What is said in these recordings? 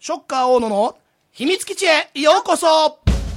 ショッカー大野の秘密基地へようこそ。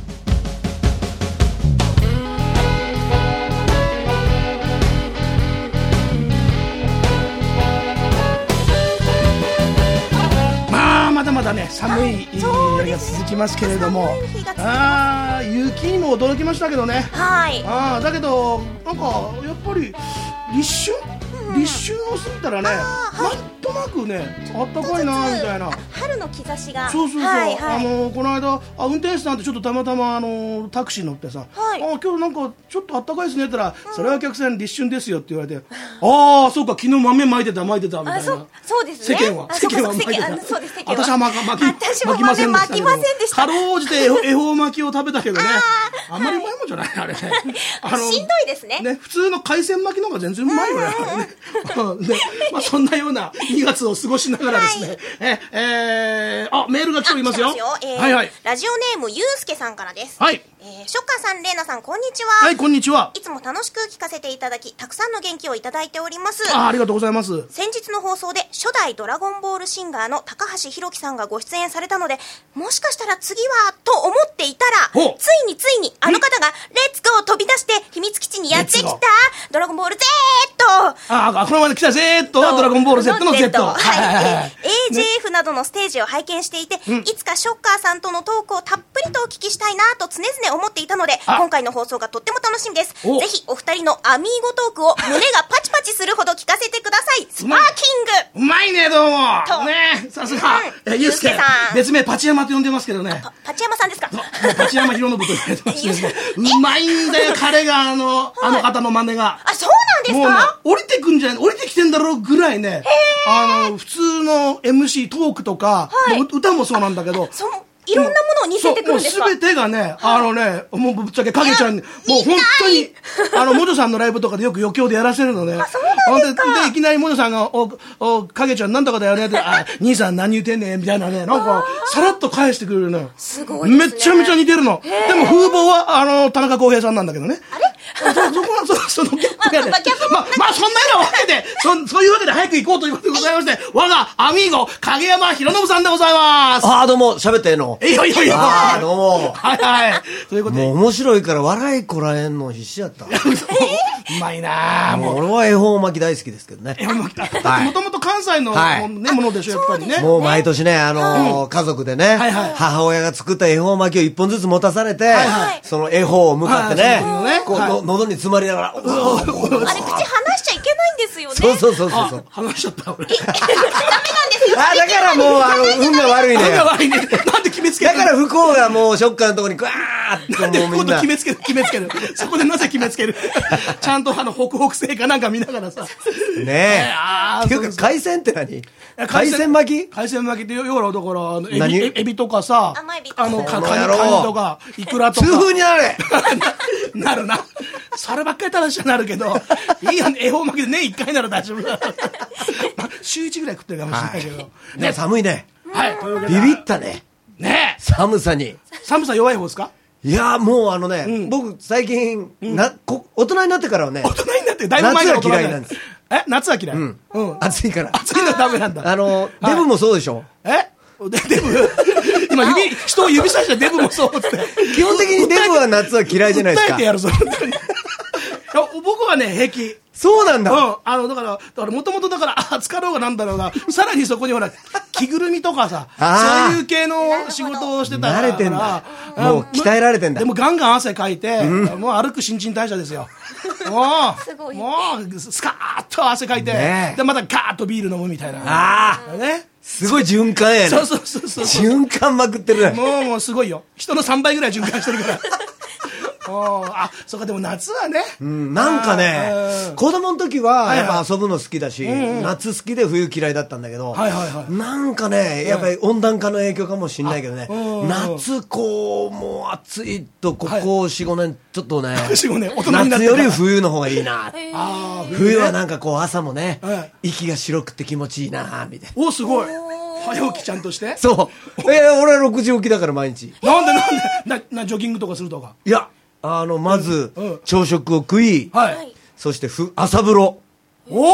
まだまだね寒い日が続きますけれども、雪にも驚きましたけどね。 はい。 だけどなんかやっぱり立春を過ぎたらね、なんとなくねあったかいなみたいな春の兆しが。 そう、この間運転手さんとちょっとたまたまタクシー乗ってさ、今日なんかちょっとあったかいですねって言ったら、それは客さん立春ですよって言われて、そうか昨日豆まいてたみたいな。 そうですね。 世間はまいてた。私は巻きませんでしたけど、かろうじて恵方巻きを食べたけどね、あんまりうまいもんじゃないあれね。 しんどいですね。 普通の海鮮巻きの方が全然うまいよね。そんなような2月を過ごしながらですね、メールが来ておりますよ。 ラジオネームゆうすけさんからです。 はい。 ショッカーさん、レイナさん、こんにちは。 はい、こんにちは。 いつも楽しく聞かせていただき、たくさんの元気をいただいております。 ありがとうございます。 先日の放送で初代ドラゴンボールシンガーの高橋宏樹さんがご出演されたので、もしかしたら次はと思っていたら、ついにあの方がレッツゴー飛び出して秘密基地にやってきたドラゴンボール Z。 この前で来た Z はドラゴンボール Z の Z。 AJF などのステージを拝見していて、いつかショッカーさんとのトークをたっぷりとお聞きしたいなと常々思っていたので、今回の放送がとっても楽しみです。ぜひお二人のアミーゴトークを胸がパチパチするほど聞かせてください。スパーキング。 うまいね、どうもね。さすがゆうすけさん、別名パチヤマと呼んでますけどね。 パチヤマさんですか。 パチヤマヒロノブと言われてますけどね。うまいんだよ彼が、あの方の真似が。 そうなんですか。 降りてくんじゃない、降りてきてんだろうぐらいね、普通の MC トークとか、歌もそうなんだけど、 いろんなものを似せてくるんですか。 もう全てがね、もうぶっちゃけ影ちゃんに、もう本当に、モジョさんのライブとかでよく余興でやらせるのね。 そうなんですか。 で、いきなりモジョさんが、影ちゃんなんとかだよねって、兄さん何言ってんねんみたいなね、なんか、さらっと返してくれるの。 すごいですね。 めちゃめちゃ似てるの。でも風貌は、田中康平さんなんだけどね。 あれそのギャップがね。そんなようなわけで、そういうわけで早く行こうということでございまして、我がアミーゴ、影山博信さんでございます。 どうも、喋ってんの。 いや。 どうも。 ということで。 もう面白いから笑いこらえんの必死やった。うまいなもう俺は恵方巻き大好きですけどね。 もともと関西のものでしょ、やっぱりね。 もう毎年ね、家族でね、母親が作った恵方巻きを一本ずつ持たされて、その恵方を向かってね、喉に詰まりながら、 あれ、口離しちゃいけないんですよね。 そう。 話しちゃった俺。 ダメなんですよ。 だからもう、運が悪いね。 なんで決めつける。 だから不幸がもうショッカーのとこにグワーッともうみんな。 決めつける。そこでなぜ決めつける。ちゃんとホクホク製かなんか見ながらさ。 ねえ。っていうか、海鮮って何？海鮮巻き？ 海鮮巻きって要はだから、エビとかさ、 甘エビとか。 カニとか、イクラとか。 痛風になれなるな。そればっかり正しくなるけど、いいよね、恵方巻きで年1回なら大丈夫だ。週1ぐらい食ってるかもしれないけど。 ね、寒いね。 はい、というわけで。 ビビったね。 ねえ。 寒さに。 寒さ弱い方ですか？ いやもう僕最近、大人になってからはね。 大人になって、だいぶ前から大人夏は嫌いなんです。 夏は嫌い？ 暑いから。 暑いのはダメなんだ。 デブもそうでしょ？ デブ今人を指さしたデブもそうって。 基本的にデブは夏は嫌いじゃないですか。 訴えてやるぞ、本当に。僕はね、平気。 そうなんだ。 だからもともとだから、疲ろうがなんだろうが、さらにそこにほら、着ぐるみとかさ、そういう系の仕事をしてたから。 慣れてんだ。もう鍛えられてんだ。 でもガンガン汗かいて、もう歩く新陳代謝ですよ。もう、スカーッと汗かいて、で、またガーッとビール飲むみたいな。ね。 すごい循環やね。 そう。 循環まくってるね。 もうすごいよ。人の3倍ぐらい循環してるから。そうか、でも夏はね。 なんかね、子供の時はやっぱ遊ぶの好きだし、夏好きで冬嫌いだったんだけど、なんかね、やっぱり温暖化の影響かもしれないけどね、夏もう暑いとここ4、5年ちょっとね、夏より冬の方がいいな。冬はなんか朝もね、息が白くて気持ちいいな、みたいな。 すごい。早起きちゃんとしてそう。俺は6時起きだから毎日。 なんでジョギングとかするとか。 いや、まず、朝食を食い、そして朝風呂。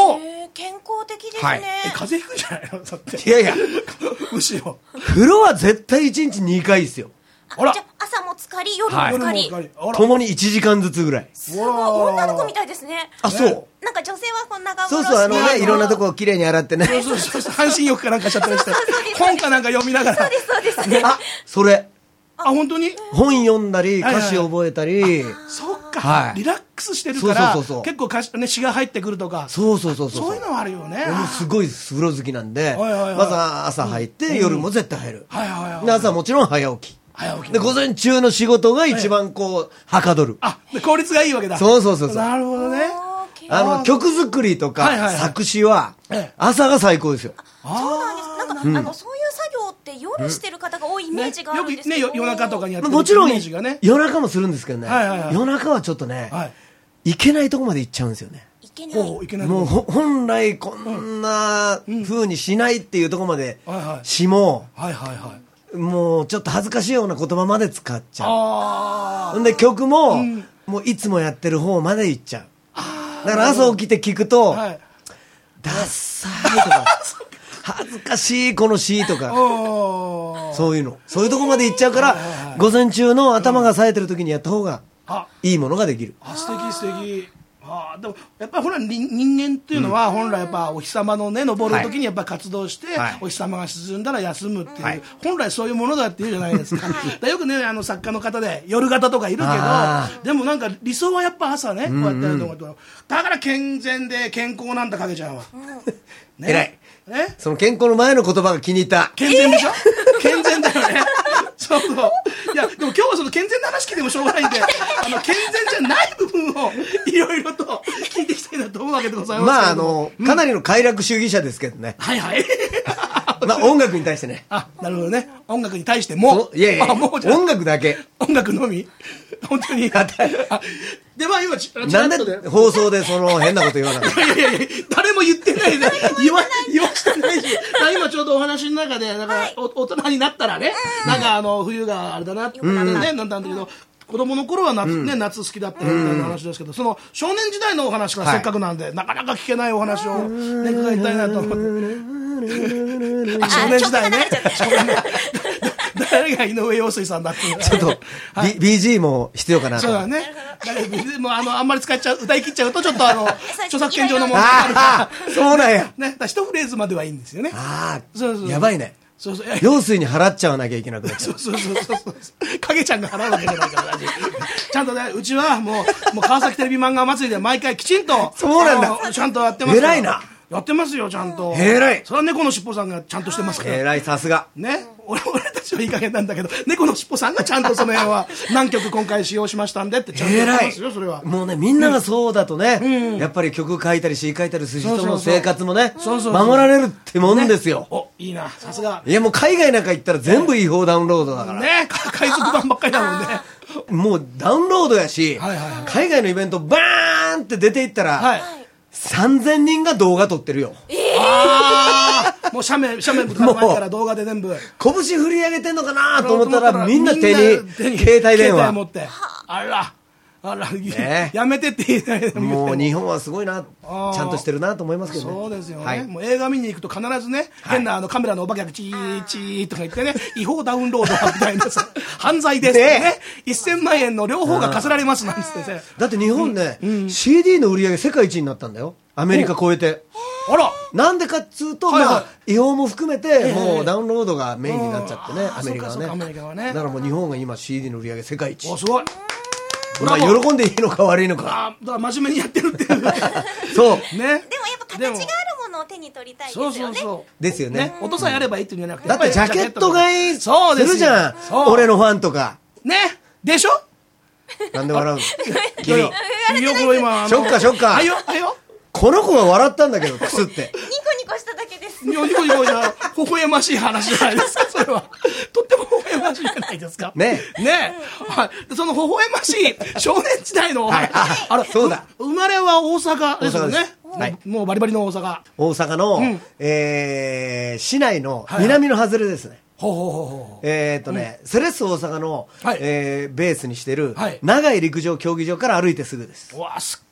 健康的ですね。 風邪ひくんじゃないのだって。 いやいやむしろ風呂は絶対1日2回ですよ。 じゃあ朝も浸かり、夜も浸かり、 ともに1時間ずつぐらい。 すごい、女の子みたいですね。 あ、そう。 なんか女性はこんな長風呂して、いろんなとこをきれいに洗ってね。 半身浴かなんかしちゃったりして、本かなんか読みながら。 そうですね。 あ、それ。 本当に本読んだり、歌詞覚えたり。 そっか、リラックスしてるから、結構詩が入ってくるとか。 そういうのはあるよね。 すごい風呂好きなんで、まず朝入って、夜も絶対入る。で、朝もちろん早起き。で、午前中の仕事が一番はかどる。 効率がいいわけだ。 そう。 なるほどね。 曲作りとか作詞は、朝が最高ですよ。 そうなんです。なんか、そういう作業って夜してる方が多いイメージがあるんですけど。 よくね、夜中とかにやってるもちろん、 イメージがね。 夜中もするんですけどね。夜中はちょっとね、いけないとこまで行っちゃうんですよね。 いけない。 もう本来こんな風にしないっていうとこまで詩も、もうちょっと恥ずかしいような言葉まで使っちゃう。で曲も、もういつもやってる方までいっちゃう。だから朝起きて聞くと、ダッサーとか恥ずかしいこの詩とか、そういうとこまでいっちゃうから、午前中の頭が冴えてる時にやった方がいいものができる。 素敵。でもやっぱりほら人間っていうのは本来やっぱお日様のね昇る時にやっぱ活動して、お日様が沈んだら休むっていう、本来そういうものだっていうじゃないですか。よくね作家の方で夜型とかいるけど、でもなんか理想はやっぱ朝ねこうやってやると思うと、だから健全で健康なんだ影ちゃんは。 偉い。その健康の前の言葉が気に入った。 健全でしょ。健全だよね。そう。いや、でも今日はその健全な話聞いてもしょうがないんで、健全じゃない部分をいろいろと聞いていきたいなと思うわけでございます。 かなりの快楽主義者ですけどね。音楽に対してね。 なるほどね。音楽に対しても。 いや音楽だけ。 音楽のみ本当に。で、今、 なんで放送でその変なこと言わなかった。 いや、誰も言ってないで、言わしてないし、今ちょうどお話の中で、大人になったらね、冬があれだなってね、なんだけど、子供の頃は夏好きだったみたいな話ですけど、その少年時代のお話がせっかくなんで、なかなか聞けないお話を伺いたいなと思って。少年時代ね。誰が井上陽水さんだってちょっと BG も必要かなと。 そうだね。もうあんまり歌い切っちゃうとちょっと著作権上の問題があるから。 そうなんや。 ね、一フレーズまではいいんですよね。 やばいね。陽水に払っちゃわなきゃいけなくなっちゃう。 そう。影ちゃんが払うわけじゃないからちゃんとね、うちはもう川崎テレビ漫画祭りで毎回きちんとそうなんだ。 ちゃんとやってます。 偉いな。 やってますよ、ちゃんと。 偉い。 それは猫のしっぽさんがちゃんとしてますから。 偉い、さすが。 ね。俺たちはいい加減なんだけど、猫のしっぽさんがちゃんとその辺は何曲今回使用しましたんでってちゃんとやってますよ、それは。 もうね、みんながそうだとね、やっぱり曲書いたり詩書いたりする人の生活もね、守られるってもんですよ。 いいな、さすが。 いや、もう海外なんか行ったら全部違法ダウンロードだから。 ね、海賊版ばっかりだもんね。 もうダウンロードやし、海外のイベントバーンって出ていったら、3000人が動画撮ってるよ。 もう斜面ぶつかる前から動画で全部拳振り上げてんのかなと思ったらみんな手に携帯電話持って、あらやめてって言えないで。 もう日本はすごいな、ちゃんとしてるなと思いますけどね。 そうですよね。もう映画見に行くと必ずね、変なカメラのお化けがチーチーとか言ってね、違法ダウンロードみたいなさ、犯罪ですってね、1000万円の両方が課せられますなんつってね。 だって日本ね、CD の売り上げ世界一になったんだよ、アメリカ超えて。 あら、 なんでかっつうと、違法も含めてもうダウンロードがメインになっちゃってね、アメリカはね。だからもう日本が今 CD の売り上げ世界一。 すごい。 まあ喜んでいいのか悪いのか。 だから真面目にやってるっていう。そう。ね。 でもやっぱ形があるものを手に取りたいですよね。 そう。ですよね。 音さえあればいいっていうんじゃなくて。 だってジャケット買いするじゃん。俺のファンとか。 ね。でしょ？ なんで笑うの？君。 今。 ショッカー。 はいよ。 この子が笑ったんだけど、くすって。 ニコニコしただけです。 ニコニコじゃ、微笑ましい話じゃないですか、それは。とっても微笑ましいじゃないですか。 ね。 その微笑ましい少年時代の、 そうだ。 生まれは大阪ですよね。もうバリバリの大阪。 大阪の、市内の南の外れですね。セレッソ大阪のベースにしてる長い陸上競技場から歩いてすぐです。 うわ、すっ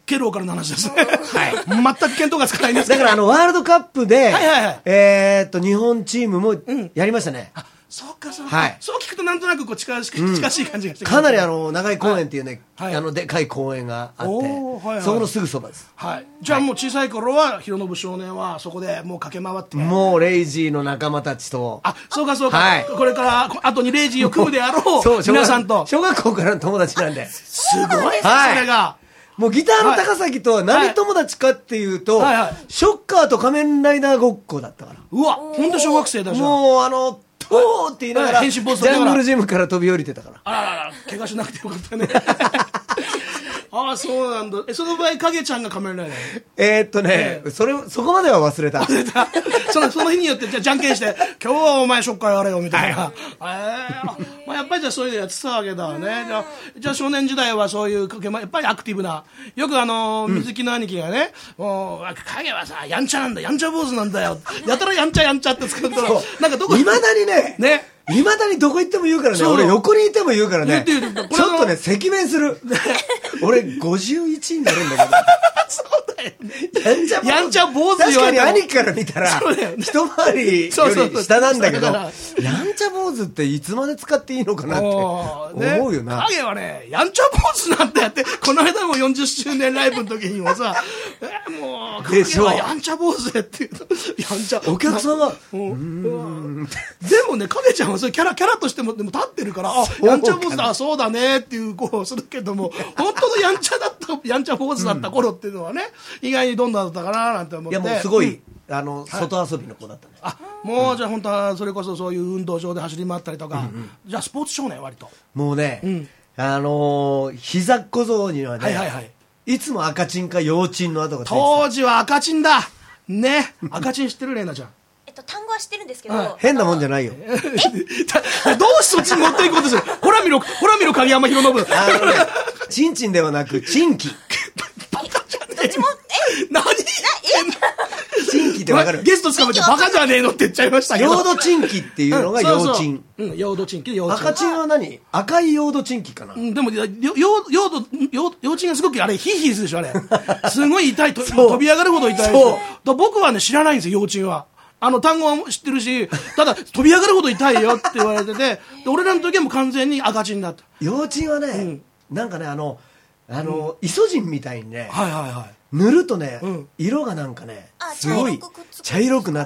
けローカルの話ですね。全く見当がつかないんですだからワールドカップで、 はいはいはい、 日本チームもやりましたね。 そうかそうか、はい、そう聞くとなんとなくこう近しい感じがしてかなり長井公園っていうね、はい、でかい公園があって、はいはい、そこのすぐそばです、 はい、じゃあもう小さい頃は弘信少年はそこでもう駆け回って、 もうレイジーの仲間たちと、 そうかそうか、はい、これから後にレイジーを組むであろう皆さんと小学校からの友達なんで、 すごいです、はい、それがもうギターの高崎とは何友達かっていうと、はいはいはい、ショッカーと仮面ライダーごっこだったから。 うわ、本当小学生だじゃん。 もうおーって言いながら、ジャングルジムから飛び降りてたから。 あら、怪我しなくてよかったね。ああ、そうなんだ。その場合、影ちゃんが仮面ライダー。そこまでは忘れた。 その日によって、じゃんけんして、今日はお前ショッカーやれよ、みたいな。まあ、やっぱりじゃあそういうのやってたわけだね。じゃあ少年時代はそういう、やっぱりアクティブな。よく水木の兄貴がね、もう、影はさ、やんちゃなんだ、やんちゃ坊主なんだよ。やたらやんちゃって作ったら、 なんかどこいまだにね。いまだにどこ行っても言うからね。俺横にいても言うからね。ちょっとね、赤面する。俺51になるんだけど。 そうだよね。やんちゃ坊主確かに兄貴から見たら、一回りより下なんだけど、やんちゃ坊主っていつまで使っていいのかなって思うよな。 影はね、やんちゃ坊主なんだよって、この間も40周年ライブの時にもさ、もう、影はやんちゃ坊主って言うと、やんちゃ。 お客さんは、 でもね、影ちゃんはそれキャラとしてもでも立ってるから、やんちゃ坊主だ、そうだねっていうこうするけども、本当のやんちゃ坊主だった頃っていうのはね、意外にどんなだったかななんて思って。 いやもうすごい、外遊びの子だったね。 もうじゃあ本当はそれこそそういう運動場で走り回ったりとか、じゃあスポーツ少年割と。 もうね、膝小僧にはね、いつも赤チンか幼稚の跡がついてた。 当時は赤チンだね。赤チン知ってるレイナちゃん。 単語は知ってるんですけど、 変なもんじゃないよ。 どうしてそっちに持っていこうとする。ほら見ろ影山博信。 チンチンではなくチンキ。 どっちも何チンキってわかる？ ゲストつかめてバカじゃねえのって言っちゃいましたけど。 ヨードチンキっていうのが幼稚。 ヨードチンキ、幼稚。 赤チンは何？赤いヨードチンキかな。 でも幼稚がすごくあれヒーヒーするでしょあれ。すごい痛い飛び上がるほど痛い。そう。僕はね知らないんですよ幼稚は。単語は知ってるし、ただ飛び上がるほど痛いよって言われてて、俺らの時はもう完全に赤チンだった。 幼稚はね、なんかねイソジンみたいにね、塗るとね、色がなんかね、すごい茶色くなって、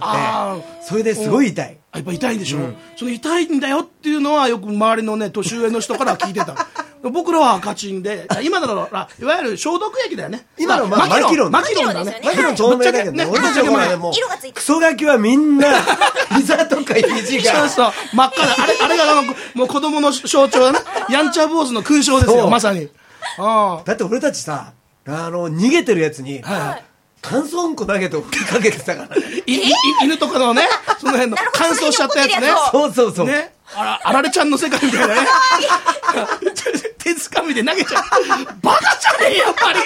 それですごい痛い。 やっぱ痛いんでしょ。その痛いんだよっていうのはよく周りのね年上の人から聞いてた。僕らは赤チンで、今のいわゆる消毒液だよね。 今のマキロンだね。マキロン透明だけどね。俺たちの頃はもうクソガキはみんな膝とか肘がそう真っ赤だ。あれがもう子供の象徴だな。やんちゃ坊主の勲章ですよまさに。 だって俺たちさ逃げてるやつに乾燥うんこ投げて吹きかけてたから。 犬とかのね、その辺の乾燥しちゃったやつね。 そう。 ね。あられちゃんの世界みたいなね。手づかみで投げちゃう。バカじゃねえやっぱり。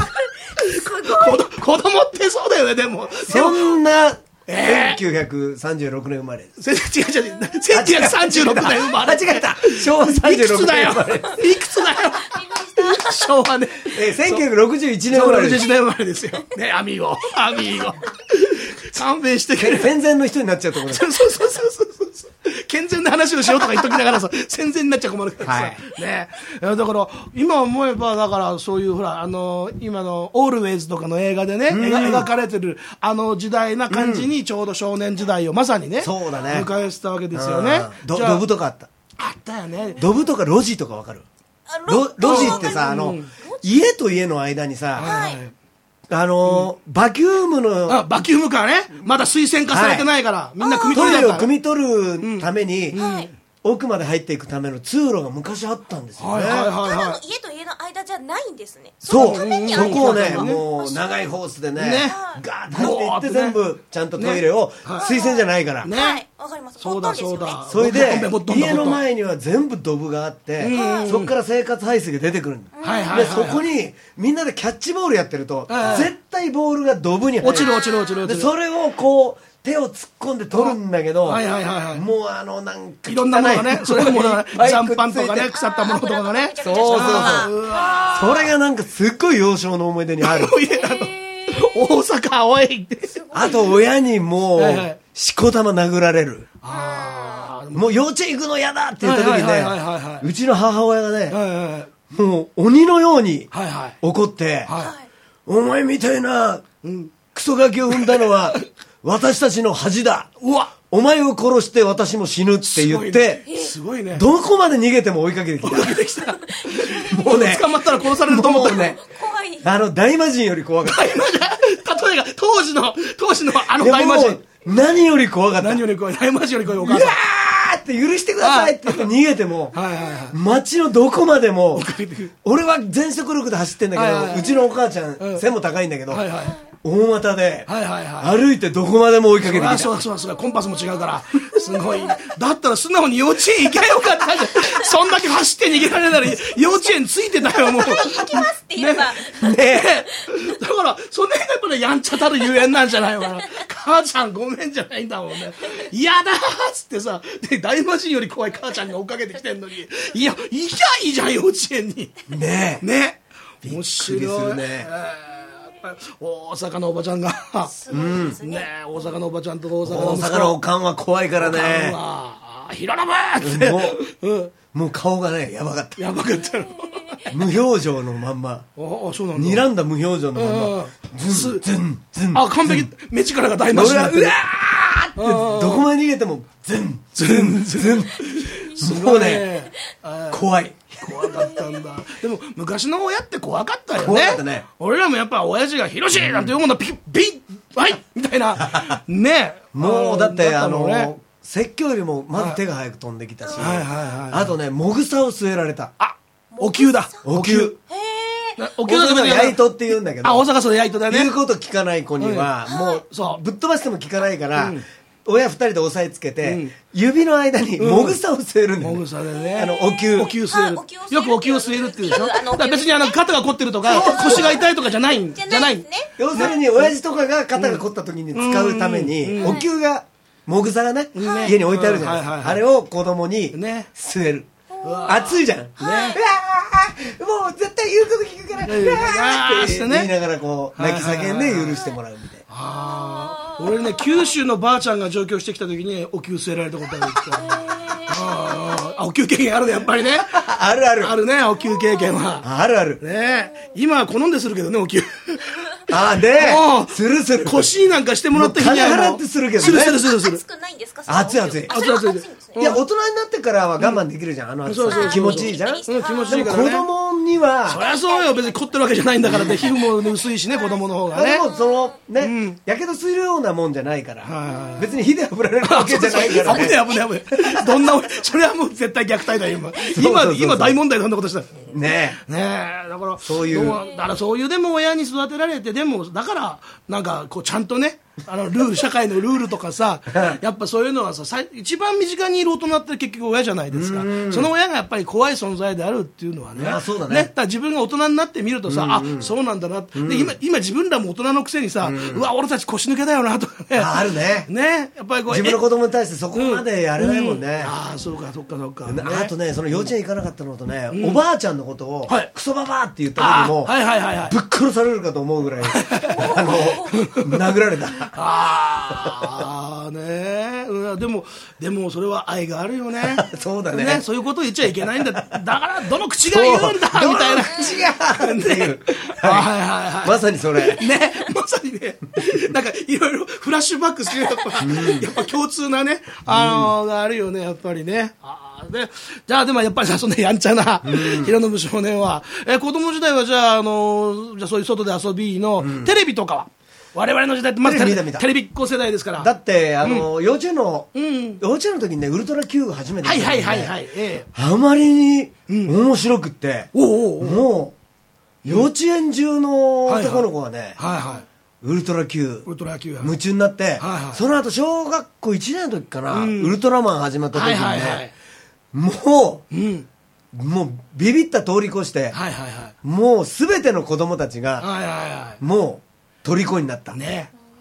子供ってそうだよね、でも。 そんな、1936年生まれ。 違う。1936年生まれ。 間違えた。昭和36年生まれ。 いくつだよ。昭和ね。 1961年生まれ。 1961年生まれですよ。ね、アミーゴ。勘弁してくれ。 戦前の人になっちゃうと思う。 そう。健全な話をしようとか言っときながらさ、戦前になっちゃ困るからさ。ね。だから、今思えば、だからそういうほら、今のオールウェイズとかの映画でね、描かれてる時代な感じにちょうど少年時代をまさにね、 そうだね。 迎えてたわけですよね。 ドブとかあった。 あったよね。 ドブとかロジとかわかる？ロジってさ、家と家の間にさ、バキュームのバキュームカーね、まだ水洗化されてないから、みんな汲み取りだから、 トイレを汲み取るために、奥まで入っていくための通路が昔あったんですよね。 ただの家と家の間じゃないんですね。 そう、そこをね、もう長いホースでね、ガーッと入っていって全部ちゃんとトイレを水洗じゃないから。 はい、わかります。 そうだ。 それで家の前には全部ドブがあって、そこから生活排水が出てくるんだ。でそこにみんなでキャッチボールやってると、絶対ボールがドブに入る。 落ちる。 でそれをこう手を突っ込んで取るんだけど、もうなんかいろんなものがね、それも残飯とかね、腐ったものとかがね、 そうそれがなんかすっごい幼少の思い出にある。 大阪おいって。 あと親にもうしこたま殴られる。もう幼稚園行くの嫌だって言った時にね、うちの母親がね、もう鬼のように怒って、お前みたいなクソガキを産んだのは私たちの恥だ。お前を殺して私も死ぬって言って、どこまで逃げても追いかけてきた。もうね、 捕まったら殺されると思ったね。 大魔神より怖かった。 例えば当時の大魔神。 何より怖かった。 大魔神より怖いお母さん。 って許してくださいって言って逃げても、街のどこまでも、俺は全速力で走ってんだけど、うちのお母ちゃん背も高いんだけど、大股で歩いてどこまでも追いかけてきた。 そうコンパスも違うからすごい。だったら素直に幼稚園行けばよかったじゃん。そんだけ走って逃げられたら幼稚園ついてたよもう。 行きますって言えばね。だからその辺がやっぱりやんちゃたるゆえんなんじゃないのかな。母ちゃんごめんじゃないんだもんね。嫌だーっつってさ、で大魔神より怖い母ちゃんが追っかけてきてんのに、いや行きゃいいじゃん幼稚園に。 ね面白いね。大阪のおばちゃんが、大阪のおばちゃんと大阪のおかんは怖いからね。 平野ってもう顔がねやばかった。無表情のまんま。睨んだ無表情のまんま。ズン。 完璧。目力が大魔神。 俺はうわーってどこまで逃げてもズン。もうね怖い。 怖かったんだ。でも昔の親って怖かったよね。 怖かったね。 俺らもやっぱ親父がヒロシなんて言うもんだ、ピッはいみたいなね。 もうだって説教よりもまず手が早く飛んできたし、あとねもぐさを据えられた。 お灸だ。 お灸。 お灸だ。 やいとって言うんだけど、 大阪それやいとだね。 言うこと聞かない子にはもうぶっ飛ばしても聞かないから、親二人で押さえつけて、指の間にもぐさを据えるんだよ。 もぐさでね。 お灸据える。よくお灸を据えるって言うでしょ。別に肩が凝ってるとか腰が痛いとかじゃない。 要するに親父とかが肩が凝った時に使うために、お灸がもぐさがね家に置いてあるじゃないですか。あれを子供に据える。熱いじゃん。もう絶対言うこと聞くからって言いながらこう泣き叫んで許してもらうみたいな。 俺ね九州のばあちゃんが上京してきた時にお灸据えられたことあるんですよ。お灸経験あるねやっぱりね。 あるねお灸経験は。 あるね。今は好んでするけどねお灸。 する腰なんかしてもらった日には金払ってするけどね。 熱くないんですか。 熱い。いや大人になってからは我慢できるじゃん。気持ちいいじゃん。でも子供にはそりゃそうよ。別に凝ってるわけじゃないんだからね。皮膚も薄いしね子供の方がね。 でもそのねやけどするようなもんじゃないから別に火で炙られるわけじゃないからね。 危ないどんなそれはもう絶対虐待だよ今大問題そんなことしたねだからそういうでも親に育てられて、でもだからなんかこうちゃんとね社会のルールとかさやっぱそういうのはさ一番身近にいる大人って結局親じゃないですか。その親がやっぱり怖い存在であるっていうのはね。 そうだね。 だから自分が大人になってみるとさそうなんだなで今自分らも大人のくせにさうわ俺たち腰抜けだよなとかね。 あるね。 やっぱり自分の子供に対してそこまでやれないもんね。 そうかそっか。 あとねその幼稚園行かなかったのとねおばあちゃんのことをクソババアって言った時もぶっ殺されるかと思うぐらい殴られた。でもそれは愛があるよね。 そうだね。 そういうことを言っちゃいけないんだ。だからどの口が言うんだみたいな。 どの口がっていう。まさにそれ。 まさにね。なんかいろいろフラッシュバックしてやっぱ共通なねがあるよねやっぱりね。じゃあでもやっぱりさそんなやんちゃな平信少年は子供時代はじゃあそういう外で遊びのテレビとかは。我々の時代ってまずテレビっ子世代ですから。 だって幼稚園の時にねウルトラ Q が初めて見たあまりに面白くってもう幼稚園中の男の子がねウルトラ Q 夢中になってその後小学校1年の時かなウルトラマン始まった時にねもうビビった通り越してもう全ての子供たちがもう虜になった。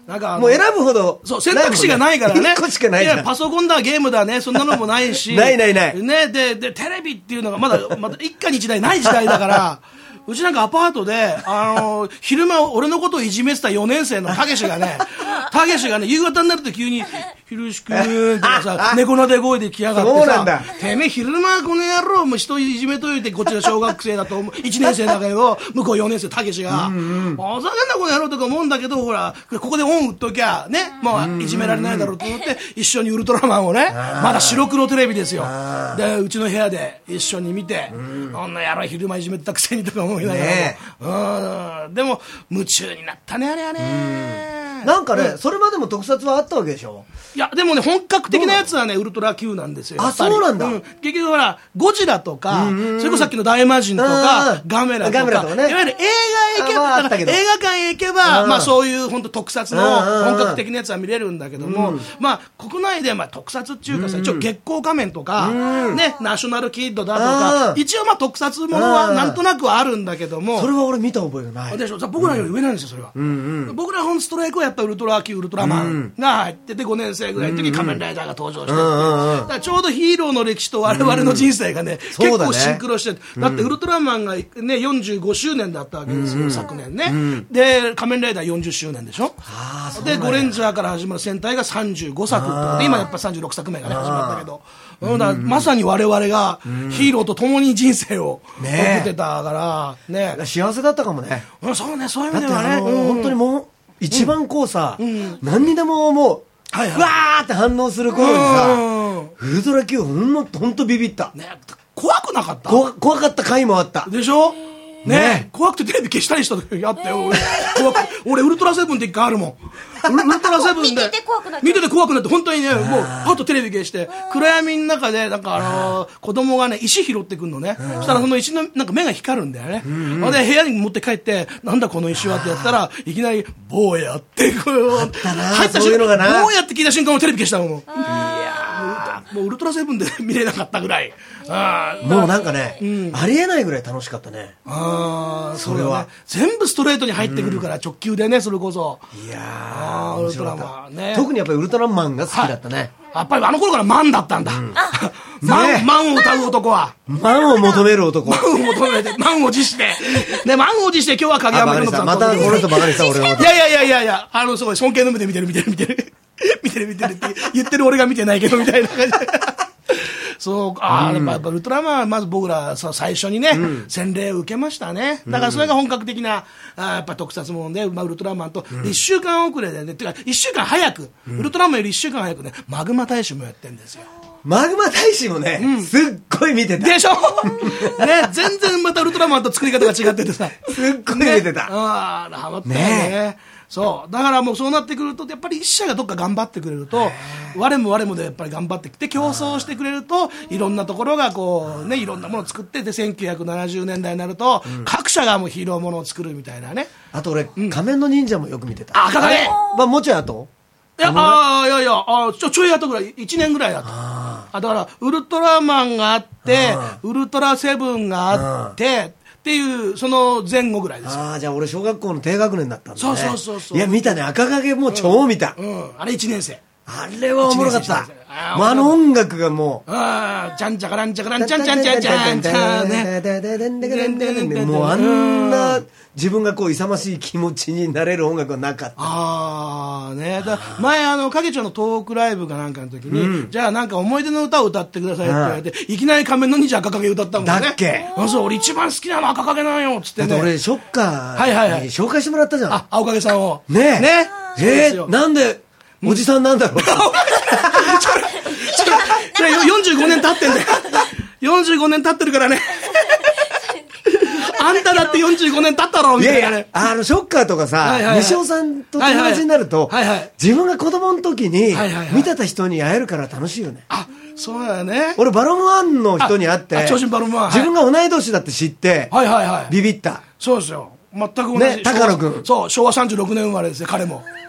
なんかもう選ぶほどそう選択肢がないからね。 1個しかないじゃん。 いやパソコンだゲームだねそんなのもないしないねでテレビっていうのがまだ一家に一台ない時代だからうちなんかアパートで昼間俺のことをいじめてた4年生のたけしがね夕方になると急にひろしくんとかさ猫なで声で来やがってさてめえ昼間この野郎もう人いじめといてこっちの小学生だと1年生だけど向こう4年生たけしがふざけんなこの野郎とか思うんだけどほらここでオン打っときゃねもういじめられないだろうと思って一緒にウルトラマンをねまだ白黒テレビですよでうちの部屋で一緒に見てこんな野郎昼間いじめてたくせにとか思いながらでも夢中になったねあれはねなんかねそれまでも特撮はあったわけでしょ。 いやでもね本格的なやつはねウルトラ Q なんですよ。 あそうなんだ、 結局ほらゴジラとかそれこそさっきの大魔神とかガメラとか、ね、いわゆる映画へ行けば映画館へ行けばまあそういう本当特撮の本格的なやつは見れるんだけどもまあ国内でまあ特撮っていうかさ一応月光仮面とかねナショナルキッドだとか一応まあ特撮ものはなんとなくはあるんだけどもそれは俺見た覚えがないでしょ。僕らより上なんですよそれは。僕ら本ストライクはやっぱウルトラ Q ウルトラマンが入ってて5年生ぐらいの時に仮面ライダーが登場してだからちょうどヒーローの歴史と我々の人生がね結構シンクロしてだってウルトラマンがね45周年だったわけですよ昨年ねで仮面ライダー40周年でしょでゴレンジャーから始まる戦隊が35作で今やっぱ36作目がね始まったけどだからまさに我々がヒーローと共に人生を送ってたからね幸せだったかもね。 そうねそういう意味ではね本当にもう一番こうさ何にでももうわーって反応する頃にさウルトラ Q ほんとビビった怖くなかった？ 怖かった回もあったでしょね怖くてテレビ消したりした時あったよ俺ウルトラセブンって一回あるもんウルトラセブンで見てて怖くなって本当にねもうパッとテレビ消して暗闇の中でなんか子供がね石拾ってくるのねそしたらその石のなんか目が光るんだよねで部屋に持って帰ってなんだこの石はってやったらいきなり坊やって入った瞬間坊やって聞いた瞬間テレビ消したもん。もうウルトラセブンで見れなかったぐらいもうなんかねありえないぐらい楽しかったね。 それは全部ストレートに入ってくるから直球でねそれこそいやウルトラマンね特にやっぱりウルトラマンが好きだったね。 やっぱりあの頃からマンだったんだマンを歌う男はマンを求める男マンを求めてマンを辞してマンを辞して今日は影山君のさんまたこの人バカにした俺のこといやすごい尊敬の目で見てるって言ってる俺が見てないけどみたいな感じそうやっぱウルトラマンはまず僕ら最初にね洗礼を受けましたね。だからそれが本格的なやっぱ特撮ものでウルトラマンと1週間遅れでねてか1週間早くウルトラマンより1週間早くねマグマ大使もやってるんですよ。 マグマ大使もねすっごい見てたでしょね全然またウルトラマンと作り方が違っててさすっごい見てたハマったよね。そうだからもうそうなってくるとやっぱり一社がどっか頑張ってくれると我もでやっぱり頑張ってきて競争してくれるといろんなところがこうねいろんなものを作ってで1970年代になると各社がもうヒーローものを作るみたいなね。 あと俺仮面の忍者もよく見てた。 赤影もうちょい後ちょい後ぐらい1年ぐらいだとだからウルトラマンがあってウルトラセブンがあってっていうその前後ぐらいですよ。 じゃあ俺小学校の低学年だったんだね。 そういや見たね赤影も超見たあれ1年生あれはおもろかった。あの音楽がもうちゃんちゃかランちゃかランちゃんちゃんちゃんちゃんちゃんねもうあんな自分がこう勇ましい気持ちになれる音楽はなかった。 前影町のトークライブかなんかの時にじゃあなんか思い出の歌を歌ってくださいって言われていきなり仮面の忍者赤影歌ったもんね。 だっけそう俺一番好きなの赤影なんよっつってね。 だって俺ショッカーに紹介してもらったじゃん青影さんをねなんでおじさんなんだろう 45年経ってんだよ45年経ってるからねあんただって45年経ったろみたいなね。 ショッカーとかさ西尾さんと友達になると自分が子供の時に見てた人に会えるから楽しいよね。 そうだよね。 俺バロムワンの人に会って超人バロムワン自分が同い年だって知ってビビった。 そうですよ全く同じ高野君そう昭和36年生まれですよ彼も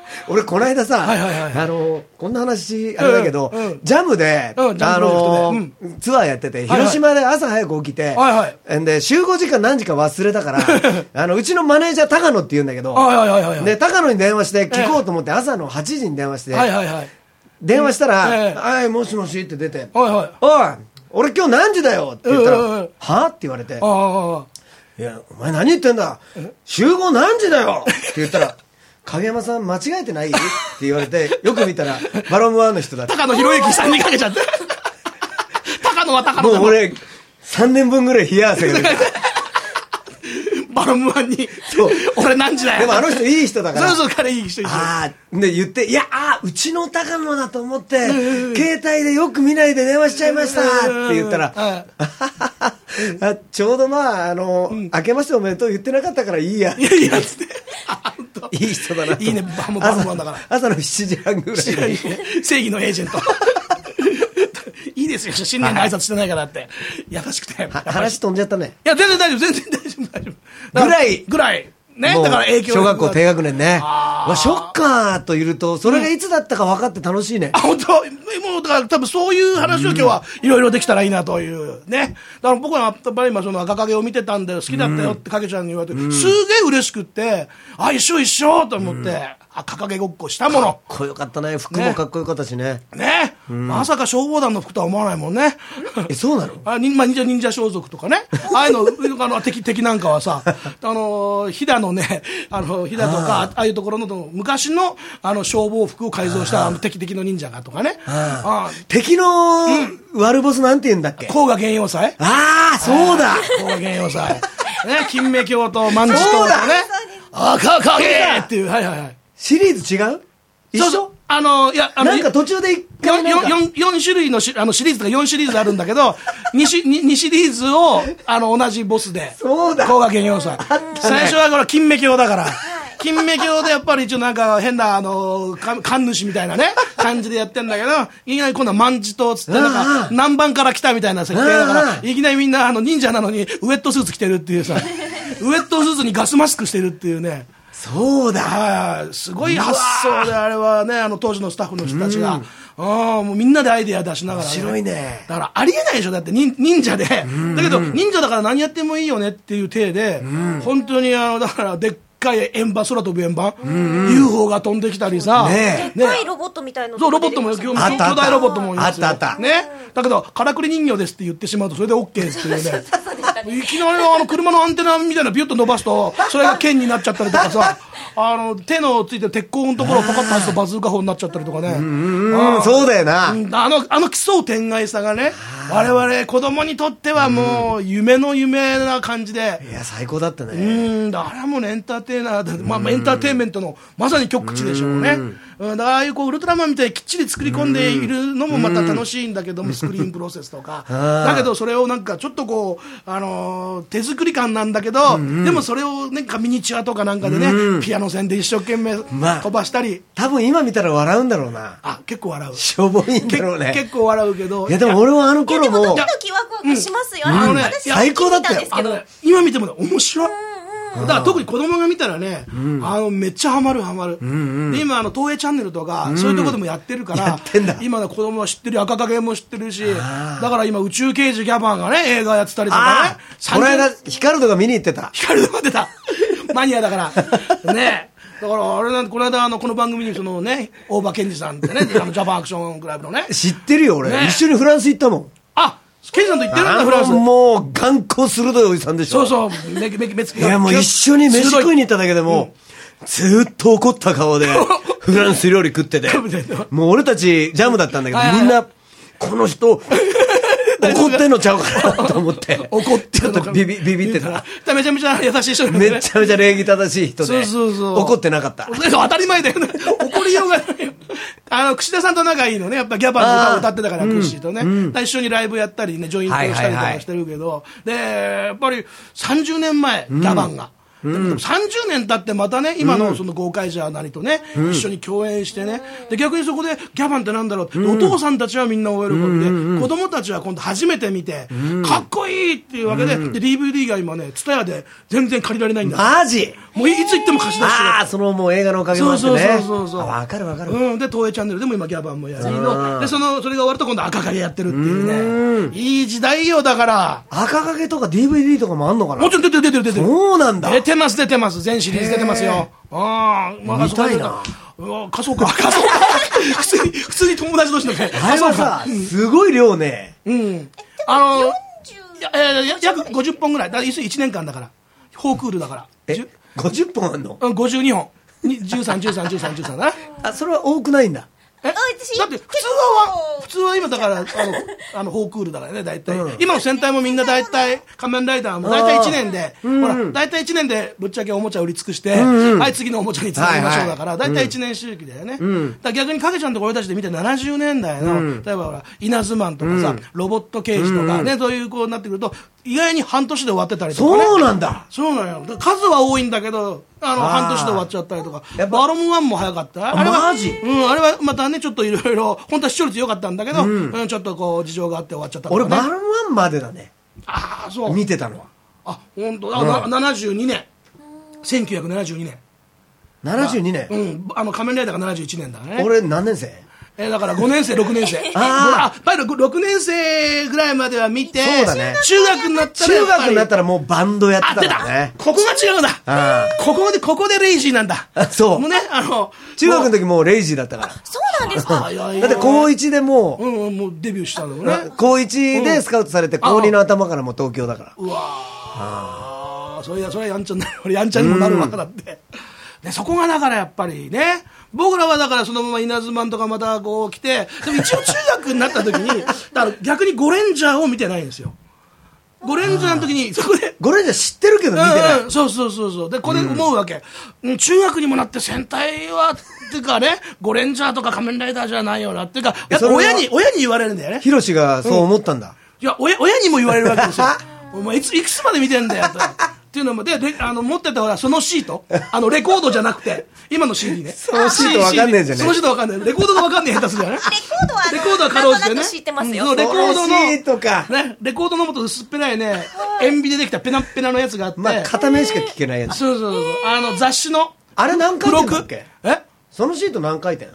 俺この間さ、こんな話あれだけど、ジャムで、ツアーやってて、広島で朝早く起きて、で集合時間何時か忘れたからうちのマネージャー高野って言うんだけど、で高野に電話して聞こうと思って朝の8時に電話して、電話したら「はいもしもし」って出て「おい俺今日何時だよ」って言ったら「は?」って言われて「いやお前何言ってんだ集合何時だよ」って言ったら影山さん間違えてないって言われて、よく見たらバロムワンの人だって。 高野博之さんにかけちゃって高野は高野だ。 もう俺3年分ぐらい冷や汗が出てバロムワンに俺何時だよ。 でもあの人いい人だから。 そう彼いい人でしょ。 で言って、いやうちの高野だと思って携帯でよく見ないで電話しちゃいましたって言ったらちょうど明けましておめでとう言ってなかったからいいやいやつっていい人だな。いいね、バロムワンだから朝の7時半ぐらい正義のエージェントいいですよ、新年の挨拶してないからって優しくて。 話飛んじゃったね。 いや全然大丈夫、全然大丈夫ぐらいね、だから影響小学校低学年ね。ショッカーといるとそれがいつだったか分かって楽しいね。 本当、もうだから多分そういう話を今日はいろいろできたらいいなというね。だから僕はやっぱり今その赤影を見てたんで好きだったよって影ちゃんに言われて、すげえ嬉しくって一緒と思って赤影ごっこしたもの。 かっこよかったね。服もかっこよかったしね。 まさか消防団の服とは思わないもんね。 そうなの？ 忍者装束とかね、ああいうの敵なんかはさ飛騨のね飛騨とかああいうところの昔の消防服を改造した敵の忍者がとかね。 敵の悪ボスなんて言うんだっけ？ 甲賀元陽祭。 そうだ、 甲賀元陽祭ね、金目鏡と万事とね赤影っていう。 シリーズ違う？一緒？ いやなんか途中で 4種類のシリーズとか4シリーズあるんだけど2シリーズを同じボスでそうだ、 甲賀元陽祭。最初はこれ金目鏡だから金目鏡でやっぱり一応なんか変な神主みたいなね感じでやってんだけど、いきなり今度は万事とつってなんか南蛮から来たみたいな設定だから、いきなりみんな忍者なのにウェットスーツ着てるっていうさウェットスーツにガスマスクしてるっていうね。 そうだ、 すごい発想で、あれはね当時のスタッフの人たちがもうみんなでアイデア出しながら、 面白いね。 だからありえないでしょ、だって忍者で、だけど忍者だから何やってもいいよねっていう体で、本当にだからでっかい円盤、空飛ぶ円盤、UFO が飛んできたりさ、 でっかいロボットみたいな。 そう、ロボットも巨大ロボットもいますよ。 あったね。だけどからくり人形ですって言ってしまうとそれで OK っていうねいきなり車のアンテナみたいなビュッと伸ばすとそれが剣になっちゃったりとかさ手のついてる鉄鋼のところをポカッと外すとバズーカ砲になっちゃったりとかね。 そうだよな。 奇想天外さがね、我々子供にとってはもう夢の夢な感じで、 いや最高だったね。 あれはもうエンターテイナーで、エンターテインメントのまさに極致でしょうね。だからああいうウルトラマンみたいにきっちり作り込んでいるのもまた楽しいんだけども、スクリーンプロセスとかだけどそれをなんかちょっとこう手作り感なんだけど、でもそれをなんかミニチュアとかなんかでね、ピアノ線で一生懸命飛ばしたり、 多分今見たら笑うんだろうな。 結構笑う。 しょぼいんだろうね。 結構笑うけど、 いやでも俺は頃もドキドキワクワクしますよ。 最高だったよ。 今見てもね面白い。だから特に子供が見たらね、めっちゃハマる。で今東映チャンネルとかそういうところでもやってるから、今の子供は知ってる、赤影も知ってるし、だから今宇宙刑事ギャバンがね映画やってたりとかね。 この間ヒカルドが見に行ってた。 ヒカルドが出たマニアだからね。だからあれなんてこの間この番組にそのね大場健二さんってねジャパンアクションクラブのね知ってるよ俺、一緒にフランス行ったもん。 ケンさんと言ってるんだフランス。 もう眼光鋭いおじさんでしょ。 そう目つきが。 いやもう一緒に飯食いに行っただけでもずっと怒った顔でフランス料理食っててもう俺たちジャムだったんだけど、みんなこの人怒ってんのちゃうかなと思って怒ってちょっとビビってた。 めちゃめちゃ優しい人めちゃめちゃ礼儀正しい人で怒ってなかった。 当たり前だよね。怒りようがないよ。串田さんと仲いいのね、やっぱギャバンの歌を歌ってたから、クッシーとね、一緒にライブやったりね、ジョイントしたりとかしてるけど、でやっぱり30年前ギャバンが 30年経ってまたね、今のそのゴーカイジャーなりとね、一緒に共演してね、で逆にそこでギャバンってなんだろうって、お父さんたちはみんな大喜びで、子供たちは今度初めて見て、かっこいいっていうわけで、DVD が今ね、ツタヤで全然借りられないんだ。 マジ？ もういつ行っても貸し出しああ、そのもう映画のおかげもあってね。 そう。 わかるわかる。 で、東映チャンネルでも今ギャバンもやりの、で、それが終わると今度赤影やってるっていうね。いい時代よ、だから。赤影とか DVD とかもあんのかな？ もちろん出てる。 そうなんだ。 出てます。全シリーズ出てますよ。 見たいな。 貸そうか。普通に友達同士のね。 あれはさ、すごい量ね。 約50本ぐらい。1年間だから。フォークールだから。 50本あんの ？52本。13だな。 それは多くないんだ。 だって普通は今だからフォークールだからね、大体、今の戦隊もみんな大体仮面ライダーも大体1年で、ほら大体1年でぶっちゃけおもちゃ売り尽くして、はい次のおもちゃにつなぎましょうだから、大体1年周期だよね。だから逆に影ちゃんとこ俺たちで見て70年代の、例えばほら稲妻とかさ、ロボット刑事とかね、そういうこうなってくると意外に半年で終わってたりとかね。 そうなんだ。 そうなんよ。数は多いんだけど半年で終わっちゃったりとか。バロム1も早かった。あれはマジ？あれはまたねちょっといろいろ本当は視聴率良かったんだけど、ちょっとこう事情があって終わっちゃったとかね。 俺バロム1までだね。 ああそう。 見てたのは。本当。72年。1972年。 72年。 仮面ライダーが71年だね。 俺何年生？ だから5年生、6年生。6年生ぐらいまでは見て、 そうだね。 中学になったらもうバンドやってたからね。 ここが違うんだ。ここでレイジーなんだ。 そう。 もうね、 中学の時もうレイジーだったから。 そうなんですか。 だって高1でもう、 もうデビューしたのね。 高1でスカウトされて、高2の頭からもう東京だから。 うわそれはやんちゃになる。俺やんちゃにもなるわけだって。でそこがだからやっぱりね、僕らはだからそのまま稲妻とかまたこう来て、でも一応中学になった時にだから逆にゴレンジャーを見てないんですよ。ゴレンジャーの時にそこでゴレンジャー知ってるけど見てない。 そうでこれ思うわけ、中学にもなって戦隊はっていうかね、ゴレンジャーとか仮面ライダーじゃないよなっていうか、やっぱ親に言われるんだよね。 ヒロシがそう思ったんだ。 いや親にも言われるわけですよ。お前いくつまで見てんだよと。っていうのもで持ってたほらそのシートレコードじゃなくて今の CD ね。 そのシートわかんねえじゃね。 そのシートわかんない。レコードがわかんねえ下手するじゃない。 レコードはかろうじてね。知ってますよ。 レコードのシートかね、レコードのもと薄っぺらいね塩ビでできたペナペナのやつがあって、 片面しか聞けないやつ。 そう雑誌のあれ何回転だっけ？そのシート何回転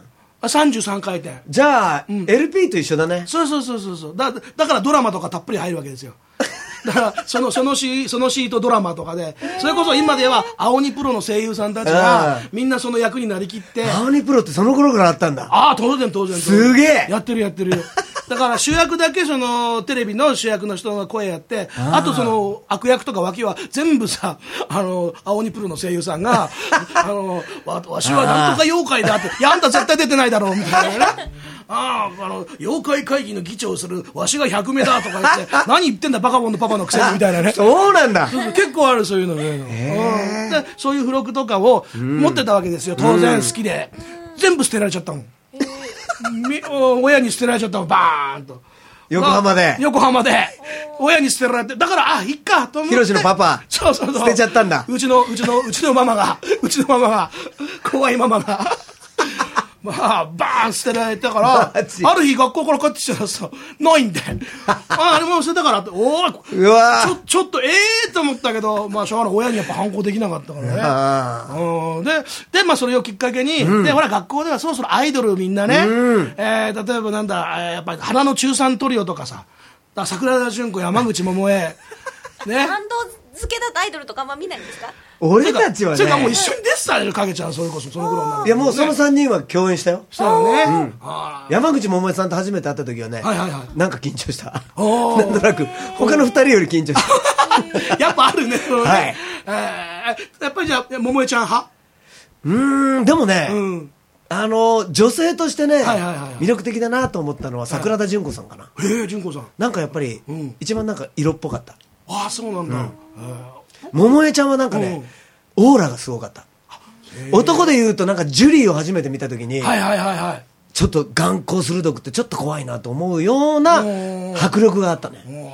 ？33回転。 じゃあ LP と一緒だね。 そうだからドラマとかたっぷり入るわけですよ。だからそのシートドラマとかで、それこそ今では青鬼プロの声優さんたちがみんなその役になりきって。 青鬼プロってその頃からあったんだ。 当然すげえやってるだから主役だけそのテレビの主役の人が声やって、あとその悪役とか脇は全部さ青鬼プロの声優さんがわしはなんとか妖怪だって、いやあんた絶対出てないだろうみたいなね。妖怪会議の議長をするわしが100名だとか言って何言ってんだバカボンのパパのくせにみたいなね。 そうなんだ。 結構あるそういうのね。でそういう付録とかを持ってたわけですよ。当然好きで全部捨てられちゃったもん。親に捨てられちゃったもん。バーンと横浜で親に捨てられて、だからいっかと思って。 ヒロシのパパそう捨てちゃったんだ。 うちのママが怖いママがバーン捨てられたから、ある日学校から帰ってきたらさ、ないんで。あれも捨てたからって、ちょっとと思ったけど、しょうがない。親にやっぱ反抗できなかったからね。で、それをきっかけに、で、ほら、学校ではそろそろアイドルみんなね、例えばなんだ、やっぱり花の中3トリオとかさ、桜田淳子、山口百恵、ね。 バンド付けだとアイドルとかあんま見ないんですか？ 俺たちはね。 それからもう一緒に出てたよ、影ちゃん、それこそ、その頃になる。 いや、もうその3人は共演したよ。 したよね。 山口百恵さんと初めて会った時はね、なんか緊張した。なんとなく、他の2人より緊張した。 やっぱあるね、はい。やっぱりじゃあ、百恵ちゃん派？ でもね、女性としてね、魅力的だなと思ったのは桜田淳子さんかな。 淳子さん。 なんかやっぱり、一番なんか色っぽかった。 そうなんだ。 桃江ちゃんはなんかね、オーラがすごかった。男で言うとなんかジュリーを初めて見た時に、ちょっと眼光鋭くてちょっと怖いなと思うような迫力があったね。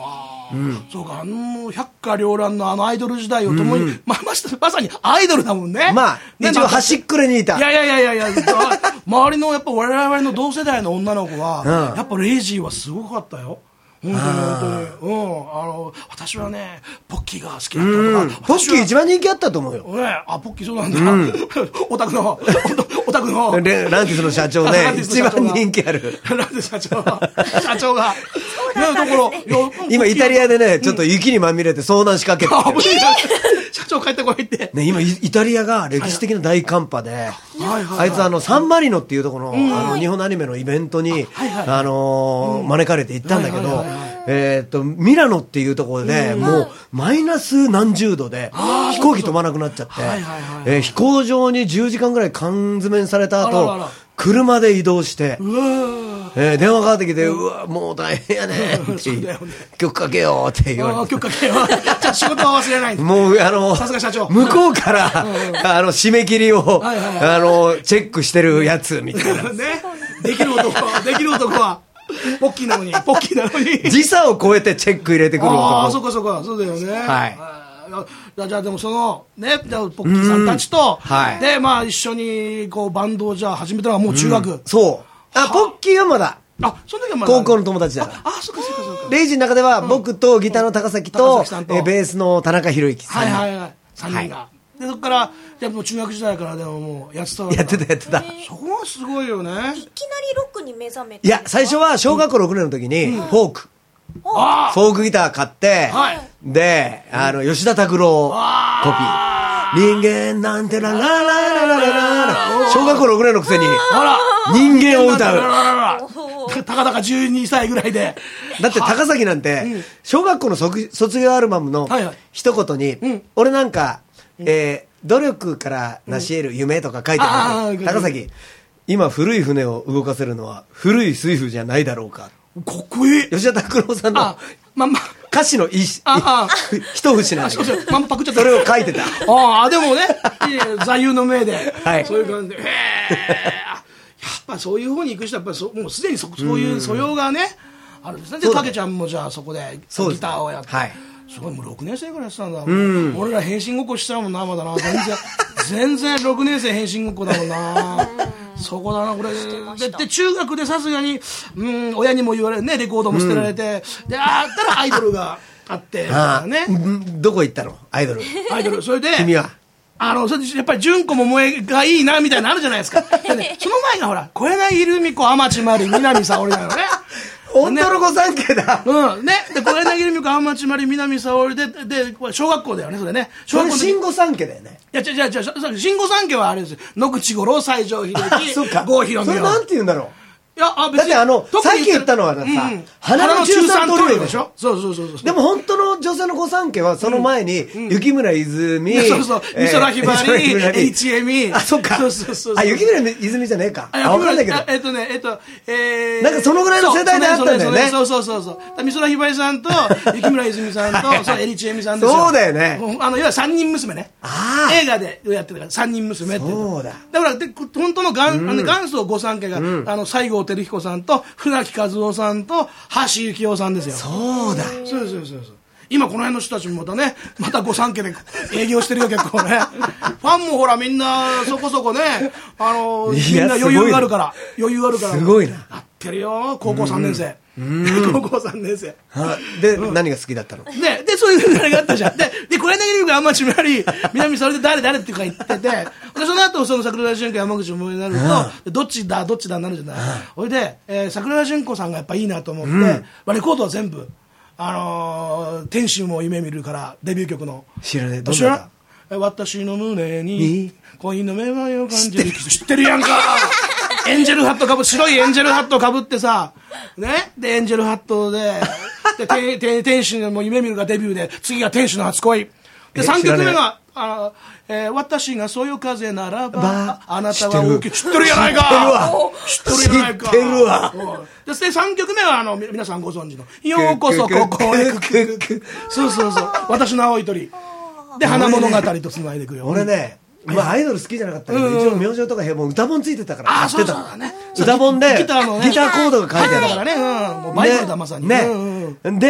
そうか、百花繚乱のアイドル時代を共に、まさにアイドルだもんね。 まあ、一応端っこにいた。 いや、周りのやっぱ我々の同世代の女の子は、やっぱレイジーはすごかったよ。本当に。私はね、ポッキーが好きだったとか。 ポッキー一番人気あったと思うよ。 ポッキーそうなんだ。オタクの。 ランティスの社長ね、一番人気ある。 ランティス社長が。 今イタリアでね、ちょっと雪にまみれて遭難しかけて社長帰ってこいって。 ね、今イタリアが歴史的な大寒波で、あいつサンマリノっていうところの日本のアニメのイベントに招かれて行ったんだけど、ミラノっていうところでもうマイナス何十度で飛行機飛ばなくなっちゃって飛行場に10時間ぐらい缶詰にされた後車で移動して電話かかってきて、うわもう大変やねって曲かけようって言われて、 曲かけよう仕事は忘れない。 もうさすが社長、 向こうから締め切りをチェックしてるやつみたいなね。できる男はポッキーなのに時差を超えてチェック入れてくる男。 ああ、そうかそうだよね。はい。じゃあでもそのね、じゃあポッキーさんたちとでまあ一緒にこうバンドをじゃあ始めたのはもう中学。 そう。ポッキーはまだ。 その時はまだ高校の友達だから。 そうか。 レイジの中では僕とギターの高崎とベースの田中宏之さん。 3人が。でそこからじゃあもう中学時代からでももうやってた。そこがすごいよね。 いきなりロックに目覚めて。 いや最初は小学校6年の時にフォークギター買って、で吉田拓郎コピー、人間なんてラララララララ、小学校6年のくせに人間を歌う。 たかだか12歳ぐらいで。 だって高崎なんて小学校の卒業アルバムの一言に俺なんか努力から成し得る夢とか書いてある。高崎、今古い船を動かせるのは古い水夫じゃないだろうか。 かっこいい。 吉田拓郎さんの歌詞の一節なんだけど、 まんまパクっちゃった。 それを書いてた。 でもね、座右の銘で、そういう感じで、やっぱそういう方に行く人はやっぱりもうすでにそういう素養がねあるんですね。でたけちゃんもじゃあそこでギターをやって、すごいもう6年生ぐらいやってたんだ。俺ら変身ごっこしてたもんな、まだな。全然6年生変身ごっこだもんな。そこだなこれで中学でさすがに親にも言われね、レコードも捨てられて、であったらアイドルがあってね。 どこ行ったのアイドル。 それで君はそれでやっぱり純子桃江がいいなみたいなのあるじゃないですか。その前がほら小柳ルミ子、天地真理、南沙織だよね。 本当の御三家だ。 で小柳ルミ子、天地真理、南沙織で小学校だよね、それね。 それ新御三家だよね。 いや新御三家はあれですよ。野口五郎、西城秀樹、郷ひろみ。 それなんて言うんだろう。 いやだってさっき言ったのはさ、花の中三トリオでしょ。 そうでも本当の女性の御三家はその前に雪村泉、 美空ひばり、エリチエミ。 そっか。雪村泉じゃねえか。わかんないけど。なんかそのぐらいの世代であったんだよね。 そう美空ひばりさんと雪村泉さんとエリチエミさんですよ。 そうだよね。 いわゆる三人娘ね。映画でやってるから三人娘って。 そうだ。 だから本当の元祖御三家が西郷輝彦さんと船木和夫さんと橋幸夫さんですよ。 そうだ。 そう今この辺の人たちもまた御三家で営業してるよ結構ね。ファンもほらみんなそこそこねみんな余裕があるからすごいな。 やってるよ。高校3年生。高校3年生で何が好きだったの。 でそういうあれがあったじゃん。で小柳ルミ子、天地真理、南沙織で誰っていうか言ってて、でその後その桜田淳子、山口百恵になるとどっちだになるじゃない。それで桜田淳子さんがやっぱいいなと思ってレコードは全部天使も夢見るからデビュー曲の知らねえ。どうだ。 私の胸に恋の芽生えを感じる。知ってるやんか。エンジェルハット白いエンジェルハットかぶってさね。でエンジェルハットで天使も夢見るがデビューで、次が天使の初恋で、3曲目が私がそよ風ならばあなたは大きい。知ってるやないか。知ってるやないか。 知ってるわ。 で3曲目は皆さんご存知のようこそここへ。そう私の青い鳥で花物語とつないでいくよ。 俺ねアイドル好きじゃなかったけど、一応明星とかもう歌本ついてたからやってた。歌本でギターコードが書いてあるからね。 もうバイブルだまさに。 で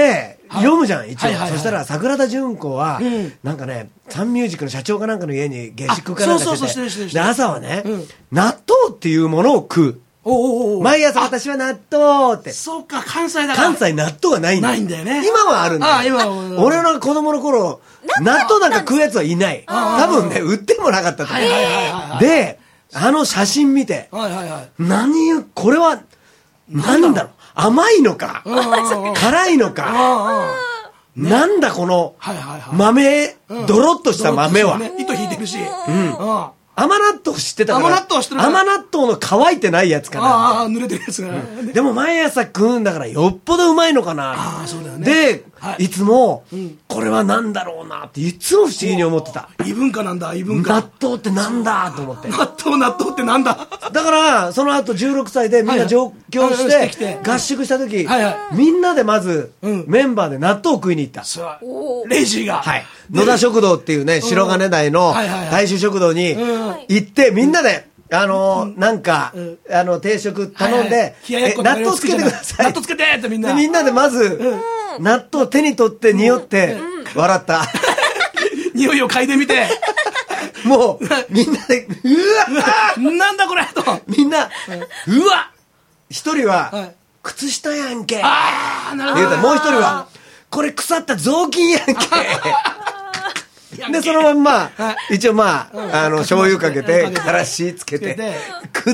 読むじゃん、一応。そしたら、桜田淳子は、なんかね、サンミュージックの社長かなんかの家に下宿かなんかしてて、で、朝はね、納豆っていうものを食う。毎朝私は納豆って。 そうか、関西だから。 関西納豆がないんだ。 ないんだよね。 今はあるんだよ。俺の子供の頃、納豆なんか食うやつはいない。多分ね、売ってもなかったと思う。で、写真見て、これは、なんだろう、甘いのか、辛いのか、なんだこの、豆、ドロッとした豆は。 糸引いてるし。 甘納豆知ってたから。甘納豆の乾いてないやつかな。 濡れてるやつが。 でも毎朝食うんだからよっぽどうまいのかな。で、いつも、これはなんだろうなっていつも不思議に思ってた。 異文化なんだ、異文化。 納豆ってなんだと思って。 納豆ってなんだ。 だから、その後16歳でみんな上京して合宿した時、みんなでまずメンバーで納豆を食いに行った。 レジが。 野田食堂っていうね、白金台の大衆食堂に行って、みんなで、なんか、定食頼んで、納豆つけてください。 納豆つけてってみんな。 みんなでまず、納豆を手に取って匂って、笑った。 匂いを嗅いでみて。 もう、みんなで、うわなんだこれと。 みんな、うわ一人は、靴下やんけ。 ああ、なるほど。 もう一人は、これ腐った雑巾やんけ。で、そのまんま、一応まあ、醤油かけて、からしつけて、食って、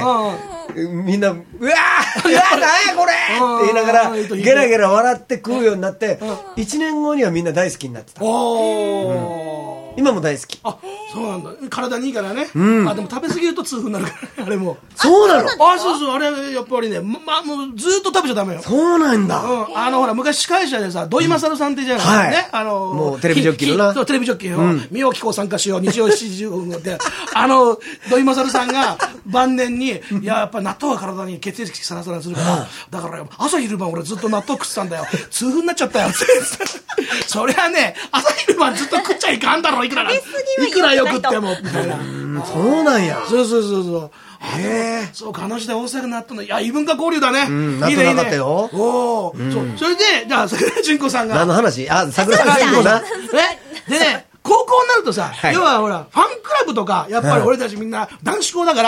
みんな、うわーなんやこれって言いながら、ゲラゲラ笑って食うようになって、1年後にはみんな大好きになってた。今も大好き。 あ、そうなんだ。体にいいからね。でも食べ過ぎると痛風になるからね、あれも。 そうなの？ そうそう、あれ、やっぱりね、もうずっと食べちゃダメよ。 そうなんだ。 ほら、昔司会者でさ、土井勝さんってじゃないね。 もうテレビジョッキーのな。 そう、テレビジョッキーの、妙紀子参加しよう、日曜7時15分で、土井勝さんが晩年に、いや、やっぱり納豆は体に血液サラサラするから、だから朝昼晩俺ずっと納豆食ってたんだよ。痛風になっちゃったよ。そりゃね、朝昼晩ずっと食っちゃいかんだろ、いくらよくっても、みたいな。 そうなんや。 そう。そうか、時代大阪になったの。いや、異文化交流だね。 なってなかったよ。 そう。それで、じゃあ、桜田淳子さんが。 何の話？桜田淳子な。 でね、高校になるとさ、要はほら、ファンクラブとか、やっぱり俺たちみんな男子校だから、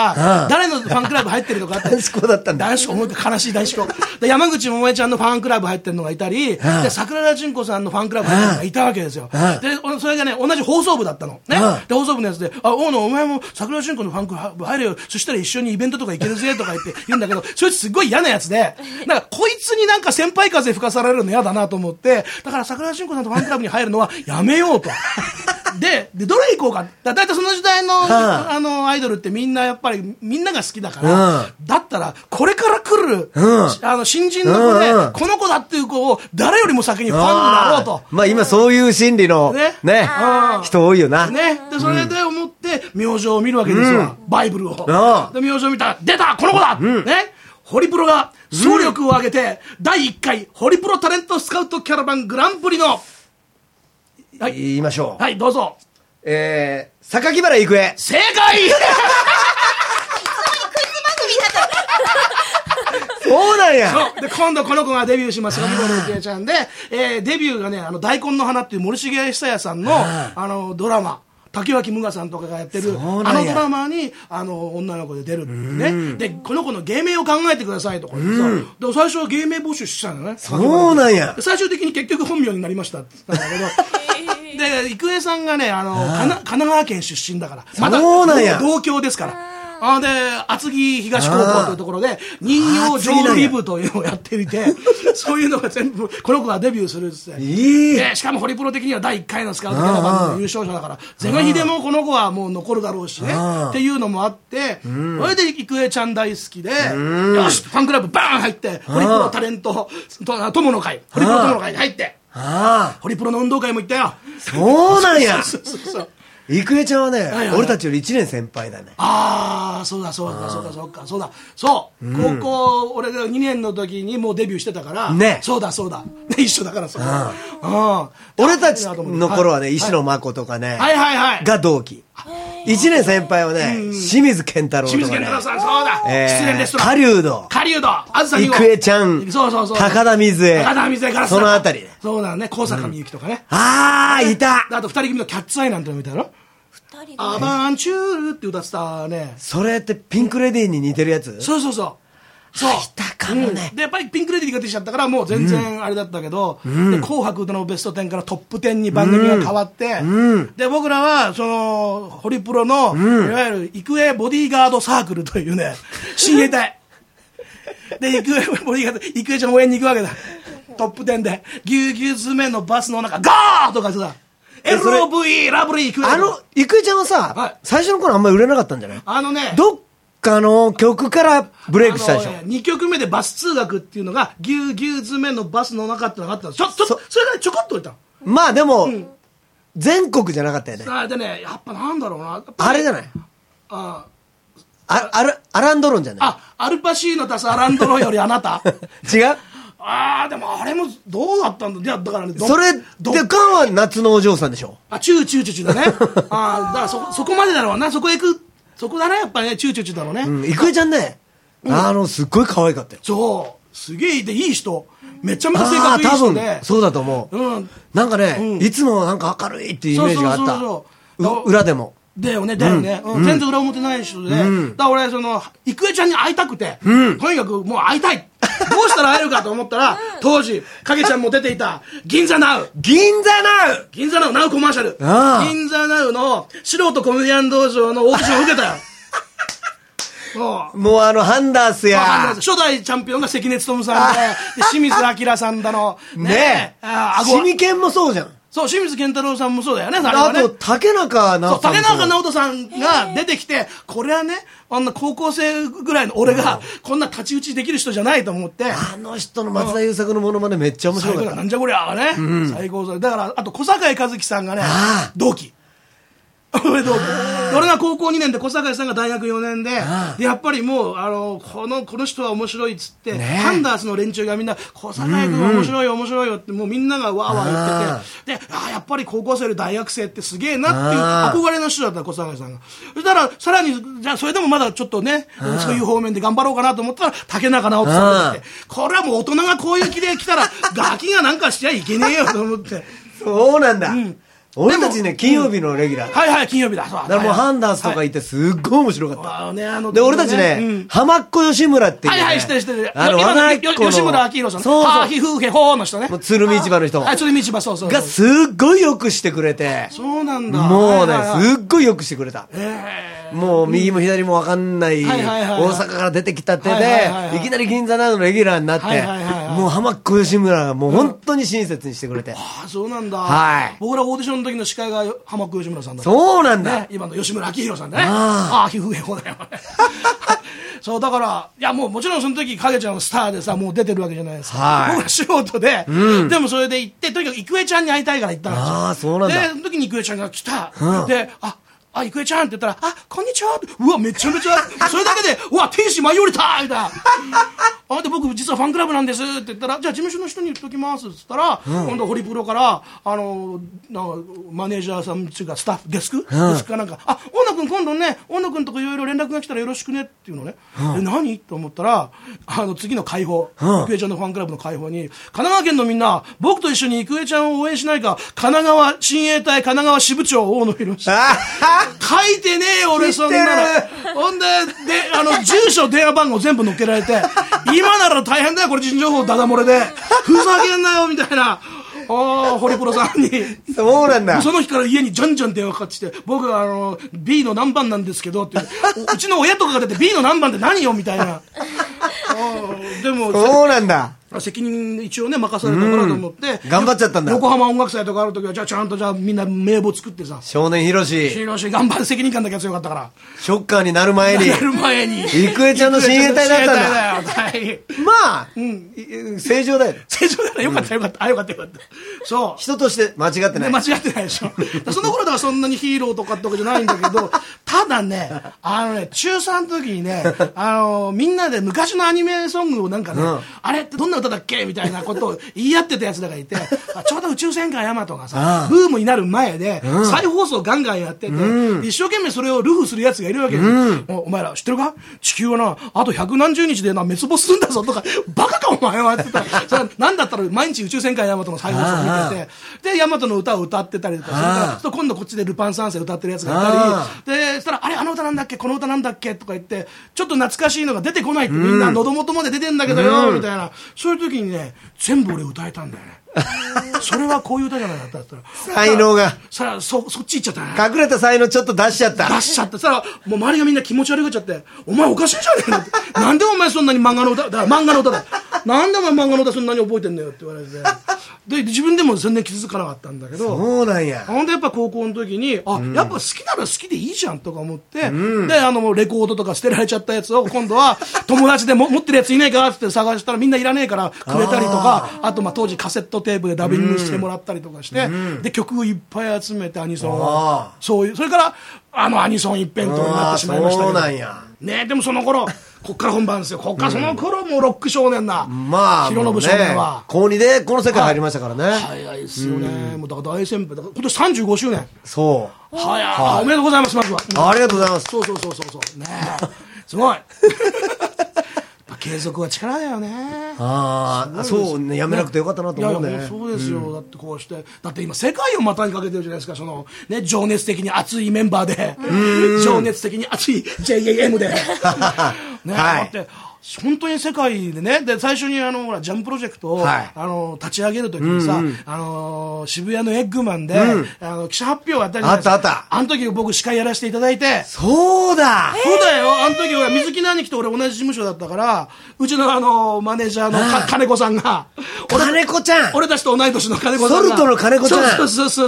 誰のファンクラブ入ってるとかって。 男子校だったんだ。 男子校、思い悲しい男子校。で、山口百恵ちゃんのファンクラブ入ってるのがいたり、で、桜田淳子さんのファンクラブ入ってるのがいたわけですよ。で、それがね、同じ放送部だったの。ね。で、放送部のやつで、大野、お前も桜田淳子のファンクラブ入れよ。そしたら一緒にイベントとか行けるぜ、とか言って言うんだけど、そいつすごい嫌なやつで、なんか、こいつになんか先輩風吹かされるの嫌だなと思って、だから桜田淳子さんとファンクラブに入るのはやめようと。で、どれ行こうか。だいたいその時代の、アイドルってみんなやっぱり、みんなが好きだから、だったら、これから来る、新人の子で、この子だっていう子を誰よりも先にファンになろうと。 まあ今そういう心理の、ね、人多いよな。 ね。で、それで思って、明星を見るわけですよ。バイブルを。で、明星を見たら、出たこの子だね。ホリプロが総力を挙げて、第1回、ホリプロタレントスカウトキャラバングランプリの、 言いましょう。 はい、どうぞ。 榊原郁恵。 正解そうなんや。 そう。で、今度この子がデビューします。榊原郁恵ちゃんで、デビューがね、大根の花っていう森重久彌さんの、ドラマ。竹脇無我さんとかがやってるドラマに女の子で出るね。で、この子の芸名を考えてくださいとか言ってさ、で最初は芸名募集したんだね。 そうなんや。 最終的に結局本名になりましたって言ったんだけど、で、郁恵さんがね、神奈川県出身だから、まだ同郷ですから。で、厚木東高校というところで、人形浄瑠璃部というのをやっていて、そういうのが全部、この子がデビューするんですね。しかもホリプロ的には第1回のスカウトキャラバンの優勝者だから、是が非でもこの子はもう残るだろうしね、っていうのもあって、それで郁恵ちゃん大好きで、よし、ファンクラブバーン入って、ホリプロタレント友の会、ホリプロ友の会に入って、ホリプロの運動会も行ったよ。 そうなんや。郁恵ちゃんはね、俺たちより1年先輩だね。 そうだ。そう。高校、俺が2年の時にもうデビューしてたから。ね。そうだ。一緒だからさ。 俺たちの頃はね、石野真子とかね。が同期。 1年先輩はね、清水健太郎とかね。 清水健太郎さん、そうだ。出演レストラン。 狩人。 あずさ2号。 郁恵ちゃん。 そう。 高田水江。そのあたりで。 そうだね、高坂みゆきとかね。 いた。 あと2人組のキャッツアイなんての見たよ。アバンチュールって歌ってたね。 それってピンクレディーに似てるやつ？ そう。 いたかもね。 で、やっぱりピンクレディーが出てきちゃったから、もう全然あれだったけど、で、紅白歌のベスト10からトップ10に番組が変わって、で、僕らは、ホリプロの、いわゆる、育英ボディーガードサークルというね、親衛隊。で、育英ボディーガード、育英ちゃん応援に行くわけだ。トップ10で、ぎゅうぎゅう詰めのバスの中、ガーとかさ、LOV、ラブリー育英。 郁恵ちゃんはさ、最初の頃あんまり売れなかったんじゃない？どっかの曲からブレイクしたでしょ。 2曲目でバス通学っていうのが、ぎゅうぎゅう詰めのバスの中ってのがあったの。それがちょこっと置いたの。 まあでも、全国じゃなかったよね。 でね、やっぱなんだろうな。 あれじゃない？アランドロンじゃない？ アルパシーノ足すアランドロンよりあなた違う？ でもあれもどうだったんだ。いや、だからね、 それでカンは夏のお嬢さんでしょ。 チューチューチュチュだね。だからそこまでだろうな。そこへ行く。そこだね、やっぱりね、チューチューチュだろうね。 郁恵ちゃんね、すっごい可愛かったよ。 そう。すげえいい人。めちゃめちゃ性格いい人で。 多分、そうだと思う。なんかね、いつもなんか明るいっていうイメージがあった。裏でも。 だよね。全然裏表ない人で。だから俺、郁恵ちゃんに会いたくて、とにかくもう会いたい。どうしたら会えるかと思ったら、当時、影ちゃんも出ていた、銀座ナウナウコマーシャル。銀座ナウの素人コメディアン道場のオーディションを受けたよ。 もうハンダースや。 初代チャンピオンが関根勤さんで、清水明さんだの。 ねえ。シミケンもそうじゃん。 そう、清水健太郎さんもそうだよね、 あと、竹中直人さんが出てきて、これはね、あんな高校生ぐらいの俺が、こんな太刀打ちできる人じゃないと思って。 あの人の松田優作のモノマネめっちゃ面白かった。 なんじゃこりゃね。最高だから、あと小堺一樹さんがね、同期。俺が高校2年で小堺さんが大学4年で、やっぱりもう、この人は面白いっつって、ハンダースの連中がみんな、小堺君面白いよって、もうみんながわーわー言ってて、で、やっぱり高校生より大学生ってすげえなっていう憧れの人だった小堺さんが。そしたら、さらに、じゃあそれでもまだちょっとね、そういう方面で頑張ろうかなと思ったら、竹中直人さんが来て、これはもう大人がこういう気で来たら、ガキがなんかしちゃいけねえよと思って。 そうなんだ。俺たちね、金曜日のレギュラー。 金曜日だ。 だからもうハンダースとか行ってすっごい面白かった。で、俺たちね、浜っ子吉村っていう。 知ってる。吉村明宏さん。 そう。 ひふへほーの人ね。 鶴見市場の人。 鶴見市場、そう。 がすっごいよくしてくれて。 そうなんだ。 もうね、すっごいよくしてくれた。もう右も左も分かんない大阪から出てきたてでいきなり銀座などのレギュラーになってもう浜っ子吉村がもう本当に親切にしてくれてそうなんだ僕らオーディションの時の司会が浜っ子吉村さんだそうなんだ今の吉村明宏さんだね皮膚へほだよそうだからいやもちろんその時影ちゃんはスターでさもう出てるわけじゃないですか僕ら素人ででもそれで行ってとにかく郁恵ちゃんに会いたいから行ったんですよでその時に郁恵ちゃんが来たで郁恵ちゃんって言ったら、こんにちはうわ、めちゃめちゃ、それだけで、うわ、天使舞い降りたみたいな。で、僕、実はファンクラブなんですって言ったら、じゃあ事務所の人に言っときますって言ったら、今度ホリプロから、マネージャーさんっていうか、スタッフ、デスクかなんか、大野くん今度ね、大野くんとかいろいろ連絡が来たらよろしくねっていうのね。何と思ったら、次の会報、郁恵ちゃんのファンクラブの会報に、神奈川県のみんな、僕と一緒に郁恵ちゃんを応援しないか、神奈川親衛隊神奈川支部長大野博士。書いてねえ俺そんなのほんで住所電話番号全部載っけられて今なら大変だよこれ個人情報ダダ漏れでふざけんなよみたいなホリプロさんにそうなんだその日から家にじゃんじゃん電話かかってきて僕B の何番なんですけどってうちの親とかが出て B の何番って何よみたいなでもそうなんだ責任一応ね任されたからと思って頑張っちゃったんだ横浜音楽祭とかある時はじゃあちゃんとみんな名簿作ってさ少年ひろし頑張る責任感だけは強かったからショッカーになる前に郁恵ちゃんの親衛隊だったんだまあ正常だよ正常だよよかったよかったそう人として間違ってない間違ってないでしょその頃ではそんなにヒーローとかってわけじゃないんだけどただね中3の時にねみんなで昔のアニメソングをなんかねあれってどんな歌歌だっけみたいなことを言い合ってたやつらがいて、ちょうど宇宙戦艦ヤマトがさ、ブームになる前で、再放送ガンガンやってて、一生懸命それをルフするやつがいるわけよ。お前ら知ってるか、地球はな、あと百何十日でな、滅亡するんだぞとか、バカかお前はって言ったら、それなんだったら毎日宇宙戦艦ヤマトの再放送を見てて、で、ヤマトの歌を歌ってたりとか、それ今度こっちでルパン三世歌ってるやつがいたり、で、そしたら、あれ、あの歌なんだっけ、この歌なんだっけとか言って、ちょっと懐かしいのが出てこないって、みんな喉元まで出てんだけどよ、みたいな、そういう時にね、全部俺歌えたんだよね。それはこういう歌じゃないかって言ったら、 才能が。 そっち行っちゃったね。 隠れた才能ちょっと出しちゃった。 出しちゃった。そしたら、もう周りがみんな気持ち悪がっちゃって、お前おかしいじゃねえのって。なんでお前そんなに漫画の歌、だから漫画の歌だ。なんでお前漫画の歌そんなに覚えてんだよって言われて。で、自分でも全然気づかなかったんだけど。 そうなんや。 ほんでやっぱ高校の時に、やっぱ好きなら好きでいいじゃんとか思って、で、レコードとか捨てられちゃったやつを今度は友達で持ってるやついねえかって探したらみんないらねえからくれたりとか、あと当時カセットテープでダビングしてもらったりとかして、で、曲をいっぱい集めてアニソンを。そういう、それからアニソン一辺倒になってしまいましたけど。 そうなんや。 ね、でもその頃、こっから本番ですよ。こっからその頃もロック少年な。弘信少年は。 高2でこの世界入りましたからね。 早いですよね。もうだから大先輩。今年35周年。 そう。 早い。おめでとうございます、まずは。 ありがとうございます。 そう。ねすごい。継続は力だよね。 そうね、やめなくてよかったなと思うね。 いやそうですよ。だってこうして、だって今世界を股にかけてるじゃないですか。そのね、情熱的に熱いメンバーで、情熱的に熱い JAM で、ね、だって本当に世界でね、で最初にほらジャムプロジェクトを、立ち上げるときにさ、渋谷のエッグマンで、記者発表があったじゃないですか。あの時僕司会やらせていただいて。 そうだよ。あの時は水木の兄貴と俺同じ事務所だったから、うちのマネージャーの金子さんが、 金子ちゃん、 俺たちと同い年の金子さんが、 ソルトの金子ちゃん、 そうショ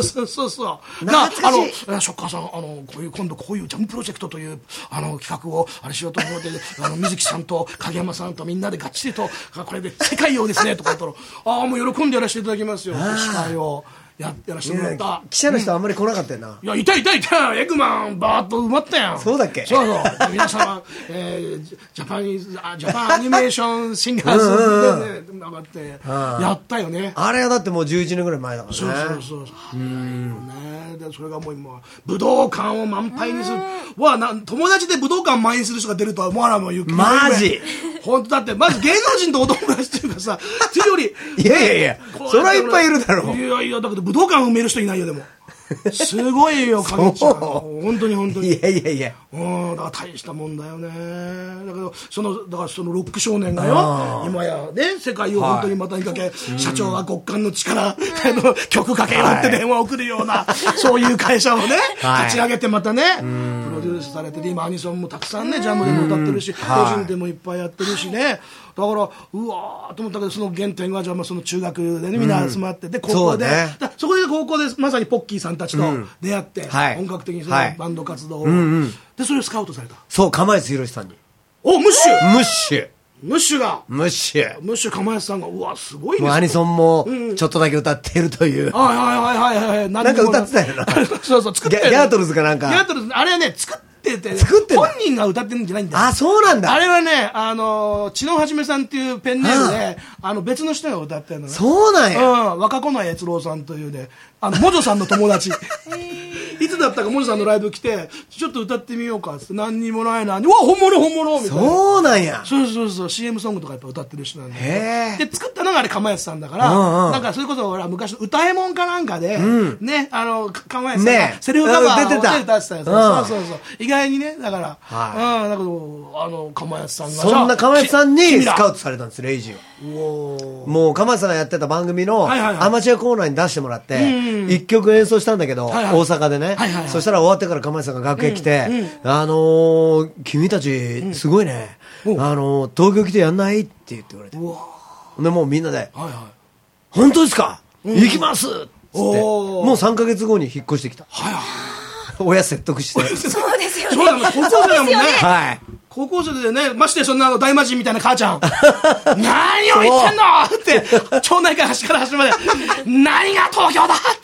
ッカーさん、今度こういうジャムプロジェクトという企画をあれしようと思って、水木さんと影山さんとみんなでがっちりとこれで世界用ですねとか言ったら、もう喜んでやらせていただきますよ、司会をやらせてもらった。 記者の人あんまり来なかったよな。 いや、いたエッグマンバーッと埋まったやん。 そうだっけ。 そう皆様、ジャパンアニメーションシンガーズでね上がってやったよね。 あれはだってもう11年ぐらい前だからね。 そうでそれがもう今武道館を満杯にする。友達で武道館満員する人が出るとは思わないもん。 マジ本当だって、まず芸能人とお友達っていうかさ、それよりいやそれはいっぱいいるだろう。 いやだけど武道館埋める人いないよ。でもすごいよ、金ちゃん。本当に。 いや。 だから大したもんだよね。だけど、そのロック少年がよ、今やね、世界を本当に股にかけ、社長は極寒の力、曲かけようって電話を送るような、そういう会社をね、立ち上げてまたね、プロデュースされてて、今アニソンもたくさんね、ジャムでも歌ってるし、個人でもいっぱいやってるしね。だから、うわーと思ったけど、その原点が、じゃあその中学でね、みんな集まって、で、高校で、そこで高校でまさにポッキーさんたちと出会って、本格的にそのバンド活動を、で、それをスカウトされた。 そう、釜石宏さんに。 お、ムッシュムッシュ釜石さんが、うわ、すごいね。 もうアニソンも、ちょっとだけ歌ってるという。 はい。 なんか歌ってたよな。 そう、作ってギャートルズかなんか。 ギャートルズ、あれはね、作って本人が歌ってるんじゃないんだよ。 そうなんだ。 あれはね、千野はじめさんっていうペンネームで、別の人が歌ってるのね。 そうなんや。 若子の悦郎さんというね、モジョさんの友達。いつだったかモジョさんのライブ来て、ちょっと歌ってみようかって、何にもないな。うわ、本物みたいな。 そうなんや。 そう、CM ソングとかやっぱ歌ってる人なんで。で、作ったのがあれ、釜安さんだから、なんかそれこそ、昔の歌えもんかなんかで、ね、釜安さんがセリフカバーを歌ってたやつ。そう。意外にね、だから、だけど、釜安さんが。 そんな釜安さんにスカウトされたんです、レイジを。もう釜安さんがやってた番組のアマチュアコーナーに出してもらって、一曲演奏したんだけど、大阪でね。そしたら終わってから釜安さんが楽屋来て、君たち、すごいね。東京来てやんないって言って言われて。で、もうみんなで、本当ですか行きますっつって、もう3ヶ月後に引っ越してきた。親説得して。 そうですよね。 そうだもん、高校生だもんね。高校生でね、ましてそんな大魔神みたいな母ちゃん。何を言ってんのって、町内会端から端まで、何が東京だって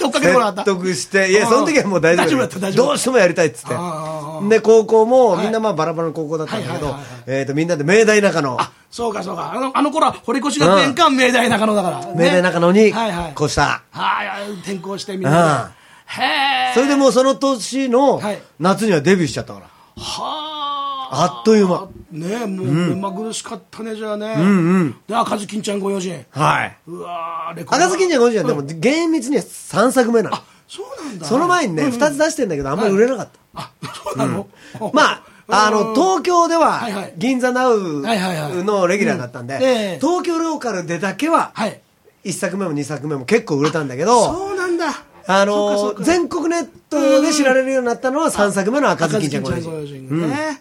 追っかけてこなかった。 説得して、いや、その時はもう大丈夫。どうしてもやりたいっつって。で、高校も、みんなまあバラバラの高校だったんだけど、みんなで明大中野。 そうかそうか。あの頃は堀越学園か明大中野だから。 明大中野に越した。 転校してみんなで。 それでもうその年の夏にはデビューしちゃったから。あっという間。 ね、もう目まぐるしかったね、じゃあね。で、赤ずきんちゃんご用心。 はい。うわー、赤ずきんちゃんご用心はでも厳密には3作目なの。 そうなんだ。 その前にね、2つ出してんだけど、あんまり売れなかった。 そうなの？ まあ、東京では、銀座ナウのレギュラーだったんで、東京ローカルでだけは、1作目も2作目も結構売れたんだけど、 そうなんだ。 全国ネットで知られるようになったのは3作目の赤ずきんちゃんご用心。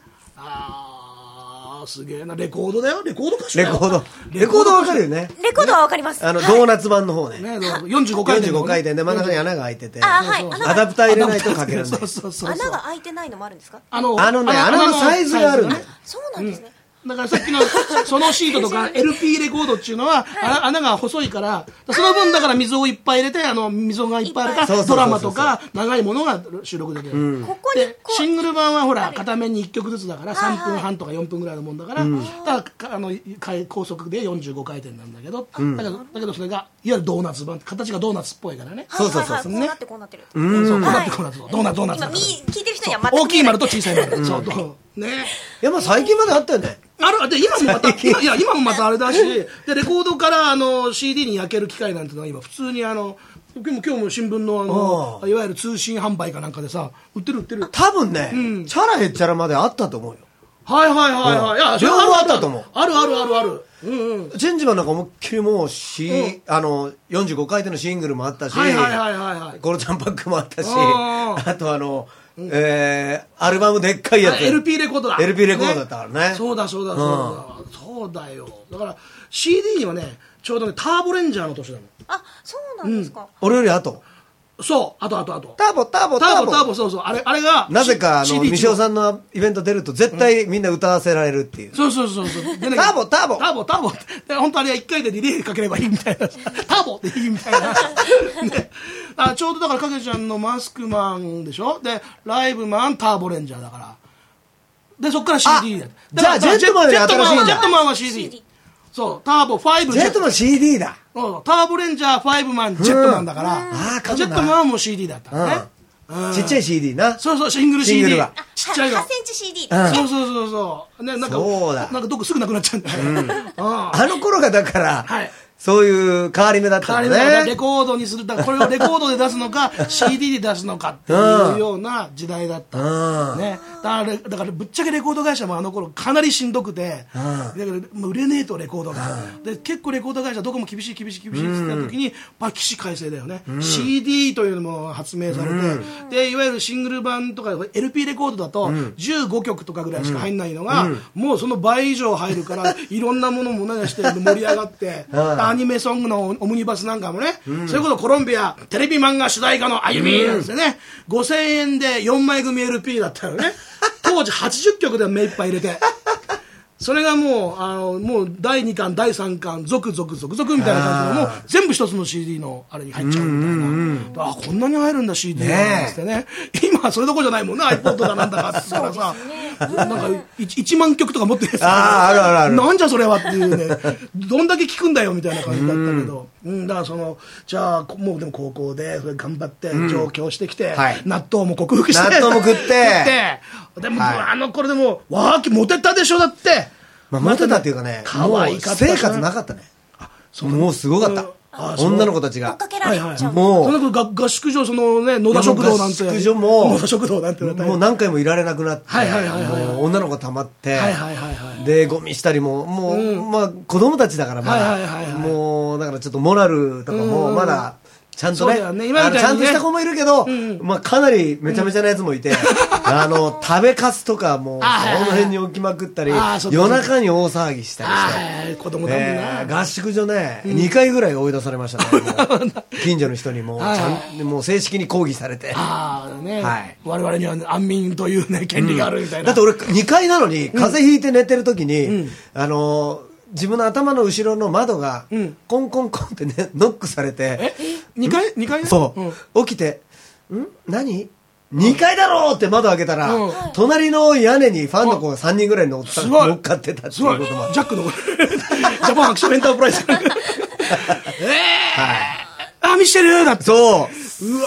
すげえな。レコードだよ。レコード歌手だよ。 レコードわかるよね。 レコードはわかります。 ドーナツ版の方ね。 45回転。 45回転で真ん中に穴が開いてて、 アダプター入れないとかけられない。 穴が開いてないのもあるんですか？ 穴のサイズがあるんだよ。 そうなんですね。 だからさっきのそのシートとか LP レコードっていうのは穴が細いからその分だから水をいっぱい入れて溝がいっぱいあるからドラマとか長いものが収録できる。でシングル版はほら片面に1曲ずつだから3分半とか4分ぐらいのもんだから高速で45回転なんだけどだけどそれがいわゆるドーナツ版形がドーナツっぽいからね。 そうこうなってこうなってる。 そうこうなってこうなってる。ドーナツ今聞いてる人には全く大きい丸と小さい丸。そうね。 いやまあ最近まであったよね。 で今もまたあれだしでレコードからCD に焼ける機械なんてのは今普通に今日も新聞のいわゆる通信販売かなんかでさ売ってる多分ねチャラヘッチャラまであったと思うよ。 はい。 両方あったと思う。 ある。 チェンジマンなんか思いっきりもう45回転のシングルもあったしゴロちゃんパックもあったしあとアルバムでっかいやつ LP レコードだ LP レコードだったからね。 そうだよ。だから CD にはねちょうどねターボレンジャーの年だもん。 そうなんですか。 俺より後。 そうあとターボそうあれがなぜか西尾さんのイベント出ると絶対みんな歌わせられるっていう。 そうターボって本当あれは1回でリレーかければいいみたいなターボっていいみたいなちょうどだからかけちゃんのマスクマンでしょでライブマンターボレンジャーだからでそっから CD だ。 じゃあジェットマンより新しいんだ。 ジェットマンは CD。そうターボ5 ジェットマン CD だ。 ターボレンジャー5マンジェットマンだからジェットマンはもう CD だったね。 ちっちゃい CD な。 そうシングル CD はちっちゃいの 8センチ CD。 そうねなんかどこすぐなくなっちゃうんだよ。 あの頃がだからそういう変わり目だったんだね。 レコードにするだからこれをレコードで出すのかCD で出すのかっていうような時代だったね。だからぶっちゃけレコード会社もあの頃かなりしんどくてだから売れねえとレコードがで結構レコード会社どこも厳しいって言った時に起死回生だよね。CD というのも発明されてでいわゆるシングル版とか LP レコードだと15曲とかぐらいしか入んないのがもうその倍以上入るからいろんなものも流して盛り上がってアニメソングのオムニバスなんかもね、それこそコロンビアテレビ漫画主題歌の歩みなんですよね。5000円で4枚組 LP だったよね。当時80曲で目いっぱい入れてそれがもう第2巻第3巻続々みたいな感じでもう全部一つの CD のあれに入っちゃうみたいな。こんなに入るんだ CD なんってね。今はそれどころじゃないもんね iPod だなんだかってからさなんか1万曲とか持ってるやつあるなんじゃそれはっていうねどんだけ聴くんだよみたいな感じだったけどだからじゃあもうでも高校でそれ頑張って上京してきて納豆も克服して納豆も食ってでもあの頃でもわーモテたでしょだってモテたっていうかねもう生活なかったね。もうすごかった女の子たちがもうその合宿所野田食堂なんてもう何回もいられなくなって女の子たまってでゴミしたりもまあ子供たちだからまだもうだからちょっとモラルとかもまだちゃんとね、ちゃんとした子もいるけど、まあかなりめちゃめちゃなやつもいて、食べかすとかも、その辺に置きまくったり、夜中に大騒ぎしたりして、 子供だもんな。 合宿所ね、2回ぐらい追い出されましたね。近所の人にもう正式に抗議されて。 我々には安眠というね、権利があるみたいな。 だって俺2階なのに、風邪ひいて寝てる時に、自分の頭の後ろの窓がコンコンコンってねノックされて 2階ね。 そう。起きて、何2階だろうって窓開けたら、隣の屋根にファンの子が3人ぐらい乗っかってたっていうことも。 ジャックのジャパンアクションエンタープライズ。あ、見してるだって。 そう。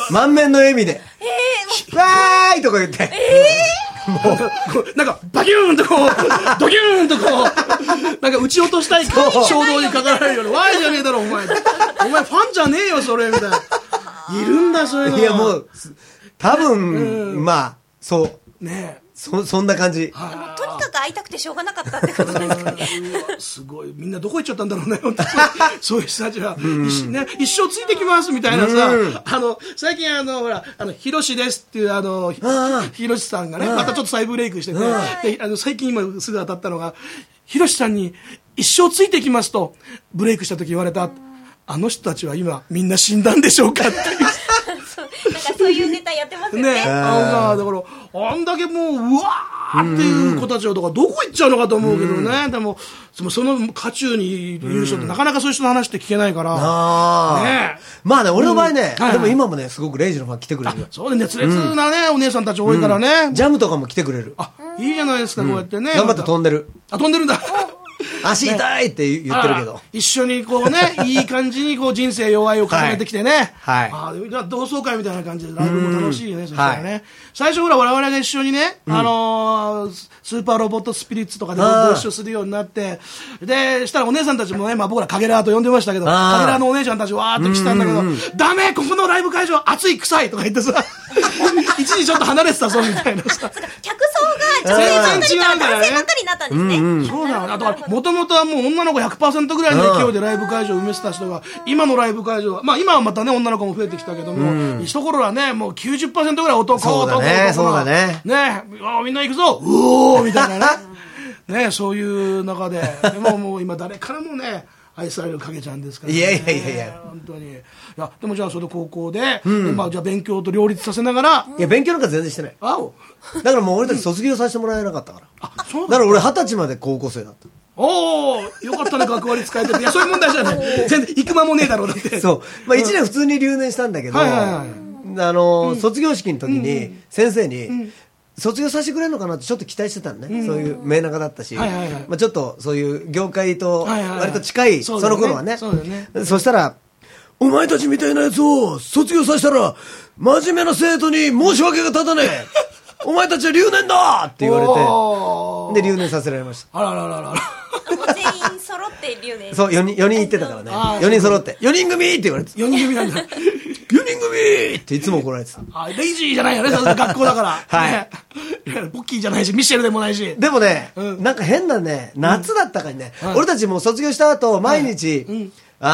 満面の笑みで。わーいとか言って。 なんか、バキューンとこう、ドキューンとこう、なんか撃ち落としたい衝動にかかられるような、ワイじゃねえだろ、お前。お前ファンじゃねえよ、それ、みたいな。いるんだ、そういうの。 いや、もう、多分、まあ、そう。 ねえ。 そんな感じ。 とにかく会いたくてしょうがなかったってことですかね。 すごい。みんなどこ行っちゃったんだろうね。そういう人たちは。一生ついてきますみたいなさ。最近ほら、ヒロシですっていうヒロシさんがね、またちょっと再ブレイクしてて、で最近今すぐ当たったのが、ヒロシさんに一生ついてきますとブレイクした時言われた。あの人たちは今みんな死んだんでしょうかって。 なんかそういうネタやってますよね。 だからあんだけもううわーっていう子たちはどこ行っちゃうのかと思うけどね。でもその渦中にいる人ってなかなかそういう人の話って聞けないから。 ね、まあね、俺の場合ね、でも今もねすごくレイジのファン来てくれるよ。 そうで熱烈なね、お姉さんたち多いからね。 ジャムとかも来てくれる。 あ、いいじゃないですか、こうやってね。 頑張って飛んでる。 あ、飛んでるんだ。 足痛いって言ってるけど、 一緒にこうね、いい感じにこう人生弱いを重ねてきてね、同窓会みたいな感じでライブも楽しいね。そしたらね、最初ほら我々が一緒にね、スーパーロボットスピリッツとかでご一緒するようになって、でしたらお姉さんたちもね、まあ僕らカゲラーと呼んでましたけど、カゲラーのお姉ちゃんたちわーって来たんだけど、ダメ、ここのライブ会場暑い臭いとか言ってさ、一時ちょっと離れてたぞみたいなさ。 客層が女性ばっかりから男性ばっかりになったんですね。 そうだよ。あとはもともとはもう女の子 100% ぐらいの勢いでライブ会場を埋めてた人が、今のライブ会場は、まあ今はまたね、女の子も増えてきたけども、一頃はね、もう 90% ぐらい男。 そうだね、そうだね。 ね、みんな行くぞ、うおーみたいなね。ね、そういう中で、でもう今誰からもね、愛される影ちゃんですからね。 いや本当に。いや、でもじゃあそれ高校で、まあじゃあ勉強と両立させながら。 いや、勉強なんか全然してない。だからもう俺たち卒業させてもらえなかったから。だから俺20歳まで高校生だった。 おー、よかったね、学割使えてて。いや、そういう問題じゃない。全然、行く間もねえだろう、だって。 そう。まあ1年普通に留年したんだけど、卒業式の時に先生に、卒業させてくれるのかなってちょっと期待してたのね。そういう名仲だったし、まあちょっとそういう業界と割と近い、その頃はね。そしたら、お前たちみたいなやつを卒業させたら、真面目な生徒に申し訳が立たねえ。お前たちは留年だって言われて、で留年させられました。 あらららら。全員揃って留年。 そう、4人行ってたからね。4人揃って。4人組って言われてた。 4人組なんだ。4 人組っていつも怒られてた。 レイジーじゃないよね、学校だから。はい。ポッキーじゃないし、ミシェルでもないし。 でもね、なんか変なね、夏だったかにね、俺たちもう卒業した後、毎日、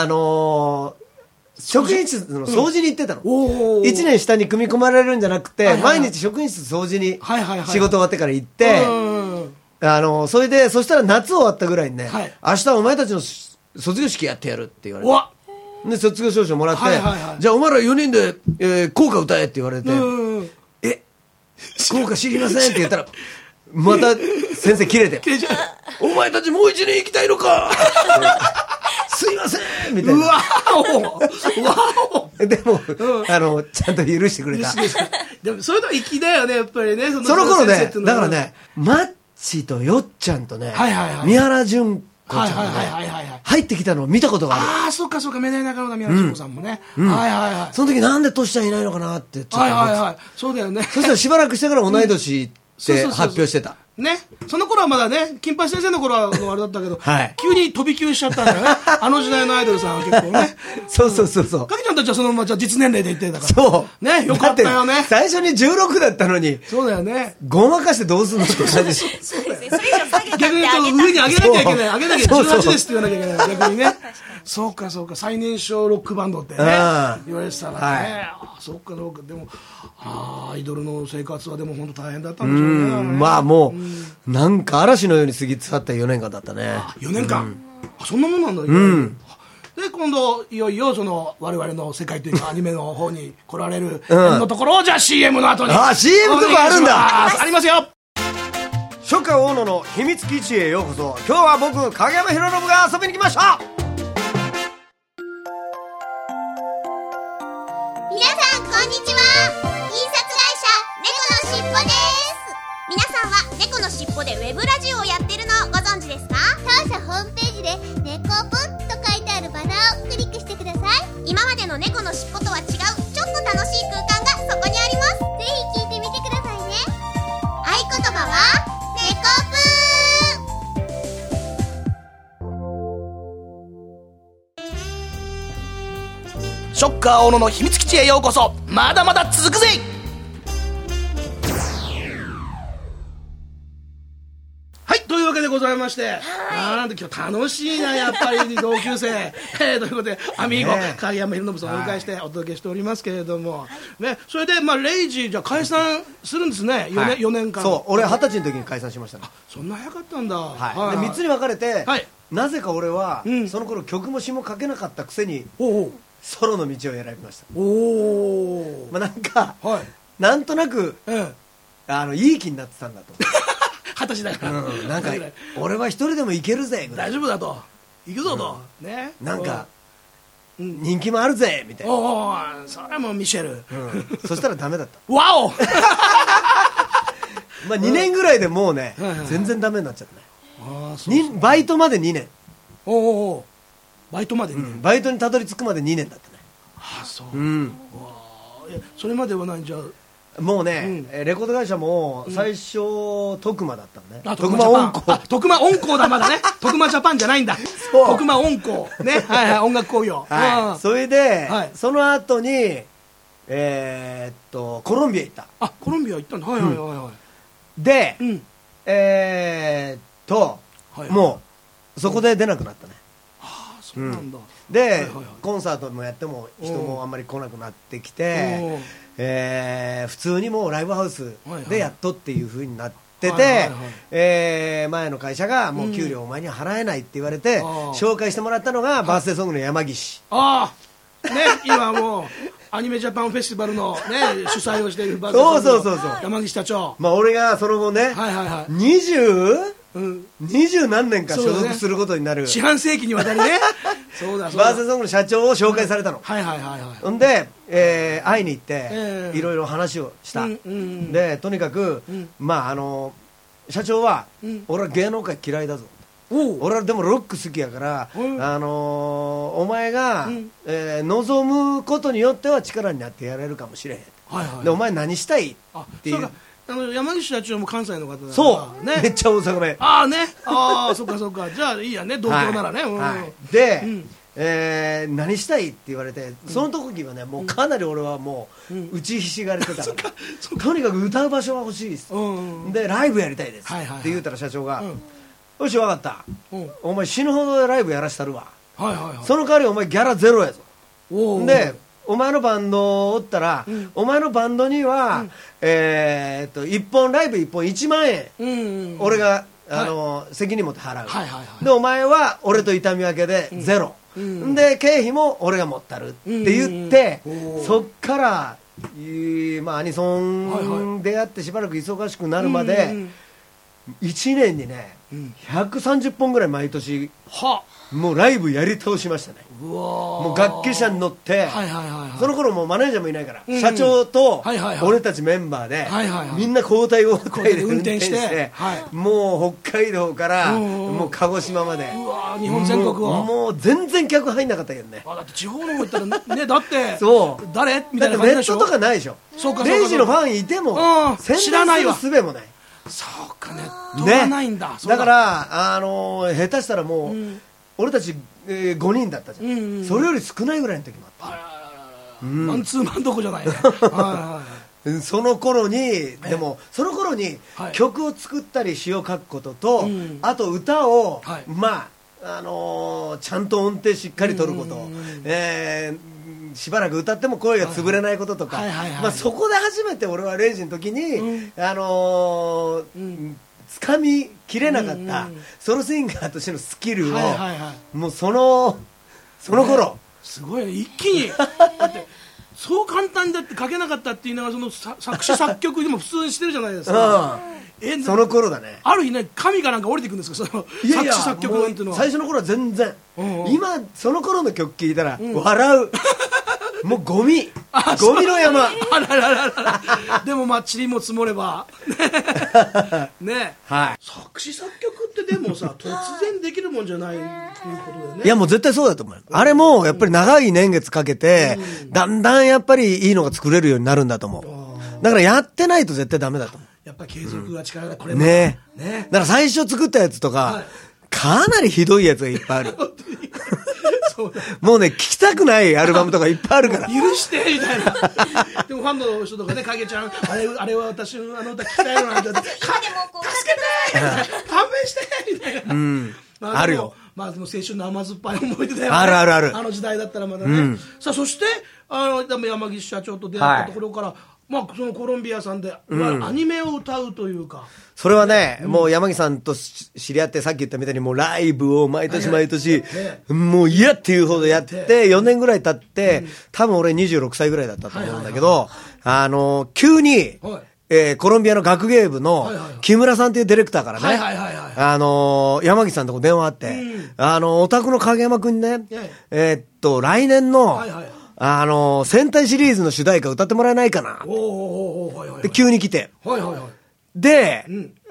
職員室の掃除に行ってたの。1年下に組み込まれるんじゃなくて、毎日職員室掃除に仕事終わってから行って、それで、そしたら夏終わったぐらいにね、明日お前たちの卒業式やってやるって言われて。で、卒業証書もらって、じゃあお前ら4人で、校歌歌えって言われて、校歌知りませんって言ったら、また先生切れて、お前たちもう1年行きたいのかすいませんみたいな。でも、ちゃんと許してくれた。 でも、そういうの粋だよね、やっぱりね。 その頃ね、だからね、マッチとよっちゃんとね、三原純子ちゃんが入ってきたのを見たことがある。 ああ、そうかそうか、めでながらの三原純子さんもね。 その時なんでトシちゃんいないのかなってちょっと思って。 そうだよね。 そしたらしばらくしてから同い年って発表してた。 ね、その頃はまだね、金八先生の頃はあれだったけど、急に飛び級しちゃったんだよね。あの時代のアイドルさんは結構ね。 そう。 かけちゃんたちはそのままじゃ実年齢で言ってたから。 そう。 ね、よかったよね。 最初に16だったのに。 そうだよね。 ごまかしてどうすんのって感じ。 そうですね。それ以上下げて逆に言うと上に上げなきゃいけない。上げなきゃ18ですって言わなきゃいけない。逆にね。そうか、最年少ロックバンドってね、言われてたからね。そうか。でも、アイドルの生活はでも本当大変だったんでしょうね。 まあもう、なんか嵐のように過ぎ去った4年間だったね。 4年間、そんなもんなんだね。で、今度、いよいよ、我々の世界というか、アニメの方に来られる、のところを、じゃあ CM の後に。 CM とかあるんだ。 ありますよ。 初夏大野の秘密基地へようこそ。今日は僕、影山博信が遊びに来ました。 んにちは。印刷会社猫のしっぽです。皆さんは猫のしっぽでウェブラジオをやってるのをご存知ですか？ 当社ホームページで猫ぽんと書いてあるバナーをクリックしてください。 今までの猫のしっぽとは違うちょっと楽しい空間がそこにあります。 ぜひ聞いてみてくださいね。 合言葉は猫ぷー。 ショッカー小野の秘密基地へようこそ。まだまだ続くぜ。はい、というわけでございまして、なんで今日楽しいな、やっぱり同級生、ということでアミーゴ影山博信さんをお迎えしてお届けしておりますけれども、ね、それでレイジじゃあ解散するんですね。4年間。 そう、俺20歳の時に解散しましたね。 そんな早かったんだ。 で3つに分かれて、なぜか俺はその頃曲も詞も書けなかったくせにソロの道を選びました。なんかなんとなくいい気になってたんだと。 20歳だから、 なんか俺は一人でもいけるぜぐらい、 大丈夫だと、行くぞと、ね、 なんか人気もあるぜみたいな。 それはもうミシェル、 そしたらダメだった。 わお 2年ぐらいでもうね、全然ダメになっちゃったね。バイトまで2年。 バイトまで2年、 バイトにたどり着くまで2年だったね。 そう。それまでは何じゃあもうね、レコード会社も最初徳間だったのね。 徳間音工。徳間音工だ、まだね。徳間ジャパンじゃないんだ。徳間音工ね。音楽工業。 それでその後にコロンビア行った。 コロンビア行ったんだ。はいはいはいはい。 でもうそこで出なくなったね。 そうなんだ。 でコンサートもやっても人もあんまり来なくなってきて、普通にもうライブハウスでやっとっていう風になってて、前の会社がもう給料お前には払えないって言われて紹介してもらったのがバースデーソングの山岸。 今もうアニメジャパンフェスティバルのね主催をしているバースデーソングの山岸社長。 俺がその後ね20何年か所属することになる、 四半世紀にわたりねバースデーソングの社長を紹介されたの。ほんで会いに行っていろいろ話をした。でとにかく社長は俺は芸能界嫌いだぞ、俺はでもロック好きやから、お前が望むことによっては力になってやれるかもしれへん。でお前何したいっていう。 山岸社長も関西の方だから。 そうめっちゃ大阪弁。 そっかそっか。じゃあいいやね、東京ならね。 で何したいって言われて、その時はねもうかなり俺はもう打ちひしがれてたから、とにかく歌う場所が欲しいです、でライブやりたいですって言うたら社長がよし分かった、お前死ぬほどライブやらしたるわ、その代わりお前ギャラゼロやぞ、でお前のバンドおったら、お前のバンドには1本ライブ1本1万円俺が責任持って払う、でお前は俺と痛み分けでゼロ、で経費も俺が持ったるって言って、そっからアニソン出会ってしばらく忙しくなるまで1年にね130本ぐらい毎年もうライブやり倒しましたね。もう楽器車に乗って、その頃もうマネージャーもいないから、社長と俺たちメンバーでみんな交代で運転して、もう北海道からもう鹿児島まで日本全国を、 もう全然客入んなかったけどね。 だって地方の方行ったらね、だって誰みだってネたいな感じでしょ。 ットとかないでしょ。レイジのファンいても知らないわ、 すべもない。 そうか、ネットはないんだ。 だから下手したらもう俺たち5人だったじゃん、それより少ないぐらいの時もあった。 マンツーマンどこじゃないね。 その頃にでもその頃に曲を作ったり詩を書くことと、あと歌をちゃんと音程しっかり取ること、しばらく歌っても声が潰れないこととか、そこで初めて俺はレイジの時に掴みきれなかったソロシンガーとしてのスキルをもうその頃すごい一気にだってそう簡単だって書けなかったっていうのはその作詞作曲でも普通にしてるじゃないですか。 その頃だね。 ある日ね神がなんか降りてくるんですか、その作詞作曲なんていうのは。 最初の頃は全然、今その頃の曲聴いたら笑うもうゴミの山。 あらららら。でもまあ塵も積もればね。 はい。 作詞作曲ってでもさ突然できるもんじゃないっていうことだよね。 いやもう絶対そうだと思う。あれもやっぱり長い年月かけて、だんだんやっぱりいいのが作れるようになるんだと思う。だからやってないと絶対ダメだと思う。 やっぱ継続が力だ、これもね。だから最初作ったやつとか、かなりひどいやつがいっぱいある。もうね、聴きたくないアルバムとかいっぱいあるから。 許してみたいな。でもファンの人とかね、影ちゃん、あれは私のあの歌聴きたいのなんて、助けて勘弁してみたいな。 あるよ。 まあでも青春の甘酸っぱい思い出だよね。 あるあるある。 あの時代だったらまだね。さあ、そして、でも山岸社長と出会ったところから、まあ、そのコロンビアさんで、アニメを歌うというか。 それはね、もう山木さんと知り合って、さっき言ったみたいにもうライブを毎年毎年、もう嫌っていうほどやって、4年ぐらい経って、多分俺26歳ぐらいだったと思うんだけど、急に、コロンビアの学芸部の木村さんっていうディレクターからね、山木さんのとこ電話あって、お宅の影山くんにね、来年の、戦隊シリーズの主題歌歌ってもらえないかな。で、急に来て。で、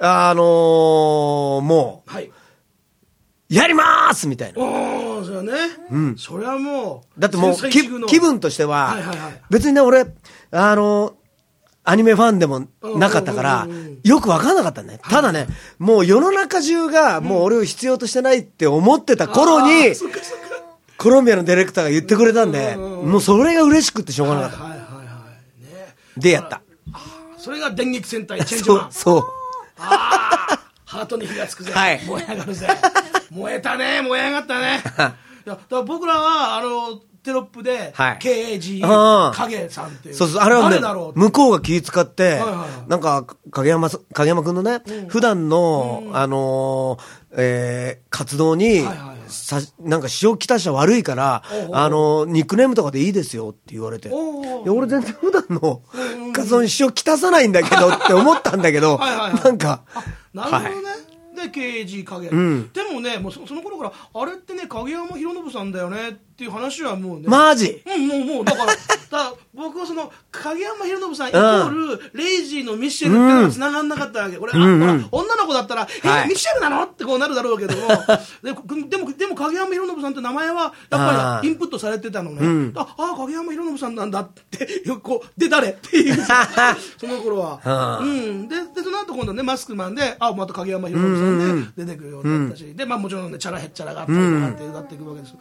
もう、やりまーすみたいな。 それはね。それはもう。だってもう、気分としては、別にね、俺、アニメファンでもなかったから、よくわかんなかったね。ただね、もう世の中中がもう俺を必要としてないって思ってた頃に、コロンビアのディレクターが言ってくれたんで、もうそれが嬉しくってしょうがなかった。で、やった。 それが電撃戦隊チェンジマン。 そう。 ハートに火がつくぜ。燃え上がるぜ。燃えたね、燃え上がったね。だから僕らは、テロップで、KG 影さんっていう。 そうそう、あれはね、向こうが気使って、なんか、影山くんのね、普段の、活動に、なんか支障きたしは悪いから、ニックネームとかでいいですよって言われて。俺全然普段の活動に支障きたさないんだけどって思ったんだけど、なんか。 なるほどね。で、KG 影。でもね、もうその頃から、あれってね、影山博信さんだよねっていう話はもうね。 マジ？ もう、だから、僕はその、影山博信さんイコール、レイジーのミッシェルっていうのが繋がんなかったわけ。俺、女の子だったら、ミッシェルなのってこうなるだろうけども、でも影山博信さんって名前は、やっぱりインプットされてたのね。影山博信さんなんだって、こう、で、誰っていう、その頃は。で、その後今度ね、マスクマンで、また影山博信さんで出てくるようになったし、で、まあもちろんね、チャラヘッチャラがあったりとかって歌っていくわけです。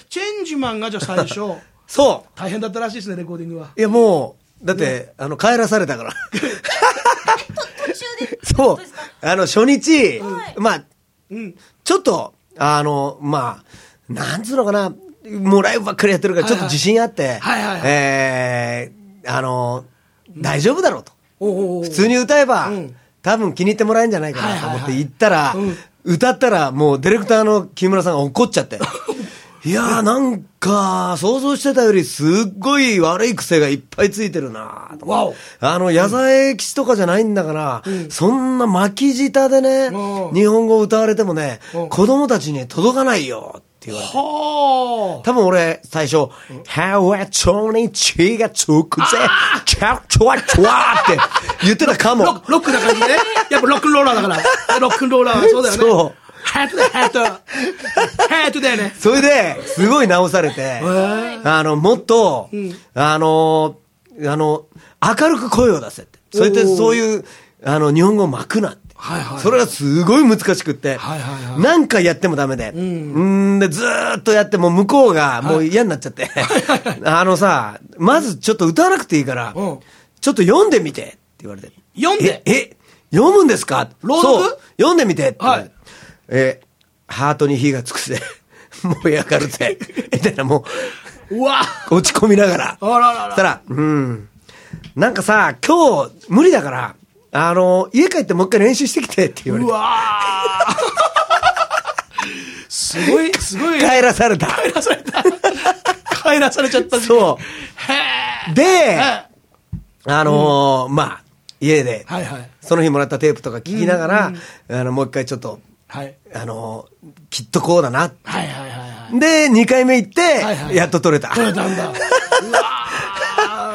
チェンジマンがじゃあ最初、 そう大変だったらしいですね、レコーディングは。 いやもう、だって、帰らされたから。そう。初日、まあ、ちょっと、まあ、なんつうのかな、もうライブばっかりやってるからちょっと自信あって、大丈夫だろうと。普通に歌えば、多分気に入ってもらえるんじゃないかなと思って行ったら、歌ったらもうディレクターの木村さんが怒っちゃって。いやーなんか、想像してたよりすっごい悪い癖がいっぱいついてるなぁ。矢沢永吉とかじゃないんだから、そんな巻き舌でね、日本語を歌われてもね、子供たちに届かないよって言われて。多分俺、最初、ハワチョに血がつくぜ、チャチュワチュワって言ってたかも。 ロックな感じね。やっぱロックンローラーだから。ロックンローラーはそうだよね。そう。ハートだよね。 それで、すごい直されて、もっと、明るく声を出せって。それでそういう、日本語を巻くなって。それがすごい難しくって、何回やってもダメで、で、ずーっとやっても向こうがもう嫌になっちゃって、さ、まずちょっと歌わなくていいから、ちょっと読んでみてって言われて。 読んで読むんですか？ 朗読？ そう、読んでみてって言われて。ハートに火がつくぜ。燃え上がるぜ。みたいなもう、落ち込みながら。そしたら、なんかさ、今日無理だから、家帰ってもう一回練習してきてって言われて。 すごい。 帰らされた。 帰らされちゃった。 そう。で、まあ、家で、その日もらったテープとか聞きながら、もう一回ちょっと、きっとこうだな。で、2回目行って、やっと取れた。 取れたんだ。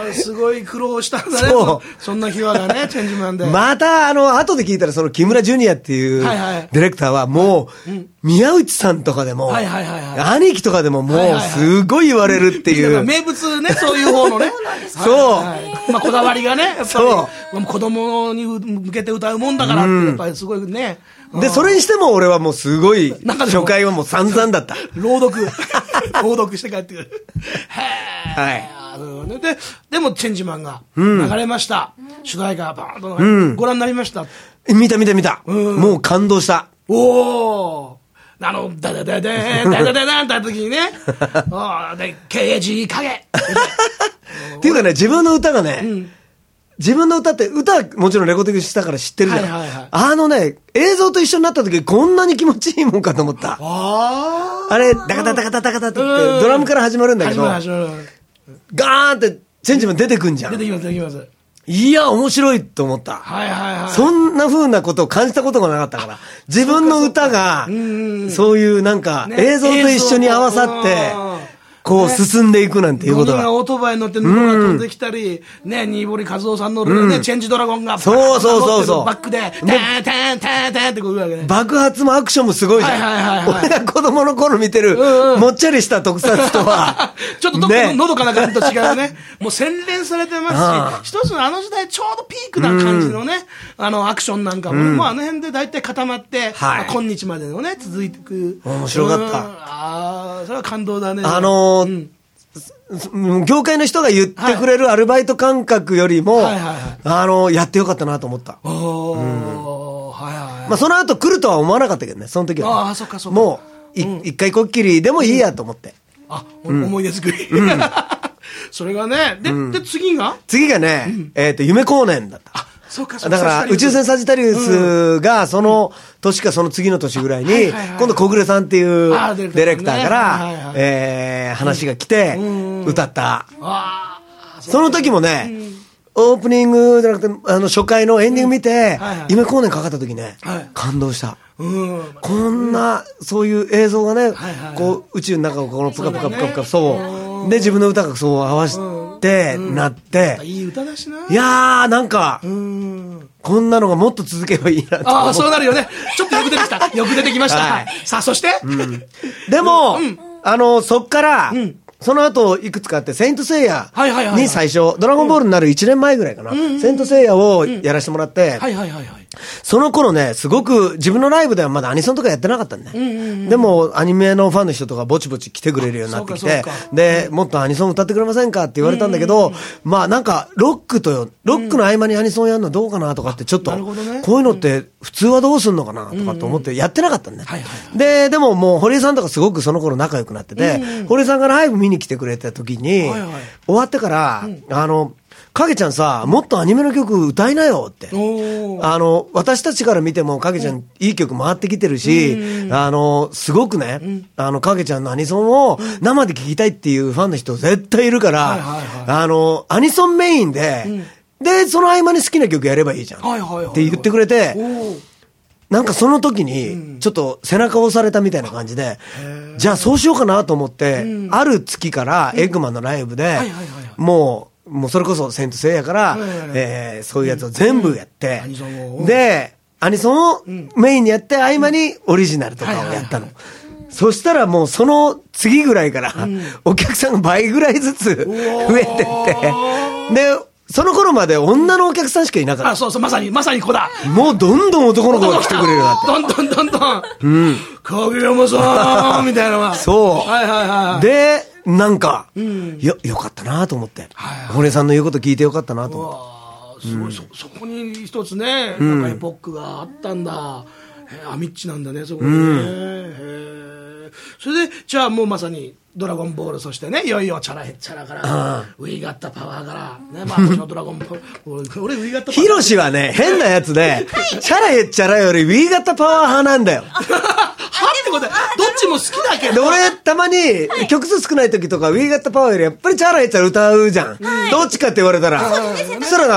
すごい苦労したんだね。そんな秘話がね、チェンジマンで。 また、後で聞いたら、その木村ジュニアっていう、ディレクターはもう、宮内さんとかでも、兄貴とかでももう、すごい言われるっていう。 名物ね、そういう方のね。 そう。 まあ、こだわりがね、やっぱり、子供に向けて歌うもんだからって、やっぱりすごいね。 で、それにしても俺はもうすごい、初回はもう散々だった。 朗読して帰ってくる。はい。でも、チェンジマンが流れました。主題歌バーンとご覧になりました。 見た。もう感動した。 おー。ダダダダダダって時にね、刑事影。 っていうかね、自分の歌がね、自分の歌って歌もちろんレコーディングしたから知ってるじゃん。映像と一緒になった時こんなに気持ちいいもんかと思った。あれ、ダカダダカダダカダってドラムから始まるんだけど、ガーンってチェンジマン出てくんじゃん。 出てきます。 いや、面白いと思った。そんな風なことを感じたことがなかったから。自分の歌が、そういうなんか、映像と一緒に合わさって、こう進んでいくなんていうことが。 がオートバイ乗って向こうが飛んできたり、ね、新堀和夫さん乗るね、チェンジドラゴンが、 そう。 バックで、タンってこういうわけね。 爆発もアクションもすごいじゃん。俺が子供の頃見てる、もっちゃりした特撮とは。 ちょっとどっかのどかな感じと違うね。もう洗練されてますし、一つの時代ちょうどピークな感じのね、アクションなんかも、もう辺で大体固まって、今日までのね、続いていく。 面白かった。 それは感動だね。 業界の人が言ってくれるアルバイト感覚よりも、やってよかったなと思った。まあその後来るとは思わなかったけどね、その時は。もう、一回こっきりでもいいやと思って。 思い出作り。それがね、で、次がね、夢光年だった。だから宇宙船サジタリウスがその年かその次の年ぐらいに今度小暮さんっていうディレクターから話が来て歌ったその時もねオープニングじゃなくて初回のエンディング見て夢光年かかった時ね感動した。こんなそういう映像がねこう宇宙の中をこのプカプカプカプカそうで自分の歌がそう合わせてなっていい歌だしな。 いやーなんかこんなのがもっと続けばいいなと思う。 そうなるよね。ちょっとよく出てきました。さあそしてでもそっからその後いくつかあってセイントセイヤに最初ドラゴンボールになる1年前ぐらいかなセイントセイヤをやらせてもらってその頃ねすごく自分のライブではまだアニソンとかやってなかったんね。でもアニメのファンの人とかぼちぼち来てくれるようになってきてでもっとアニソン歌ってくれませんかって言われたんだけどまあなんかロックの合間にアニソンやるのどうかなとかってちょっとこういうのって普通はどうすんのかなとかって思ってやってなかったんね。でももう堀江さんとかすごくその頃仲良くなってて堀江さんがライブ見に来てくれた時に終わってから影ちゃんさもっとアニメの曲歌いなよって私たちから見ても影ちゃんいい曲回ってきてるしすごくね影ちゃんのアニソンを生で聴きたいっていうファンの人絶対いるからアニソンメインでその合間に好きな曲やればいいじゃんって言ってくれてなんかその時にちょっと背中を押されたみたいな感じでじゃあそうしようかなと思ってある月からエッグマンのライブでもうそれこそセイントセイヤからそういうやつを全部やってでアニソンをメインにやって合間にオリジナルとかをやったの。そしたらもうその次ぐらいからお客さんが倍ぐらいずつ増えてってでその頃まで女のお客さんしかいなかった。 そうまさにこだ。 もうどんどん男の子が来てくれるようになって。 どんどん。影山さんみたいなのが。 そう。で、なんか、よかったなと思って。堀江さんの言うこと聞いてよかったなと思って。 そこに一つね、なんかエポックがあったんだ。アミッチなんだね、そこにね。それで、じゃあもうまさに、ドラゴンボール、そしてね、いよいよチャラヘッチャラから、ウィーガッタパワーから、ね、まあ、もちろんドラゴンボール、俺ウィーガッタパワー。 ヒロシはね、変なやつで、チャラヘッチャラよりウィーガッタパワー派なんだよ。 はってことで、どっちも好きだけど。 俺、たまに、曲数少ない時とか、ウィーガッタパワーよりやっぱりチャラヘッチャラ歌うじゃん。どっちかって言われたら。そしたらな、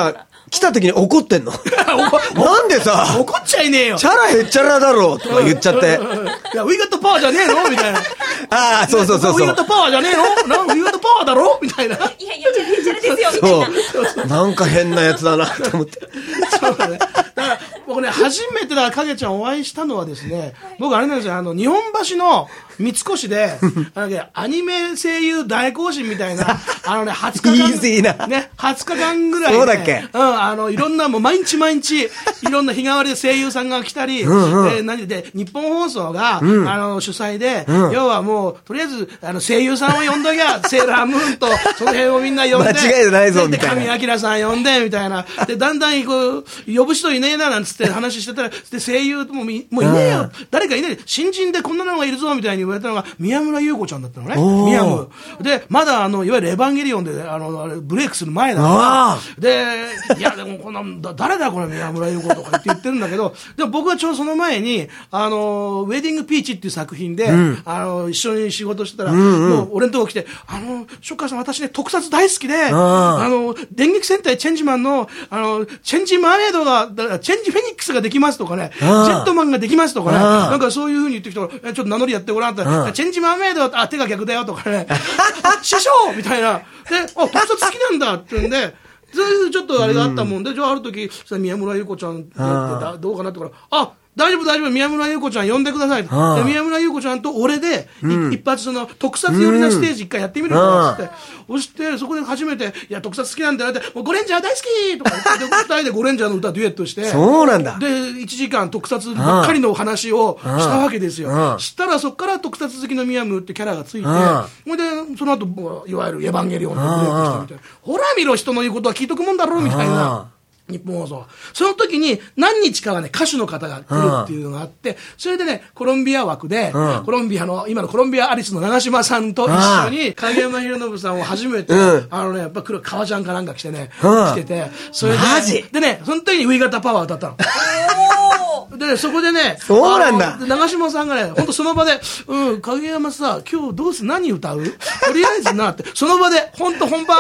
来た時に怒ってんの。なんでさ、 怒っちゃいねえよ。 チャラへっちゃらだろうとか言っちゃって。 いや、ウィガットパワーじゃねえのみたいな。 ああ、そうそうそうそう。 ウィガットパワーじゃねえのウィガットパワーだろみたいな。いやいや、チャラですよ、みたいな。 そう。なんか変なやつだなと思って。 そうだね。だから僕ね、初めてだ影ちゃんお会いしたのはですね、僕あれなんですよ、日本橋の三越で、アニメ声優大行進みたいな、20日間。 イージーな。 ね、20日間ぐらい、ね。 そうだっけ？ いろんな、もう毎日、いろんな日替わりで声優さんが来たり、で、日本放送が、主催で、要はもう、とりあえず、声優さんを呼んどきゃ、セーラームーンと、その辺をみんな呼んで、 間違いないぞ、みたいな。 で、神明さん呼んで、みたいな。で、だんだん、こう、呼ぶ人いねえな、なんつって話してたら、で、声優もういねえよ、誰かいねえ、新人でこんなのがいるぞ、みたいに言われたのが、宮村優子ちゃんだったのね。宮村。で、まだいわゆるエヴァンゲリオンで、ブレイクする前だから。で、いや、でもこんな、誰だこれ宮村優子とかって言ってるんだけど、でも僕はちょうどその前に、ウェディングピーチっていう作品で、一緒に仕事してたら、もう俺のとこ来て、ショッカーさん私ね、特撮大好きで、電撃戦隊チェンジマンの、チェンジマーメイドが、チェンジフェニックスができますとかね、ジェットマンができますとかね、なんかそういう風に言ってきたら、ちょっと名乗りやってごらんって、チェンジマーメイド、手が逆だよとかね、師匠みたいな、で、特撮好きなんだって言うんで、そういうちょっとあれがあったもんで、じゃあある時、宮村優子ちゃんってどうかなってから、大丈夫、宮村優子ちゃん呼んでくださいと。で、宮村優子ちゃんと俺で、一発特撮寄りなステージ一回やってみるかって。そして、そこで初めて、いや、特撮好きなんだよって、もうゴレンジャー大好きとか言って、二人でゴレンジャーの歌デュエットして。 そうなんだ。 で、1時間特撮ばっかりの話をしたわけですよ。したらそっから特撮好きの宮村ってキャラがついて、ほいで、その後、いわゆるエヴァンゲリオンのブレイクしたみたいな。ほら見ろ、人の言うことは聞いとくもんだろうみたいな。日本放送。その時に何日かはね、歌手の方が来るっていうのがあって、それでね、コロンビア枠で、コロンビアの、今のコロンビアアリスの長嶋さんと一緒に、影山博信さんを初めて、やっぱ革ジャンかなんか着てね、来てて、それで、 マジでね、その時にウィガタパワー歌ったの。で、そこでね、 そうなんだ。 長嶋さんがね、ほんとその場で、影山さ、今日どうす、何歌うとりあえずなって、その場で、ほんと本番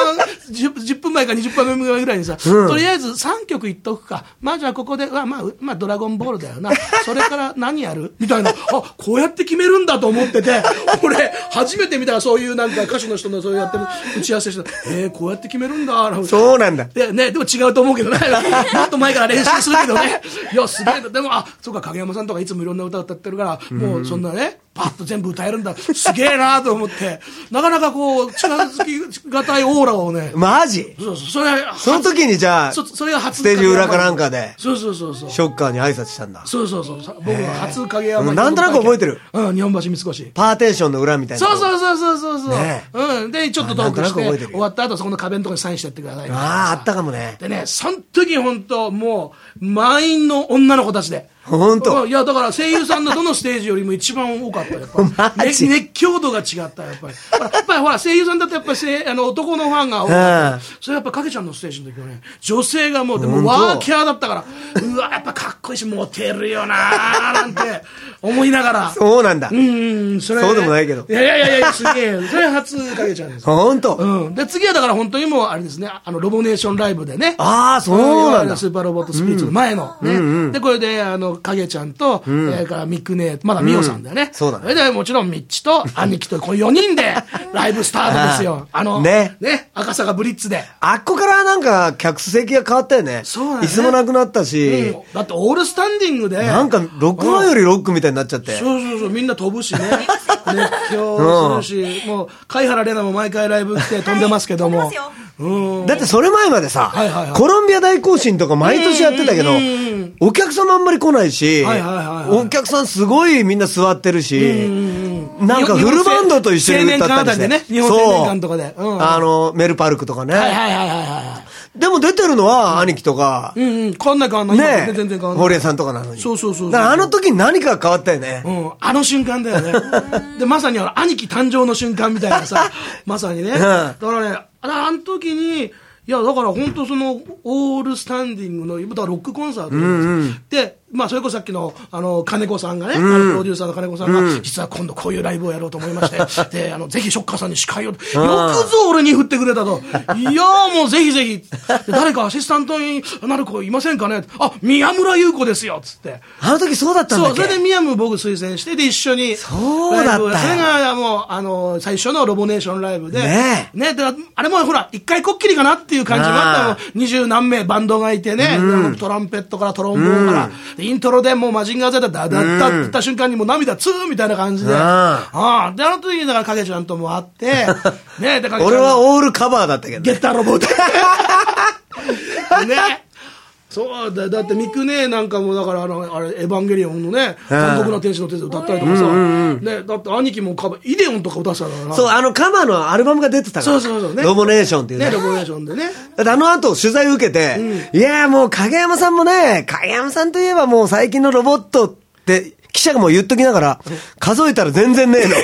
10分前か20分前ぐらいにさ、とりあえず3曲言っとくか。まあじゃあここで、まあドラゴンボールだよな。それから何やるみたいな。こうやって決めるんだと思ってて、俺、初めて見たらそういうなんか歌手の人のそうやって打ち合わせして、こうやって決めるんだ。 そうなんだ。 でも違うと思うけどね。もっと前から練習するけどね。いや、すげえな。でも、そうか、影山さんとかいつもいろんな歌歌ってるから、もうそんなね、パッと全部歌えるんだ。すげえなと思って、なかなかこう、近づきがたいオーラをね。 マジ？ そう、 その時にじゃあ、 それが初ステージ裏かなんかで、 そう。ショッカーに挨拶したんだ。 そう。僕が初影山。 なんとなく覚えてる。 日本橋三越。 パーテーションの裏みたいな。 そう。で、ちょっとトークして、終わった後そこの壁のところにサインしてやってください。 あったかもね。 でね、その時本当もう、満員の女の子たちで。 本当。 いや、だから声優さんのどのステージよりも一番多かったやっぱ熱狂度が違ったやっぱりほら声優さんだとやっぱり男のファンが多かった。それやっぱ影ちゃんのステージの時はね、女性がもうでもワーキャーだったから、うわやっぱかっこいいしモテるよなーなんて思いながら。 そうなんだ。 それそうでもないけど。 いやすげえ。それ初影ちゃんです。 本当。 で次はだから本当にもうあれですね、ロボネーションライブでね。 そうなんだ。 スーパーロボットスピーツの前のね。でこれで影ちゃんとからミクネまだミオさんだよね。 そうだね。 それでもちろんミッチと兄貴とこの4人でライブスタートですよ。赤坂ブリッツで。 あっこからなんか客席が変わったよね。 そうだね。 椅子もなくなったし。 だってオールスタンディングで。 なんかロックマンよりロックみたいになっちゃって。 そう。みんな飛ぶしね。熱狂するし、もう貝原玲奈も毎回ライブ来て飛んでますけども。 だってそれ前までさ、コロンビア大行進とか毎年やってたけど、お客様あんまり来ないし、お客さんすごいみんな座ってるし、なんかフルバンドと一緒に歌ったりしてね。 日本青年館とかで。 メルパルクとかね。でも出てるのは兄貴とか、 変わんないね。全然変わんない。 堀江さんとかなのに。 そう。 だからあの時に何か変わったよね。 あの瞬間だよね。で、まさに兄貴誕生の瞬間みたいなさ、まさにね。だからね、あの時に、いや、だから本当その、オールスタンディングの、だからロックコンサートで、 まあ、それこそさっきの、金子さんがね、プロデューサーの金子さんが、実は今度こういうライブをやろうと思いまして、で、ぜひショッカーさんに司会を、よくぞ俺に振ってくれたと。いやーもうぜひぜひ、誰かアシスタントになる子いませんかね。あ、宮村優子ですよ、つって。 あの時そうだったんだっけ。 そう、それで宮村僕推薦して、で、一緒に。 そうだった。 それがもう、最初のロボネーションライブで、ね、で、あれもほら、一回こっきりかなっていう感じもあった。20何名バンドがいてね、トランペットからトロンボーンから、イントロでもうマジンガー Z ダダッタって言った瞬間にもう涙ツーみたいな感じで、で、あの時にだから影ちゃんとも会って、ね、 俺はオールカバーだったけど、 ゲッターロボで。ね。そうだ、だってミクねなんかもだからあれエヴァンゲリオンのね、残酷な天使の手で歌ったりとかさ、ね、だって兄貴もカバーイデオンとか歌ってたからな。 そう、カバーのアルバムが出てたから。 そうね。 ロボネーションっていうね。 ロボネーションでね。 だってあの後取材受けて、いやもう影山さんもね、影山さんといえばもう最近のロボットって記者がもう言っときながら、数えたら全然ねえの。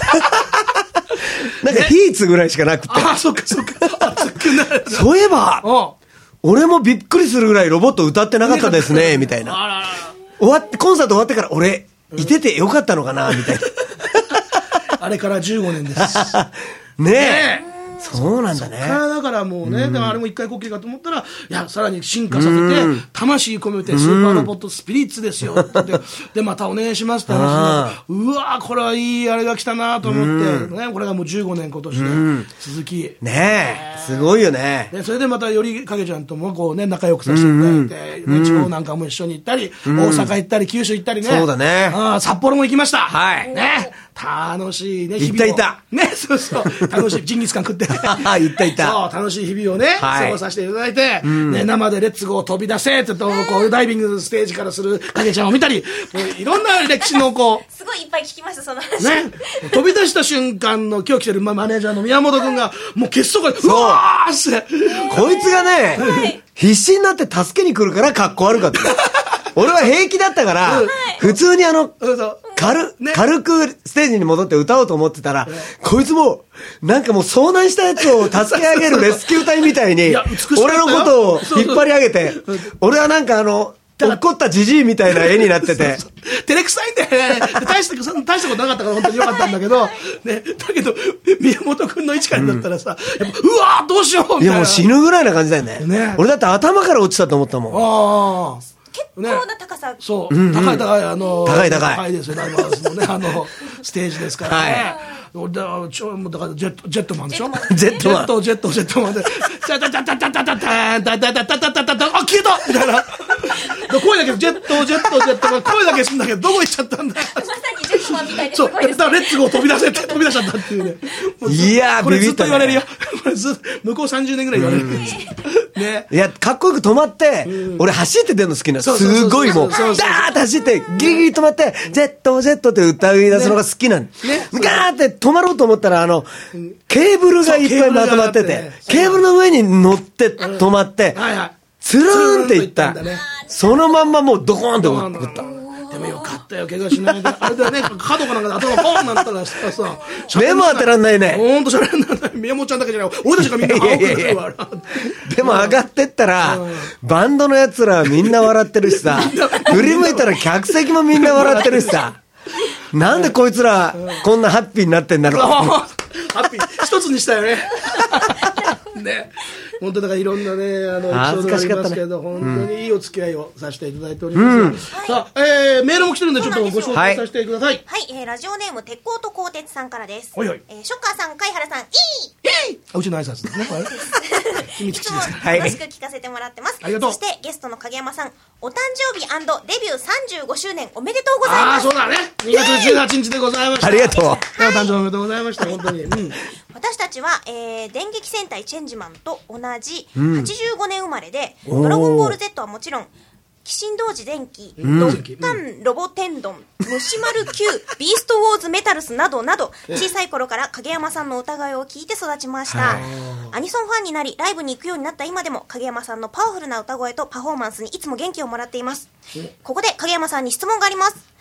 なんかヒーツぐらいしかなくて。 あ、そっか。熱くなる。 そういえば、俺もびっくりするぐらいロボット歌ってなかったですね、みたいな。コンサート終わってから俺、いててよかったのかな、みたいな。 あれから15年です。 ねえ。そうなんだね。 だからもうね、だからあれも一回こっきりかと思ったら、いや、さらに進化させて、魂込めてスーパーロボットスピリッツですよって。で、またお願いしますって話で、うわーこれはいいあれが来たなと思って、ね、これがもう15年今年で続き。 ねえ、すごいよね。 で、それでまたより影ちゃんともこうね、仲良くさせていただいて、地方なんかも一緒に行ったり、大阪行ったり、九州行ったりね。 そうだね。 札幌も行きました。 はい。 ね。楽しいね、 日々を。いた。 ね、そう。楽しい。ジンギスカン食って。 いた。 そう、楽しい日々をね、過ごさせていただいて、ね、生でレッツゴー飛び出せってこう、ダイビングステージからする影ちゃんを見たり、いろんな歴史のこう。すごいいっぱい聞きました、その話。 ね。飛び出した瞬間の今日来てるマネージャーの宮本くんが、もう結束が、うわーって。 こいつがね、必死になって助けに来るからかっこ悪かった。俺は平気だったから、普通に軽くステージに戻って歌おうと思ってたら、こいつも、なんかもう遭難したやつを助け上げるレスキュー隊みたいに、俺のことを引っ張り上げて、俺はなんか落っこったジジイみたいな絵になってて。 照れくさいんだよね。大したことなかったから本当によかったんだけど、ね、だけど、宮本くんの位置からだったらさ、やっぱうわーどうしようみたいな。 いやもう死ぬぐらいな感じだよね。俺だって頭から落ちたと思ったもん。 結構な高さ。 そう。高い。 高いですよ、ライブハウスのね、ステージですからね。だからジェットマンでしょ。ジェットマンで。タタタタタタタタタタタタタタタタ、あ、消えたみたいな。声だけジェット声だけすんだけどどこ行っちゃったんだ。 まさにジェットマンみたいな。 そう。だからレッツゴー飛び出せって飛び出しちゃったっていうね。 いやー、ビビった。 これずっと言われるよ。これ向こう30年ぐらい言われるんですよ。ね。 いや、かっこよく止まって、俺走って出るの好きなの。すごいもう、ダーッて走って、ギリギリ止まって、ジェットって歌い出すのが好きなの。ガーって止まろうと思ったら、ケーブルがいっぱいまとまってて、ケーブルの上に乗って止まって、つるーんっていった。そのまんまもうドコーンって打った。 でもよかったよ、怪我しないで。あれだよね、角かなんかで頭がポーンなったらさ、 目も当てらんないね。 ほんと喋らんない。宮本ちゃんだけじゃない。俺たちがみんな青くなるわ。 でも上がってったら、バンドの奴らみんな笑ってるしさ、振り向いたら客席もみんな笑ってるしさ、なんでこいつらこんなハッピーになってんだろう。 ハッピー一つにしたよね。ね。本当だからいろんなね、エピソードがありますけど、本当にいいお付き合いをさせていただいております。さあ、メールも来てるんでちょっとご紹介させてください。 はい、ラジオネーム鉄鋼と鋼鉄さんからです。 はいはい。 ショッカーさん、貝原さん、 うちの挨拶ですね。 いつも楽しく聞かせてもらってます。 ありがとう。 そしてゲストの影山さん、お誕生日&デビュー35周年おめでとうございます。 ああ、そうだね。2月18日でございました。 ありがとう。お誕生日おめでとうございました。本当に。 私たちは、電撃戦隊チェンジマンと同じ85年生まれで、ドラゴンボール Z はもちろん、鬼神童子前期、ドッカンロボ天丼、虫丸 Q、ビーストウォーズメタルスなどなど、小さい頃から影山さんの歌声を聞いて育ちました。アニソンファンになり、ライブに行くようになった今でも、影山さんのパワフルな歌声とパフォーマンスにいつも元気をもらっています。ここで影山さんに質問があります。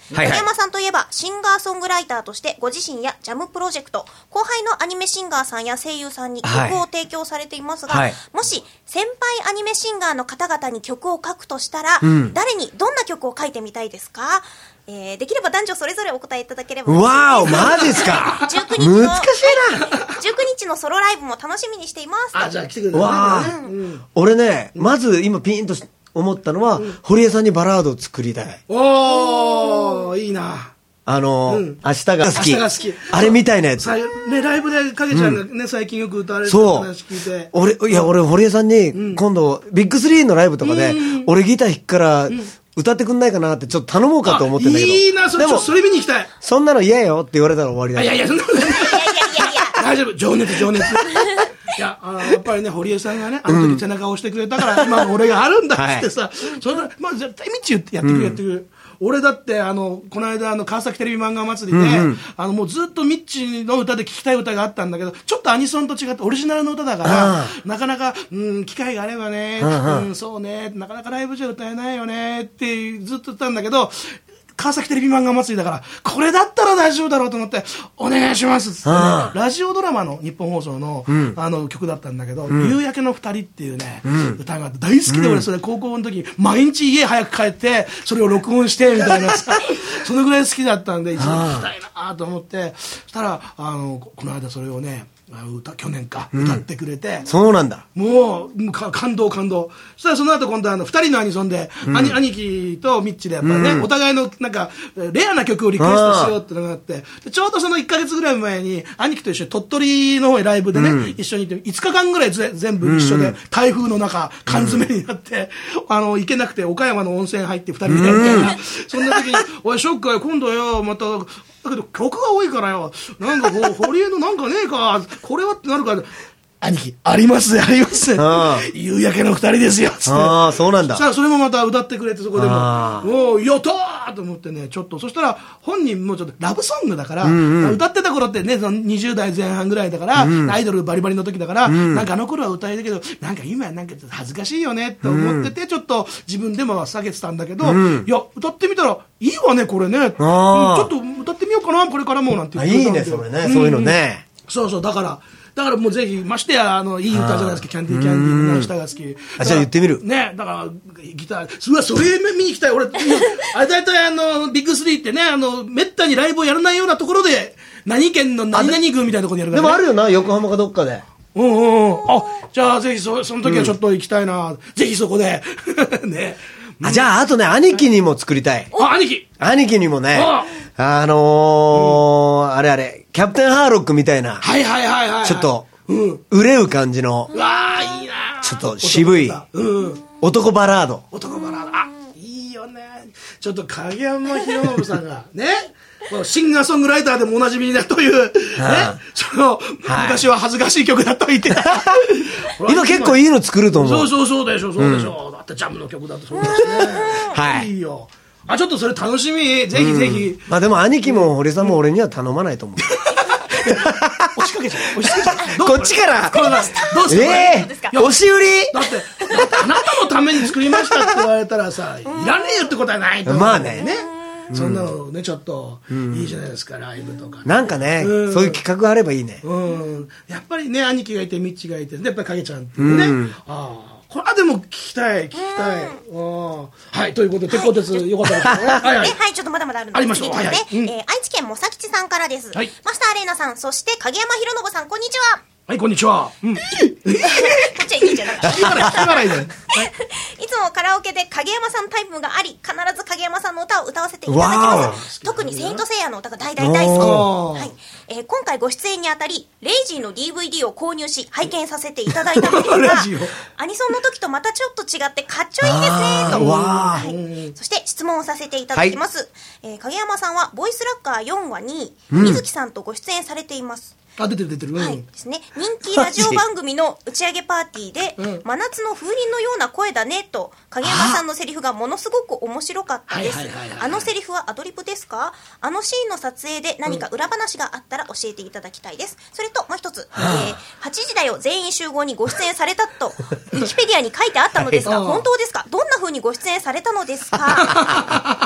影山さんといえばシンガーソングライターとしてご自身やジャムプロジェクト、後輩のアニメシンガーさんや声優さんに曲を提供されていますが、もし先輩アニメシンガーの方々に曲を書くとしたら、誰にどんな曲を書いてみたいですか？できれば男女それぞれお答えいただければ。 わーお、マジっすか。 19日の難しいな。 19日のソロライブも楽しみにしています。 じゃあ来てくれた。 わー、俺ね、まず今ピンと思ったのは、堀江さんにバラードを作りたい。 おー、いいな。 明日が好き。 明日が好き。 あれみたいなやつ。 ね、ライブで影ちゃんがね、最近よく歌われてる話聞いて。 俺、堀江さんに、今度、ビッグ3のライブとかで、俺ギター弾くから、歌ってくんないかなってちょっと頼もうかと思ってんだけど。 いいな、それ見に行きたい。 そんなの嫌よって言われたら終わりだ。 いや、そんなことない。大丈夫、情熱。いや、やっぱりね、堀江さんがね、あの時背中を押してくれたから、今俺があるんだっつってさ、それまあ絶対道やってくれ。俺だって、この間、川崎テレビ漫画祭りで、もうずっとミッチの歌で聴きたい歌があったんだけど、ちょっとアニソンと違ってオリジナルの歌だから、なかなか、機会があればね、そうね、なかなかライブじゃ歌えないよね、ってずっと言ったんだけど、川崎テレビ漫画祭りだから、これだったら大丈夫だろうと思って、お願いしますっつってね、ラジオドラマの日本放送の、曲だったんだけど、夕焼けの二人っていうね、歌が大好きで、俺それ高校の時、毎日家早く帰って、それを録音して、みたいなさ、そのぐらい好きだったんで、一度聴きたいなと思って、そしたら、この間それをね、去年か、歌ってくれて、 そうなんだ。 もう感動。そしたらその後今度二人のアニソンで、兄貴とミッチでやっぱりね、お互いのなんか、レアな曲をリクエストしようってのがあって、ちょうどその1ヶ月ぐらい前に、兄貴と一緒に鳥取の方へライブでね、一緒に行って、5日間ぐらい全部一緒で、台風の中、缶詰になって、行けなくて岡山の温泉入って2人で、みたいな。そんな時に、おい、ショックかよ、今度よ、また、だけど曲が多いからよ、なんか堀江のなんかねえか、これはってなるから、兄貴、あります。夕焼けの二人ですよ、つって。 そうなんだ。 さあ、それもまた歌ってくれて、そこでも、もう、やったーと思ってね、ちょっと、そしたら、本人もちょっとラブソングだから、歌ってた頃ってね、その20代前半ぐらいだから、アイドルバリバリの時だから、なんかあの頃は歌えるけど、なんか今なんか恥ずかしいよねって思ってて、ちょっと自分でも下げてたんだけど、いや、歌ってみたら、いいわね、これね。ちょっと歌ってみようかな、これからも、なんて言っていいね、それね、そういうのね。 そう、だからもうぜひ、ましてや、いい歌じゃないですか、キャンディーの下が好き。 じゃあ言ってみる。 ね、だから、ギター、それ見に行きたい。俺、あれ大体ビッグ3ってね、めったにライブをやらないようなところで、何県の何々郡みたいなところでやるから、ね。 でもあるよな、横浜かどっかで。 じゃあぜひその時はちょっと行きたいな。ぜひそこで。ね。 じゃあ、あとね、兄貴にも作りたい。兄貴にもね、あれ、キャプテンハーロックみたいな。ちょっと、憂う感じの。 うわー、いいな。 ちょっと渋い。男バラード。 いいよね。ちょっと影山博信さんが、ね。シンガーソングライターでもおなじみだという、ね。昔は恥ずかしい曲だと言ってた。 今結構いいの作ると思う。 そうでしょ。だってジャムの曲だってそうだしね。いいよ。ちょっとそれ楽しみ。ぜひ。 まあでも兄貴も堀さんも俺には頼まないと思う。 押しかけちゃう。 こっちからどうすか押し売りだってあなたのために作りましたって言われたらさ、いらねえよってことはないと思う。 まあね。 そんなのね、ちょっといいじゃないですか、ライブとか。 なんかね、そういう企画があればいいね。 やっぱりね、兄貴がいて、ミッチがいて、やっぱり影ちゃんっていうね。これはでも聞きたい。はい、ということで、鉄鋼鉄よかったですね。 はい、ちょっとまだまだあるので。 ありましょう。 愛知県もさきちさんからです。マスターレイナさん、そして影山博信さん、こんにちは。 はい、こんにちは。こっちはいいじゃないですか。いつもカラオケで影山さんタイムがあり、必ず影山さんの歌を歌わせていただきます。特にセイントセイヤの歌が大好き。今回ご出演にあたり、レイジーの DVD を購入し、拝見させていただいたのですが、アニソンの時とまたちょっと違ってかっちょいいですね、と。そして質問をさせていただきます。影山さんは、ボイスラッカー4話に、水木さんとご出演されています。 出てる。 ですね。人気ラジオ番組の打ち上げパーティーで、真夏の風鈴のような声だねと、影山さんのセリフがものすごく面白かったです。あのセリフはアドリブですか？あのシーンの撮影で何か裏話があったら教えていただきたいです。それともう一つ、8時だよ全員集合にご出演されたと、ウィキペディアに書いてあったのですが、本当ですか？どんな風にご出演されたのですか？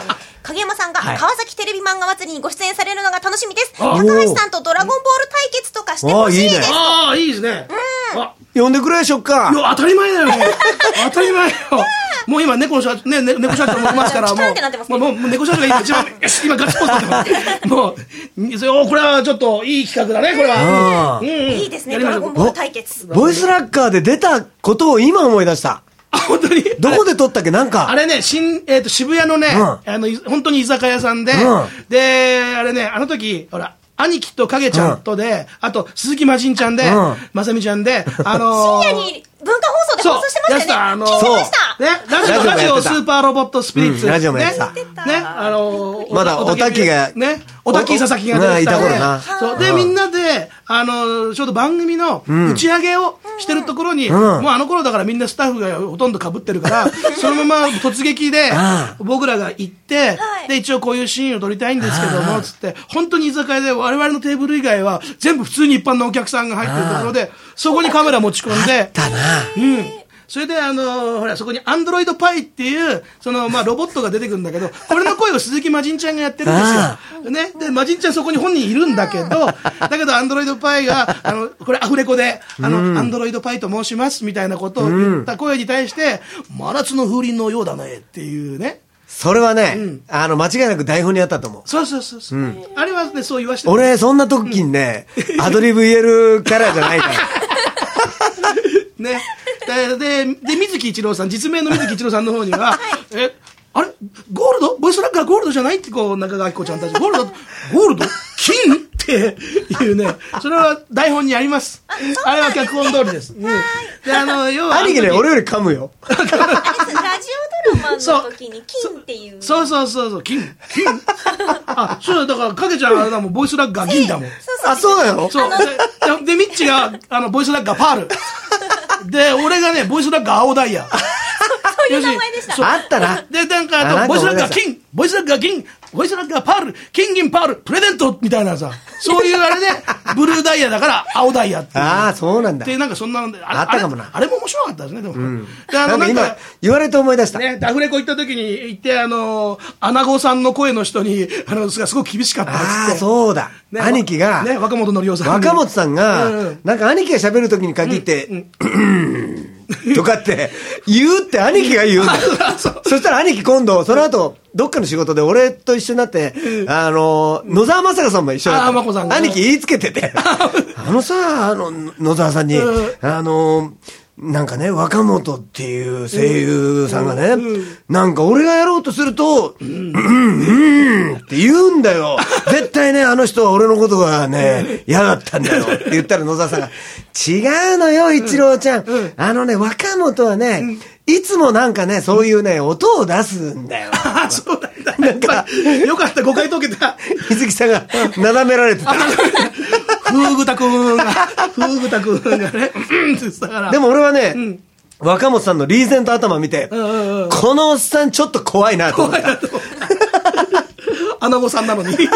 影山さんが川崎テレビ漫画祭りにご出演されるのが楽しみです。高橋さんとドラゴンボール対決とかしてほしいです。 ああ、いいですね。 呼んでくれ、ショッカー。 いや、当たり前だよ。当たり前よ。もう今、猫社長もいますから、もう猫社長が一番、よし、今ガッツポーズだって。もう、これはちょっといい企画だね、これは。 いいですね、ドラゴンボール対決。 ボイスラッカーで出たことを今思い出した。 本当にどこで撮ったっけ、なんか。 あれね、渋谷のね、本当に居酒屋さんで、で、あれね、あの時、ほら、兄貴と影ちゃんとで、あと、鈴木まじんちゃんで、まさみちゃんで、 深夜に文化放送で放送してましたよね。聞いてました。 ね、ラジオスーパーロボットスピリッツ。 ラジオもやってた。 ね、 まだおたきが、 ね、おたき佐々木が出てたね。そう。で、みんなで、ちょうど番組の打ち上げをしてるところに、もうあの頃だからみんなスタッフがほとんど被ってるから、そのまま突撃で、僕らが行って、で、一応こういうシーンを撮りたいんですけども、つって、本当に居酒屋で我々のテーブル以外は、全部普通に一般のお客さんが入ってるところで、そこにカメラ持ち込んで、それでほら、そこにアンドロイドパイっていう、ロボットが出てくるんだけど、これの声を鈴木まじんちゃんがやってるんですよ。ね。で、まじんちゃんそこに本人いるんだけど、だけどアンドロイドパイが、これアフレコで、アンドロイドパイと申します、みたいなことを言った声に対して、真夏の風鈴のようだね、っていうね。 それはね、間違いなく台本にあったと思う。 そう。あれはね、そう言わして。 俺、そんな時にね、アドリブ言えるキャラじゃないから。 ね。で、水木一郎さん、実名の水木一郎さんの方には、あれゴールドボイスラッカーゴールドじゃないって中川明子ちゃんたち、ゴールド金っていうね、それは台本にあります。あれは脚本通りです。で、要は。 兄貴ね、俺より噛むよ。 ラジオドラマの時に金っていう。 そう、金。あ、そうだから、影ちゃんはもうボイスラッガー銀だもん。 あ、そうなの？ そう。で、ミッチが、ボイスラッガーパール。で、俺がね、ボイスラッガー青ダイヤ。 そういう名前でした。 あったな。 で、なんか、ボイスラッガー金、ボイスラッガー銀、ボイスラッガーパール、金銀パール、プレゼントみたいなさ、そういうあれで、ブルーダイヤだから青ダイヤっていう。 ああ、そうなんだ。 で、なんかそんなので、 あったかもな。 あれも面白かったですね、でも。で、 なんか今、言われて思い出した。 ね、アフレコ行った時に行って、アナゴさんの声の人に、すごく厳しかったっつって。 ああ、そうだ。兄貴が、 ね、若本のりおさん。 若本さんが、なんか兄貴が喋る時に限って、とかって言うって兄貴が言うんだよ。そしたら兄貴今度その後どっかの仕事で俺と一緒になって野沢雅子さんも一緒だった兄貴言いつけてて野沢さんになんかね若本っていう声優さんがねなんか俺がやろうとするとって言うんだよ絶対ねあの人は俺のことがね嫌だったんだよって言ったら野沢さんが違うのよ一郎ちゃん若本はねいつもなんかねそういうね音を出すんだよそうなんだなんかよかった誤解解けた水木さんがなだめられてたふぐたくんがねって言ってたからでも俺はね若本さんのリーゼント頭見てこのおっさんちょっと怖いなと思ったアナゴさんなのにね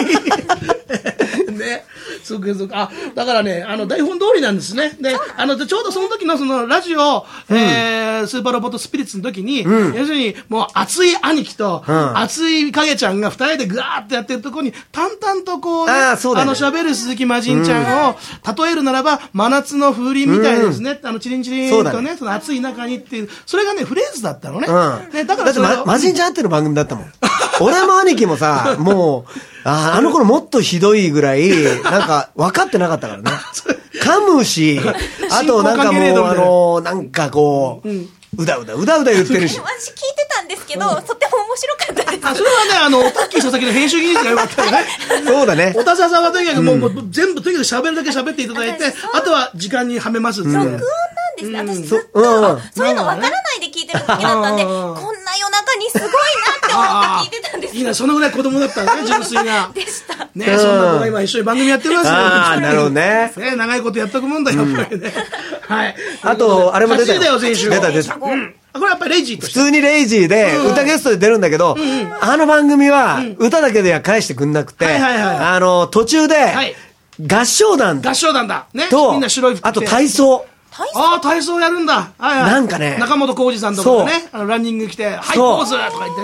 そうかだからね台本通りなんですねでちょうどその時のそのラジオ、スーパーロボットスピリッツの時に、要するにもう熱い兄貴と、熱い影ちゃんが二人でガーってやってるところに淡々とこう、ね、喋る鈴木まじんちゃんを、例えるならば真夏の風鈴みたいですね、チリンチリンとねその暑い中にっていうそれがねフレーズだったのね、ねだからだってまじんちゃん会ってる番組だったもん俺も兄貴もさもうあの頃もっとひどいぐらいなんか分かってなかったからね噛むしあとなんかもうなんかこう、うだうだ言ってるし私聞いてたんですけど、とても面白かったですそれはねオタッキー佐々木の編集技術が良かったよねそうだねおたささんはとにかくもう全部とにかく喋るだけ喋っていただいてあとは時間にはめます録音なんですね私ずっとそういうの分からないで聞いてる時だったんでこんな夜中にすごいなって思って聞いてたんですいいなそのぐらい子供だったね純粋なでしたねそんな子が今一緒に番組やってますよああなるほどね長いことやっとくもんだやっぱりねはいあとあれも出たよ先週出たこれやっぱりレイジーと普通にレイジーで歌ゲストで出るんだけどあの番組は歌だけでは返してくんなくて途中で合唱団だねとみんな白い服着てあと体操体操やるんだなんかね中本浩二さんとかねランニング来てはいポーズとか言ってね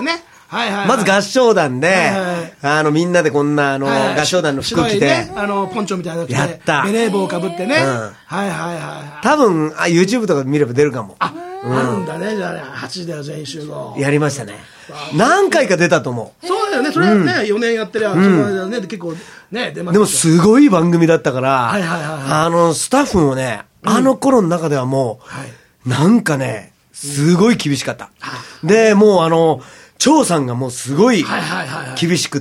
まず合唱団で、みんなでこんな合唱団の服着て、 ポンチョみたいなの着て、 やった。 ベレー帽をかぶってね。 多分、YouTube とか見れば出るかも。 あるんだね、じゃあ、8時だよ、全員集合。 やりましたね。何回か出たと思う。 そうだよね、それはね、4年やってりゃ、その間ね、結構ね、出ました。 でもすごい番組だったから、スタッフもね、あの頃の中ではもう、なんかね、すごい厳しかった。で、もう張さんがもうすごい厳しくって、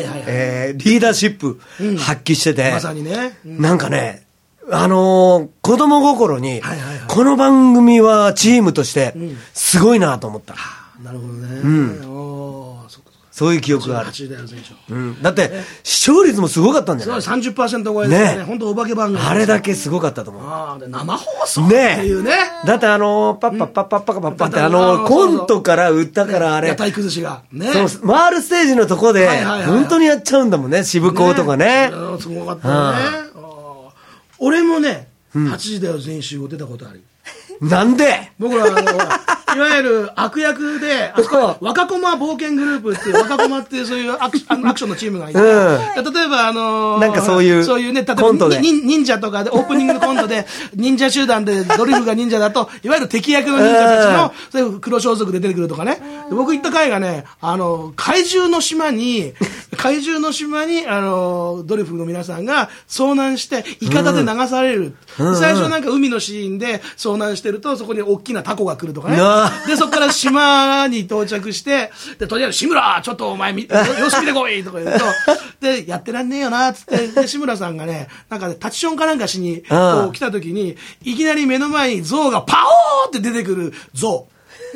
リーダーシップ発揮してて、 まさにね。 なんかね、子供心に、この番組はチームとしてすごいなと思った。 なるほどね。 そういう記憶がある。 8時だよ、全員。だって、視聴率もすごかったんじゃない？ そう、30% 超えですよね。本当お化け番組。 あれだけすごかったと思う。生放送っていうね。 だってパッパッパッパッパッパってコントから歌からあれ。 屋台崩しが。ね。 回るステージのとこで、本当にやっちゃうんだもんね、渋港とかね。 すごかったよね。俺もね、8時だよ、全員集合出たことある。 なんで僕らいわゆる悪役で、若駒冒険グループっていう、若駒っていうそういうアクションのチームがいて、例えばなんかそういうね、例えば忍者とかで、オープニングのコントで、忍者集団でドリフが忍者だと、いわゆる敵役の忍者たちの、そういう黒装束で出てくるとかね。僕行った回がね、怪獣の島に、ドリフの皆さんが遭難して、イカダで流される。最初なんか海のシーンで遭難してると、そこに大きなタコが来るとかね。で、そこから島に到着して、で、とりあえず、志村、ちょっとお前様子見てこいとか言うと、で、やってらんねえよな、つって、で、志村さんがね、なんかね、タチションかなんかしに、こう来た時に、いきなり目の前に象がパオーって出てくる象。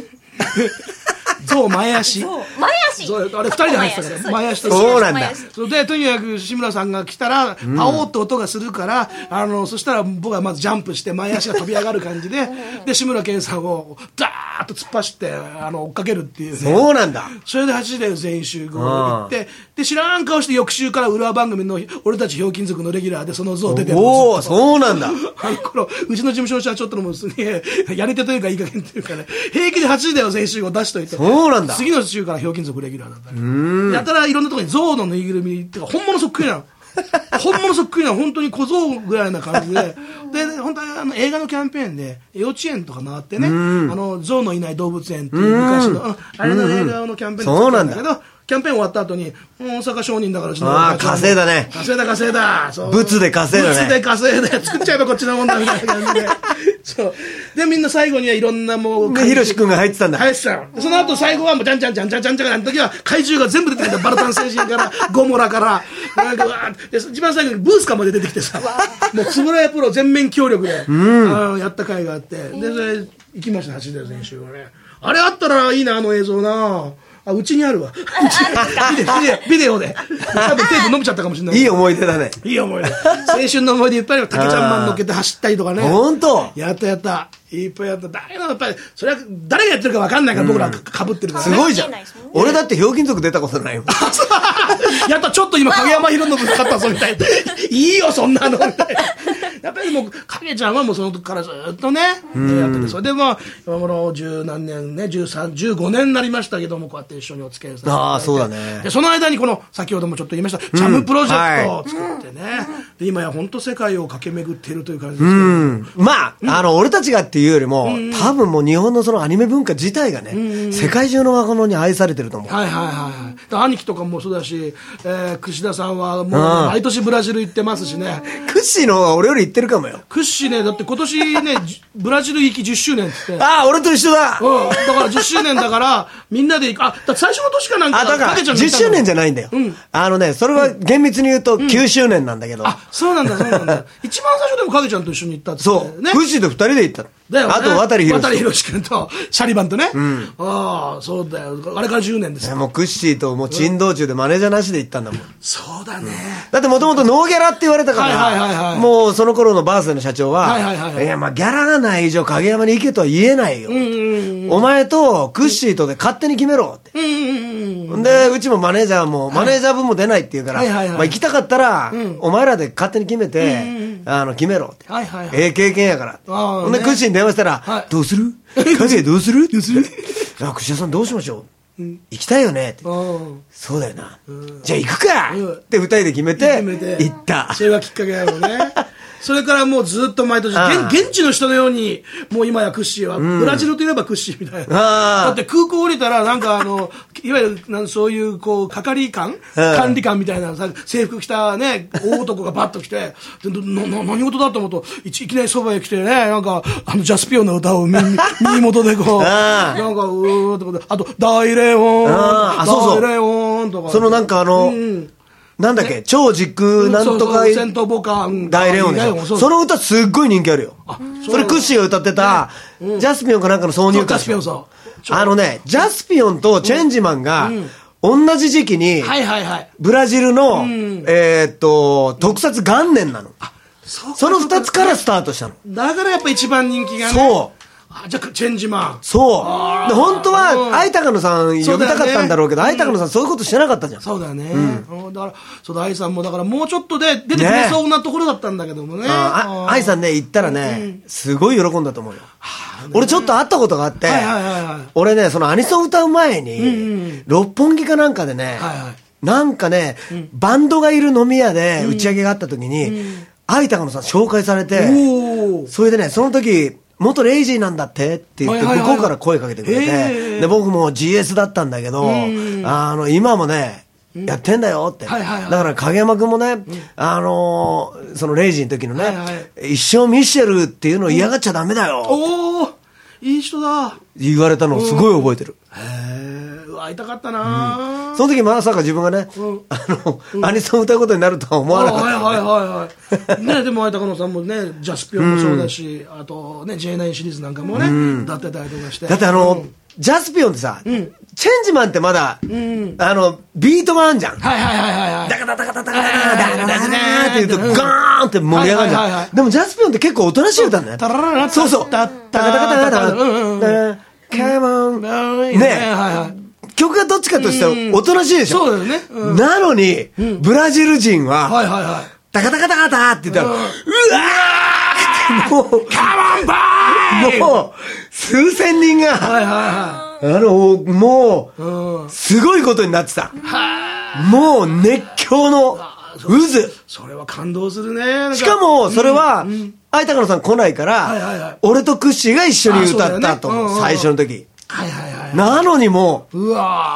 象前足。あれ二人で入ってたから、前足と。 そうなんだ。 で、とにかく志村さんが来たら、パオーって音がするから、そしたら僕はまずジャンプして、前足が飛び上がる感じで、で、志村けんさんを、ダーッと突っ走って、追っかけるっていうね。 そうなんだ。 それで8時で全員集合行って、で、知らん顔して翌週から裏番組の、俺たちひょうきん族のレギュラーでその像出てるんですよ。 おー、そうなんだ。 頃、うちの事務所の社長とのもすげえ、やり手というかいい加減というかね、平気で8時だよ全員集合出しといて。 そうなんだ。 次の週からひょうきん族レギュラーだったり。やたらいろんなところに象のぬいぐるみっていうか、本物そっくりなの。本物そっくりな、本当に小僧ぐらいな感じで、で、本当は映画のキャンペーンで、幼稚園とか回ってね、象のいない動物園っていう昔の、あれの映画のキャンペーンで作ったんだけど、キャンペーン終わった後に、大阪商人だからああ、稼いだね。 稼いだ。 ブツで稼いだね。 ブツで稼いで、作っちゃえばこっちのもんだみたいな感じで。そう。で、みんな最後にはいろんなもう。 で、ヒロシ君が入ってたんだ。 入ってた。その後最後はもう、じゃんの時は、怪獣が全部出てきた。バルタン星人から、ゴモラから、なんか、一番最後にブースカまで出てきてさ、もう、つぶらやプロ全面協力で、やった回があって、で、それ、行きました、8時で練習はね。あれあったらいいな、あの映像な。うちにあるわ。ビデオで。多分テープ伸びちゃったかもしれない。 いい思い出だね。 いい思い出。青春の思い出いっぱいある。竹ちゃんマン乗っけて走ったりとかね。 ほんとやった。いっぱいやった。やっぱり、それは誰がやってるか分かんないから、僕らかぶってるから。 すごいじゃん。俺だってひょうきん族出たことないよ。 やった、ちょっと今、影山博信だったぞ、みたいな。いいよ、そんなの、みたいな。やっぱりもう、影ちゃんはもうその時からずっとね、やってて、それでまあ、今頃十何年ね、15年になりましたけども、こうやって一緒にお付き合いさせていただいて。 ああ、そうだね。 で、その間にこの、先ほどもちょっと言いました、チャムプロジェクトを作ってね。で、今や本当世界を駆け巡っているという感じですけど。 まあ、俺たちがっていうよりも、多分もう日本のそのアニメ文化自体がね、世界中の若者に愛されてると思う。 兄貴とかもそうだし、串田さんはもう毎年ブラジル行ってますしね。 クッシーの方が俺より行ってるかもよ。 クッシーね、だって今年ね、ブラジル行き10周年って。 ああ、俺と一緒だ。 だから10周年だから、みんなで行く。だって最初の年かなんか。 だから10周年じゃないんだよ。それは厳密に言うと9周年なんだけど。 そうなんだ。一番最初でも影ちゃんと一緒に行ったって。 そう。クッシーと2人で行った。あと渡博君とシャリバンとね。ああ、そうだよ。あれから10年ですよ。 もうクッシーともう珍道中でマネージャーなしで行ったんだもん。 そうだね。 だってもともとノーギャラって言われたから、もうその頃のバースデーの社長は、いやまあギャラがない以上影山に行けとは言えないよ。お前とクッシーとで勝手に決めろって。で、うちもマネージャー分も出ないって言うから、まあ行きたかったら、お前らで勝手に決めて、決めろって。経験やから。で、クッシーに電話したら、どうする影どうする串田さんどうしましょう行きたいよねって。そうだよな。じゃあ行くかって二人で決めて、行った。 それがきっかけだよね。それからもうずっと毎年、現地の人のように、もう今やクッシーは、ブラジルといえばクッシーみたいな。だって空港降りたら、なんかいわゆる、そういう、こう、係官管理官みたいな、制服着たね、大男がバッと来て、何事だと思うと、いきなりそばへ来てね、なんか、ジャスピオンの歌を耳元でこう、なんか、うーってことで、あと、大レオン、大レオンとか。 そのなんかなんだっけ、超時空なんとか戦闘母艦大レオンでしょ。その歌すっごい人気あるよ。それクッシーが歌ってたジャスピオンかなんかの挿入歌。 ジャスピオンさ。 ジャスピオンとチェンジマンが同じ時期にブラジルの特撮元年なの。その2つからスタートしたの。 だからやっぱ一番人気がね。そう。じゃあチェンジマン。 そうで本当は相高野さん呼びたかったんだろうけど、相高野さんそういうことしてなかったじゃん。 そうだよね。だからそう愛さんもだからもうちょっとで出てくれそうなところだったんだけどもね。 愛さんね行ったらねすごい喜んだと思うよ。俺ちょっと会ったことがあって、俺ねそのアニソン歌う前に六本木かなんかでね、なんかねバンドがいる飲み屋で打ち上げがあった時に相高野さん紹介されて、それでねその時元レイジーなんだってって言って向こうから声かけてくれて、で僕も GS だったんだけど、今もねやってんだよって、だから影山君もね、そのレイジーの時のね、一生ミッシェルっていうのを嫌がっちゃダメだよ、 おおいい人だ言われたのをすごい覚えてる。 会いたかったな、 その時まさか自分がね、アニソン歌うことになるとは思わなかった。 ね、でも相高野さんもねジャスピオンもそうだし、あとね J9 シリーズなんかもね歌ってたりとかして。 だってジャスピオンってさ、チェンジマンってまだビートがあんじゃん。ダカダカダカダカダカダカダカって言うとガーンって盛り上がるじゃん。でもジャスピオンって結構おとなしい歌ね。そうそうダカダカダカダカカモンね、曲がどっちかとしたらおとなしいでしょ。 そうだよね。 なのにブラジル人はダカダカダカダって言ったらうわーもうカモンバーイもう数千人がもうすごいことになってた。もう熱狂の渦。 それは感動するね。 しかもそれは相高野さん来ないから俺とクッシーが一緒に歌ったと思う、最初の時。なのにもう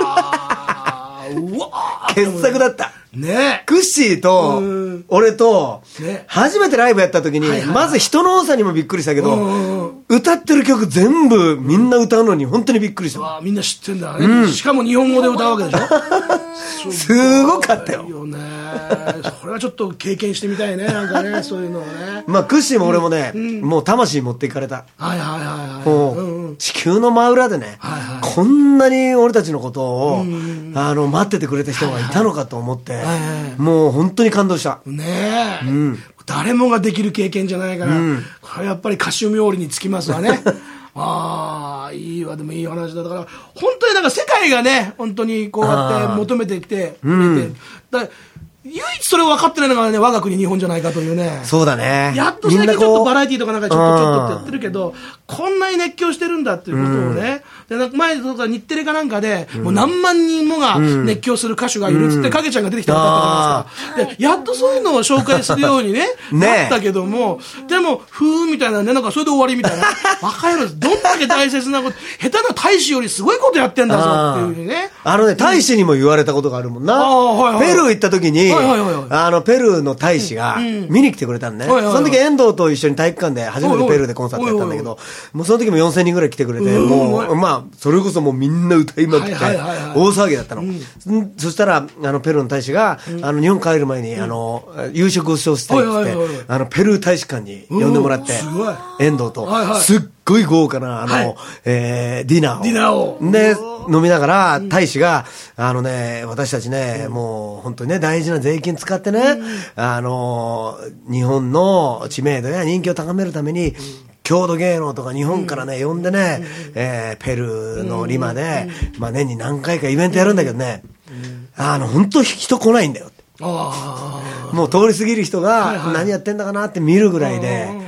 傑作だったね。クッシーと俺と初めてライブやった時にまず人の多さにもびっくりしたけど、歌ってる曲全部みんな歌うのに本当にびっくりした。 みんな知ってんだね。しかも日本語で歌うわけでしょ。すごかったよ。 それはちょっと経験してみたいね、なんかね、そういうのはね。 まあクッシーも俺もねもう魂持っていかれた。もう地球の真裏でねこんなに俺たちのことを待っててくれた人がいたのかと思って、もう本当に感動したね。 誰もができる経験じゃないから、これやっぱり歌手冥利につきますわね。ああいいわ。でもいい話だ。だから本当になんか世界がね本当にこうやって求めてきて唯一それを分かってないのがね我が国日本じゃないかというね。 そうだね。 やっと最近ちょっとバラエティーとかなんかちょっとってやってるけど、こんなに熱狂してるんだっていうことをね、でなんか前とか日テレかなんかでもう何万人もが熱狂する歌手がいるっつって影ちゃんが出てきたのだったじゃないですか。でやっとそういうのを紹介するようにねなったけども、でもふーみたいなね、なんかそれで終わりみたいな。若いのどんだけ大切なこと、下手な大使よりすごいことやってんだぞっていうふうにね。 大使にも言われたことがあるもんな。ペルー行った時にペルーの大使が見に来てくれたんね。その時遠藤と一緒に体育館で初めてペルーでコンサートやったんだけど、もうその時も4000人ぐらい来てくれて、もうまあそれこそもうみんな歌いまくって大騒ぎだったの。そしたらペルーの大使が日本帰る前に夕食をしたいってペルー大使館に呼んでもらって、遠藤とすっごい豪華なディナーをで飲みながら大使が私たちねもう本当にね大事な税金使ってね日本の知名度や人気を高めるために郷土芸能とか日本からね呼んでねペルーのリマでまあ年に何回かイベントやるんだけどね本当人来ないんだよって。もう通り過ぎる人が何やってんだかなって見るぐらいで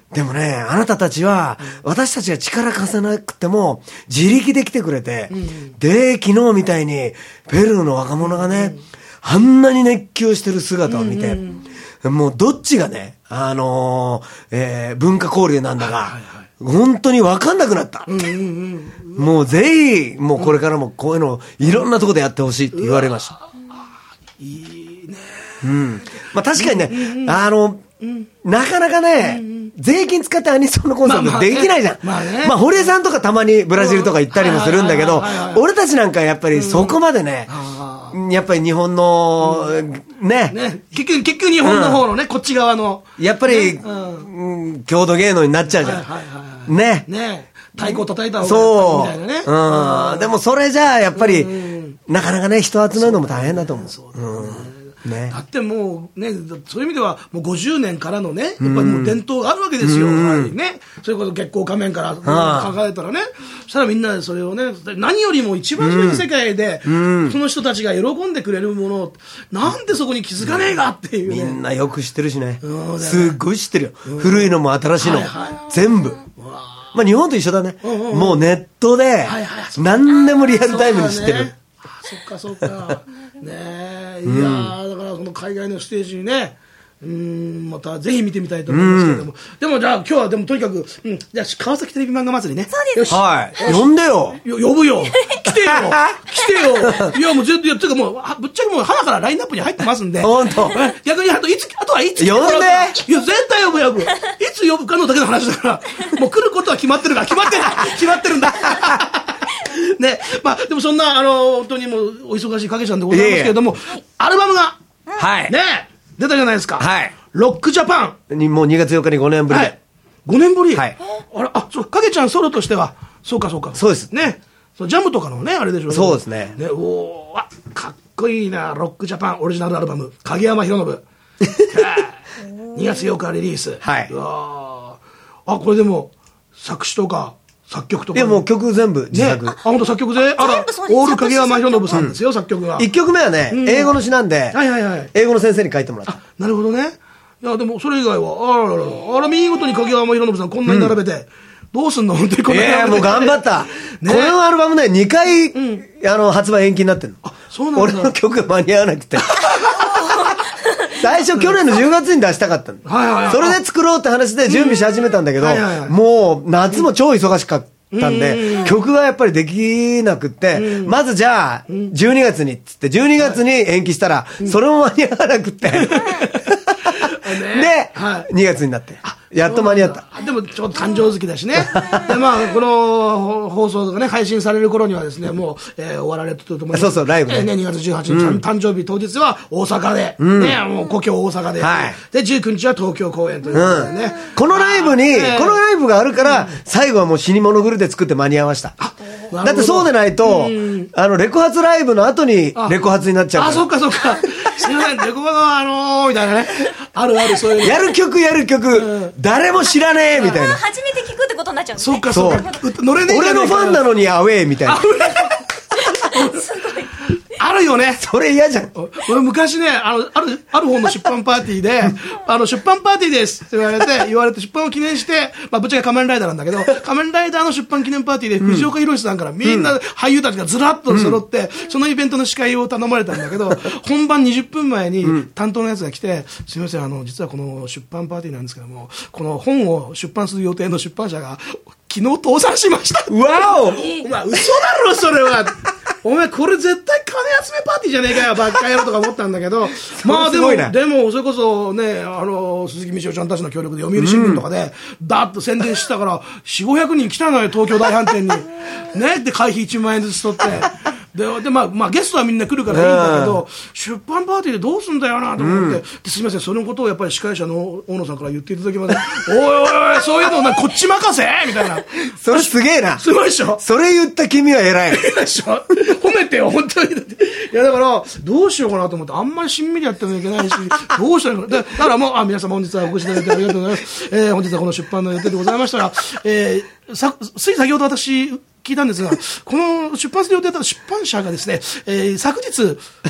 でもね、あなたたちは、私たちが力貸せなくても、自力で来てくれて、で、昨日みたいに、ペルーの若者がね、あんなに熱狂してる姿を見て、もうどっちがね、文化交流なんだか、本当に分かんなくなった。もうぜひ、もうこれからもこういうのをいろんなところでやってほしいって言われました。 いいね。 まあ確かにね、なかなかね、税金使ってアニソンのコンサートできないじゃん。まあ堀江さんとかたまにブラジルとか行ったりもするんだけど、俺たちなんかやっぱりそこまでね、やっぱり日本の、ね。 結局日本の方のね、こっち側の。 やっぱり、郷土芸能になっちゃうじゃん。ね。 太鼓叩いた方がみたいなね。 でもそれじゃあやっぱり、なかなかね、人集めるのも大変だと思う。 だってもうね、そういう意味ではもう50年からのね、やっぱりもう伝統があるわけですよ。ね。それこそ月光仮面から考えたらね、そしたらみんなでそれをね、何よりも一番そういう世界で、その人たちが喜んでくれるものを、なんでそこに気づかねえかっていうね。 みんなよく知ってるしね。すっごい知ってるよ。古いのも新しいのも。全部。まあ日本と一緒だね。もうネットで、何でもリアルタイムに知ってる。 そっかそっか。ねえ、いやー、だからその海外のステージにね、またぜひ見てみたいと思いますけれども。でもじゃあ今日はでもとにかく、じゃあ川崎テレビ漫画祭りね。 そうです。 はい。呼んでよ。 呼ぶよ。来てよ。来てよ。いやもう絶対、てかもう、ぶっちゃけもう花からラインナップに入ってますんで。 本当。 逆にあとはいつ呼んで。 いや絶対呼ぶ。いつ呼ぶかのだけの話だから、もう来ることは決まってるから、決まってるんだ。ね、まあでもそんな本当にもうお忙しい影ちゃんでございますけれども、アルバムがね出たじゃないですか。ロックジャパンにもう2月8日に5年ぶりで。 5年ぶり。そう影ちゃんソロとしてはそうか。 そうですね。ジャムとかのねあれでしょうね。 そうですね。 おー、かっこいいな。ロックジャパンオリジナルアルバム影山博信。2月8日リリース。これでも作詞とか作曲とか。 いやもう曲全部自作。 本当作曲で。オール影山博信さんですよ、作曲が。 1曲目はね、英語の詩なんで、英語の先生に書いてもらった。 なるほどね。いやでもそれ以外は、見事に影山博信さんこんなに並べて、どうすんの本当にこんなに並べて。 もう頑張った。このアルバムね、2回、発売延期になってるの。 そうなんだ。 俺の曲が間に合わなくて。最初去年の10月に出したかったの。それで作ろうって話で準備し始めたんだけど、もう夏も超忙しかったんで、曲がやっぱりできなくって、まずじゃあ、12月にっつって、12月に延期したら、それも間に合わなくって。で、2月になって。やっと間に合った。 でもちょっと誕生月だしね。でまあこの放送がね配信される頃にはですねもう終わられてると思います。 そうライブね。 2月18日誕生日当日は大阪でねもう故郷大阪でで19日は東京公演ということでね。 このライブがあるから最後はもう死に物狂いで作って間に合わした。だってそうでないとレコ発ライブの後にレコ発になっちゃうから。 そうか。すみませんレコ発のみたいなねあるそういうの。 やる曲誰も知らねえみたいな。 初めて聞くってことになっちゃうんですね。 そうか。 俺のファンなのにアウェーみたいな。すごい。あるよね。 それ嫌じゃん。 俺昔ね、ある方の出版パーティーで、出版パーティーですって言われて出版を記念して、まあぶっちゃけ仮面ライダーなんだけど、仮面ライダーの出版記念パーティーで藤岡弘さんからみんな俳優たちがずらっと揃って、そのイベントの司会を頼まれたんだけど、本番20分前に担当のやつが来て、すみません、実はこの出版パーティーなんですけども、この本を出版する予定の出版社が、昨日倒産しました。 わお！ お前嘘だろそれは。お前これ絶対金集めパーティーじゃねえかよばっかやろとか思ったんだけどまあでもそれこそね鈴木道夫ちゃんたちの協力で読売新聞とかでダッと宣伝してたから400-500人来たのよ東京大飯店にねで会費1万円ずつ取ってでまあゲストはみんな来るからいいんだけど出版パーティーでどうすんだよなと思ってですみませんそのことをやっぱり司会者の大野さんから言っていただきますおいそういうのこっち任せみたいなそれすげえなすごいでしょそれ言った君は偉いでしょ褒めてよ本当にいやだからどうしようかなと思ってあんまりしんみりやってもいけないしどうしたらいいのだからもう皆様本日はお越しいただいてありがとうございます、本日はこの出版の予定でございましたら、つい先ほど私聞いたんですがこの出版する予定だった出版社がですね、昨日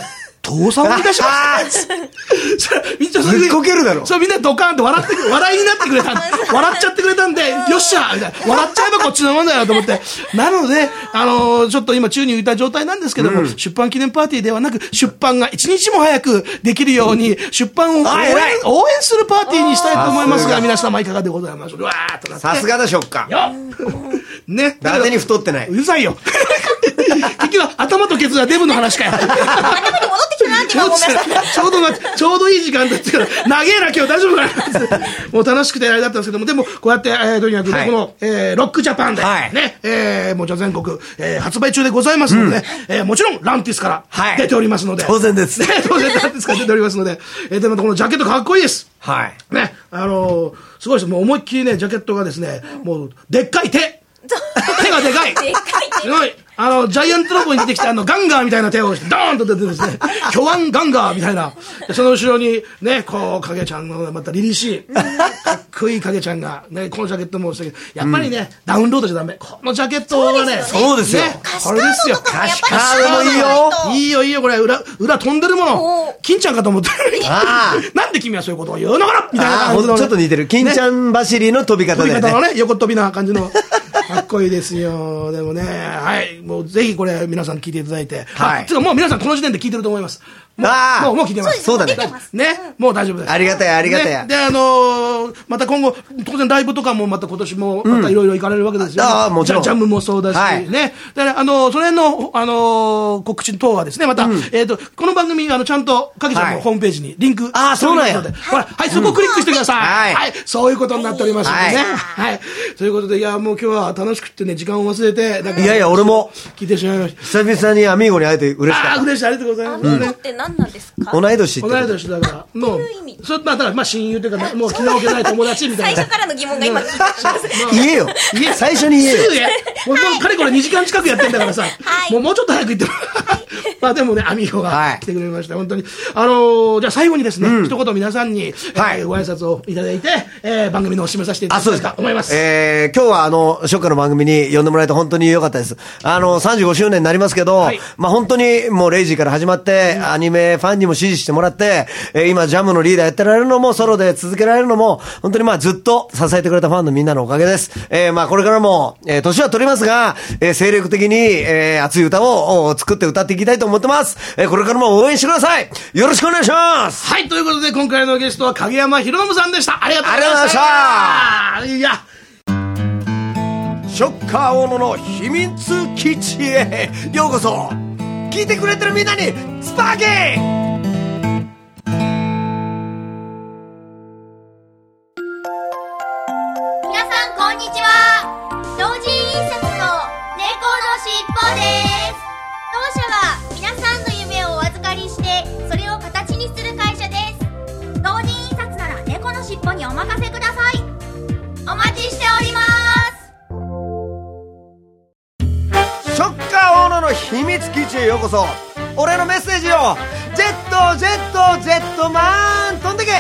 倒産をいたしました。 ずっこけるだろ。 そう、みんなドカーンと笑いになってくれたんで、笑っちゃってくれたんで、よっしゃみたいな。笑っちゃえばこっちのもんだよと思って。なので、ちょっと今宙に浮いた状態なんですけども、出版記念パーティーではなく、出版が一日も早くできるように、出版を応援するパーティーにしたいと思いますが、皆様いかがでございます？うわーっとなって。 さすがだ、ショッカー。 ね。 伊達に太ってない。 うるさいよ。結局は頭とケツはデブの話かよ。 頭に戻ってきたなって今思いました。 ちょうどいい時間だったから、長えな今日大丈夫かなもう楽しくてあれだったんですけども、でもこうやって、とにかく、この、ロックジャパンで、ね、もうじゃ全国、発売中でございますのでね、もちろんランティスから出ておりますので。 当然です。 当然ランティスから出ておりますので、でもこのジャケットかっこいいです。 はい。 ね、すごいです。もう思いっきりね、ジャケットがですね、もう、でっかい手がでかい。 でっかい手。 すごい。ジャイアントロボに出てきたガンガーみたいな手をドーンと出てですね、巨腕ガンガーみたいな。その後ろにね、こう、影ちゃんのまた凛々しい、かっこいい影ちゃんが、ね、このジャケットもしたけど、やっぱりね、ダウンロードじゃダメ。このジャケットはね、 そうですよ。 これですよ。 歌詞カードもいいよ。 いいよいいよ、これ、裏飛んでるもの。金ちゃんかと思ってる。なんで君はそういうことを言うのかなみたいな感じの。 ちょっと似てる。金ちゃん走りの飛び方で。 飛び方のね、横飛びな感じの。かっこいいですよ。でもね、はい。もうぜひこれ皆さん聞いていただいて。はい。てかもう皆さんこの時点で聞いてると思います。もう聞いてます。 そうだね。 ね。もう大丈夫です。 ありがたい、ありがたい。 で、また今後、当然ライブとかもまた今年もまたいろいろ行かれるわけですよ。 ああ、もちろん。 ジャムもそうだし、ね。で、その辺の、告知等はですね、また、この番組、ちゃんと、かけちゃんのホームページにリンクしておりますので、ほら、はい、そこをクリックしてください。はい。そういうことになっておりますのでね。はい。ということで、いや、もう今日は楽しくってね、時間を忘れて、 いやいや、俺も、 聞いてしまいました。 久々にアミーゴに会えて嬉しかった。 嬉しい、ありがとうございます。 アミーゴって何なんですか？ 同い年って。 同い年だから、もう、だから、親友というか、もう気の置けない友達みたいな。 最初からの疑問が今聞いてます。 言えよ。最初に言えよ。 もうかれこれ2時間近くやってんだからさ、もうちょっと早く言っても。まあでもね、アミーゴが来てくれました。本当に。じゃあ最後にですね、一言皆さんに、ご挨拶をいただいて、番組の締めさせていただきたいと思います。 今日はショッカーの番組に呼んでもらえて本当に良かったです。35周年になりますけど、まあ本当にもう0時から始まって、アニメファンにも支持してもらって、今ジャムのリーダーやってられるのも、ソロで続けられるのも、本当にまあずっと支えてくれたファンのみんなのおかげです。まあこれからも、年は取りますが、精力的に、熱い歌を作って歌っていきたいと思ってます。これからも応援してください。よろしくお願いします。 はい、ということで今回のゲストは影山博信さんでした。ありがとうございました。いや、 ショッカー大野の秘密基地へようこそ。聞いてくれてるみんなにスパーキー。 皆さんこんにちは。同人印刷の猫のしっぽです。当社は皆さんの夢をお預かりしてそれを形にする会社です。同人印刷なら猫のしっぽにお任せください。お待ちしております。 ショッカー大野の秘密基地へようこそ。俺のメッセージをジェットジェットジェットマン飛んでけ。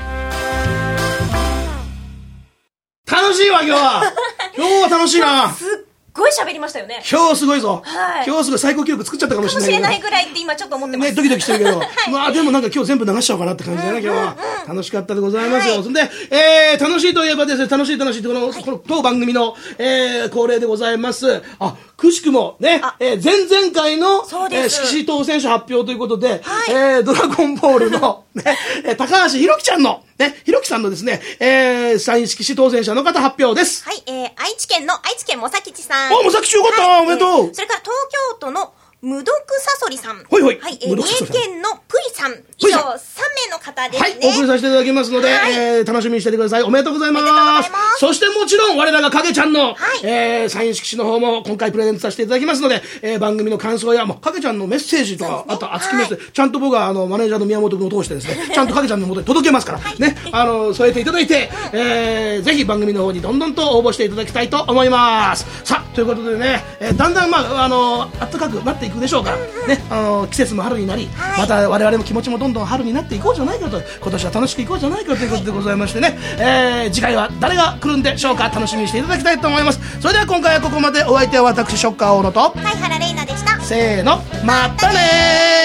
楽しいわ今日は。今日は楽しいな。 すっごい喋りましたよね。 今日すごいぞ。 はい。 今日すごい最高記録作っちゃったかもしれない。 かもしれないぐらいって今ちょっと思ってます。 ね、ドキドキしてるけど。まあでもなんか今日全部流しちゃおうかなって感じだね、今日は。楽しかったでございますよ。そんで、楽しいといえばですね、楽しいってこの当番組の、恒例でございます。くしくもね、前々回の、色紙当選者発表ということで、ドラゴンボールの、ね、高橋ひろきちゃんの、ね、ひろきさんのですね、サイン色紙当選者の方発表です。 はい、愛知県もさきちさん。 もさきちよかった、おめでとう。 それから東京都の無毒さそりさん。 ほいほい。 はい、三重県のぷいさん。以上、3名の方ですね。 はい、お送りさせていただきますので、楽しみにしててください。おめでとうございます。そしてもちろん、我らが影ちゃんの、サイン色紙の方も今回プレゼントさせていただきますので、番組の感想や、影ちゃんのメッセージとか、あと熱きメッセージ、ちゃんと僕はマネージャーの宮本君を通してですね、ちゃんと影ちゃんの元に届けますから、ね、添えていただいて、ぜひ番組の方にどんどんと応募していただきたいと思います。さあ、ということでね、だんだん暖かくなっていくでしょうから、ね、季節も春になり、また我々も気持ちもどんどん春になっていこうじゃないかと、今年は楽しくいこうじゃないかということでございましてね、次回は誰が来るんでしょうか。楽しみにしていただきたいと思います。それでは今回はここまで。お相手は私ショッカー大野と貝原玲奈でした。 せーの、またねー。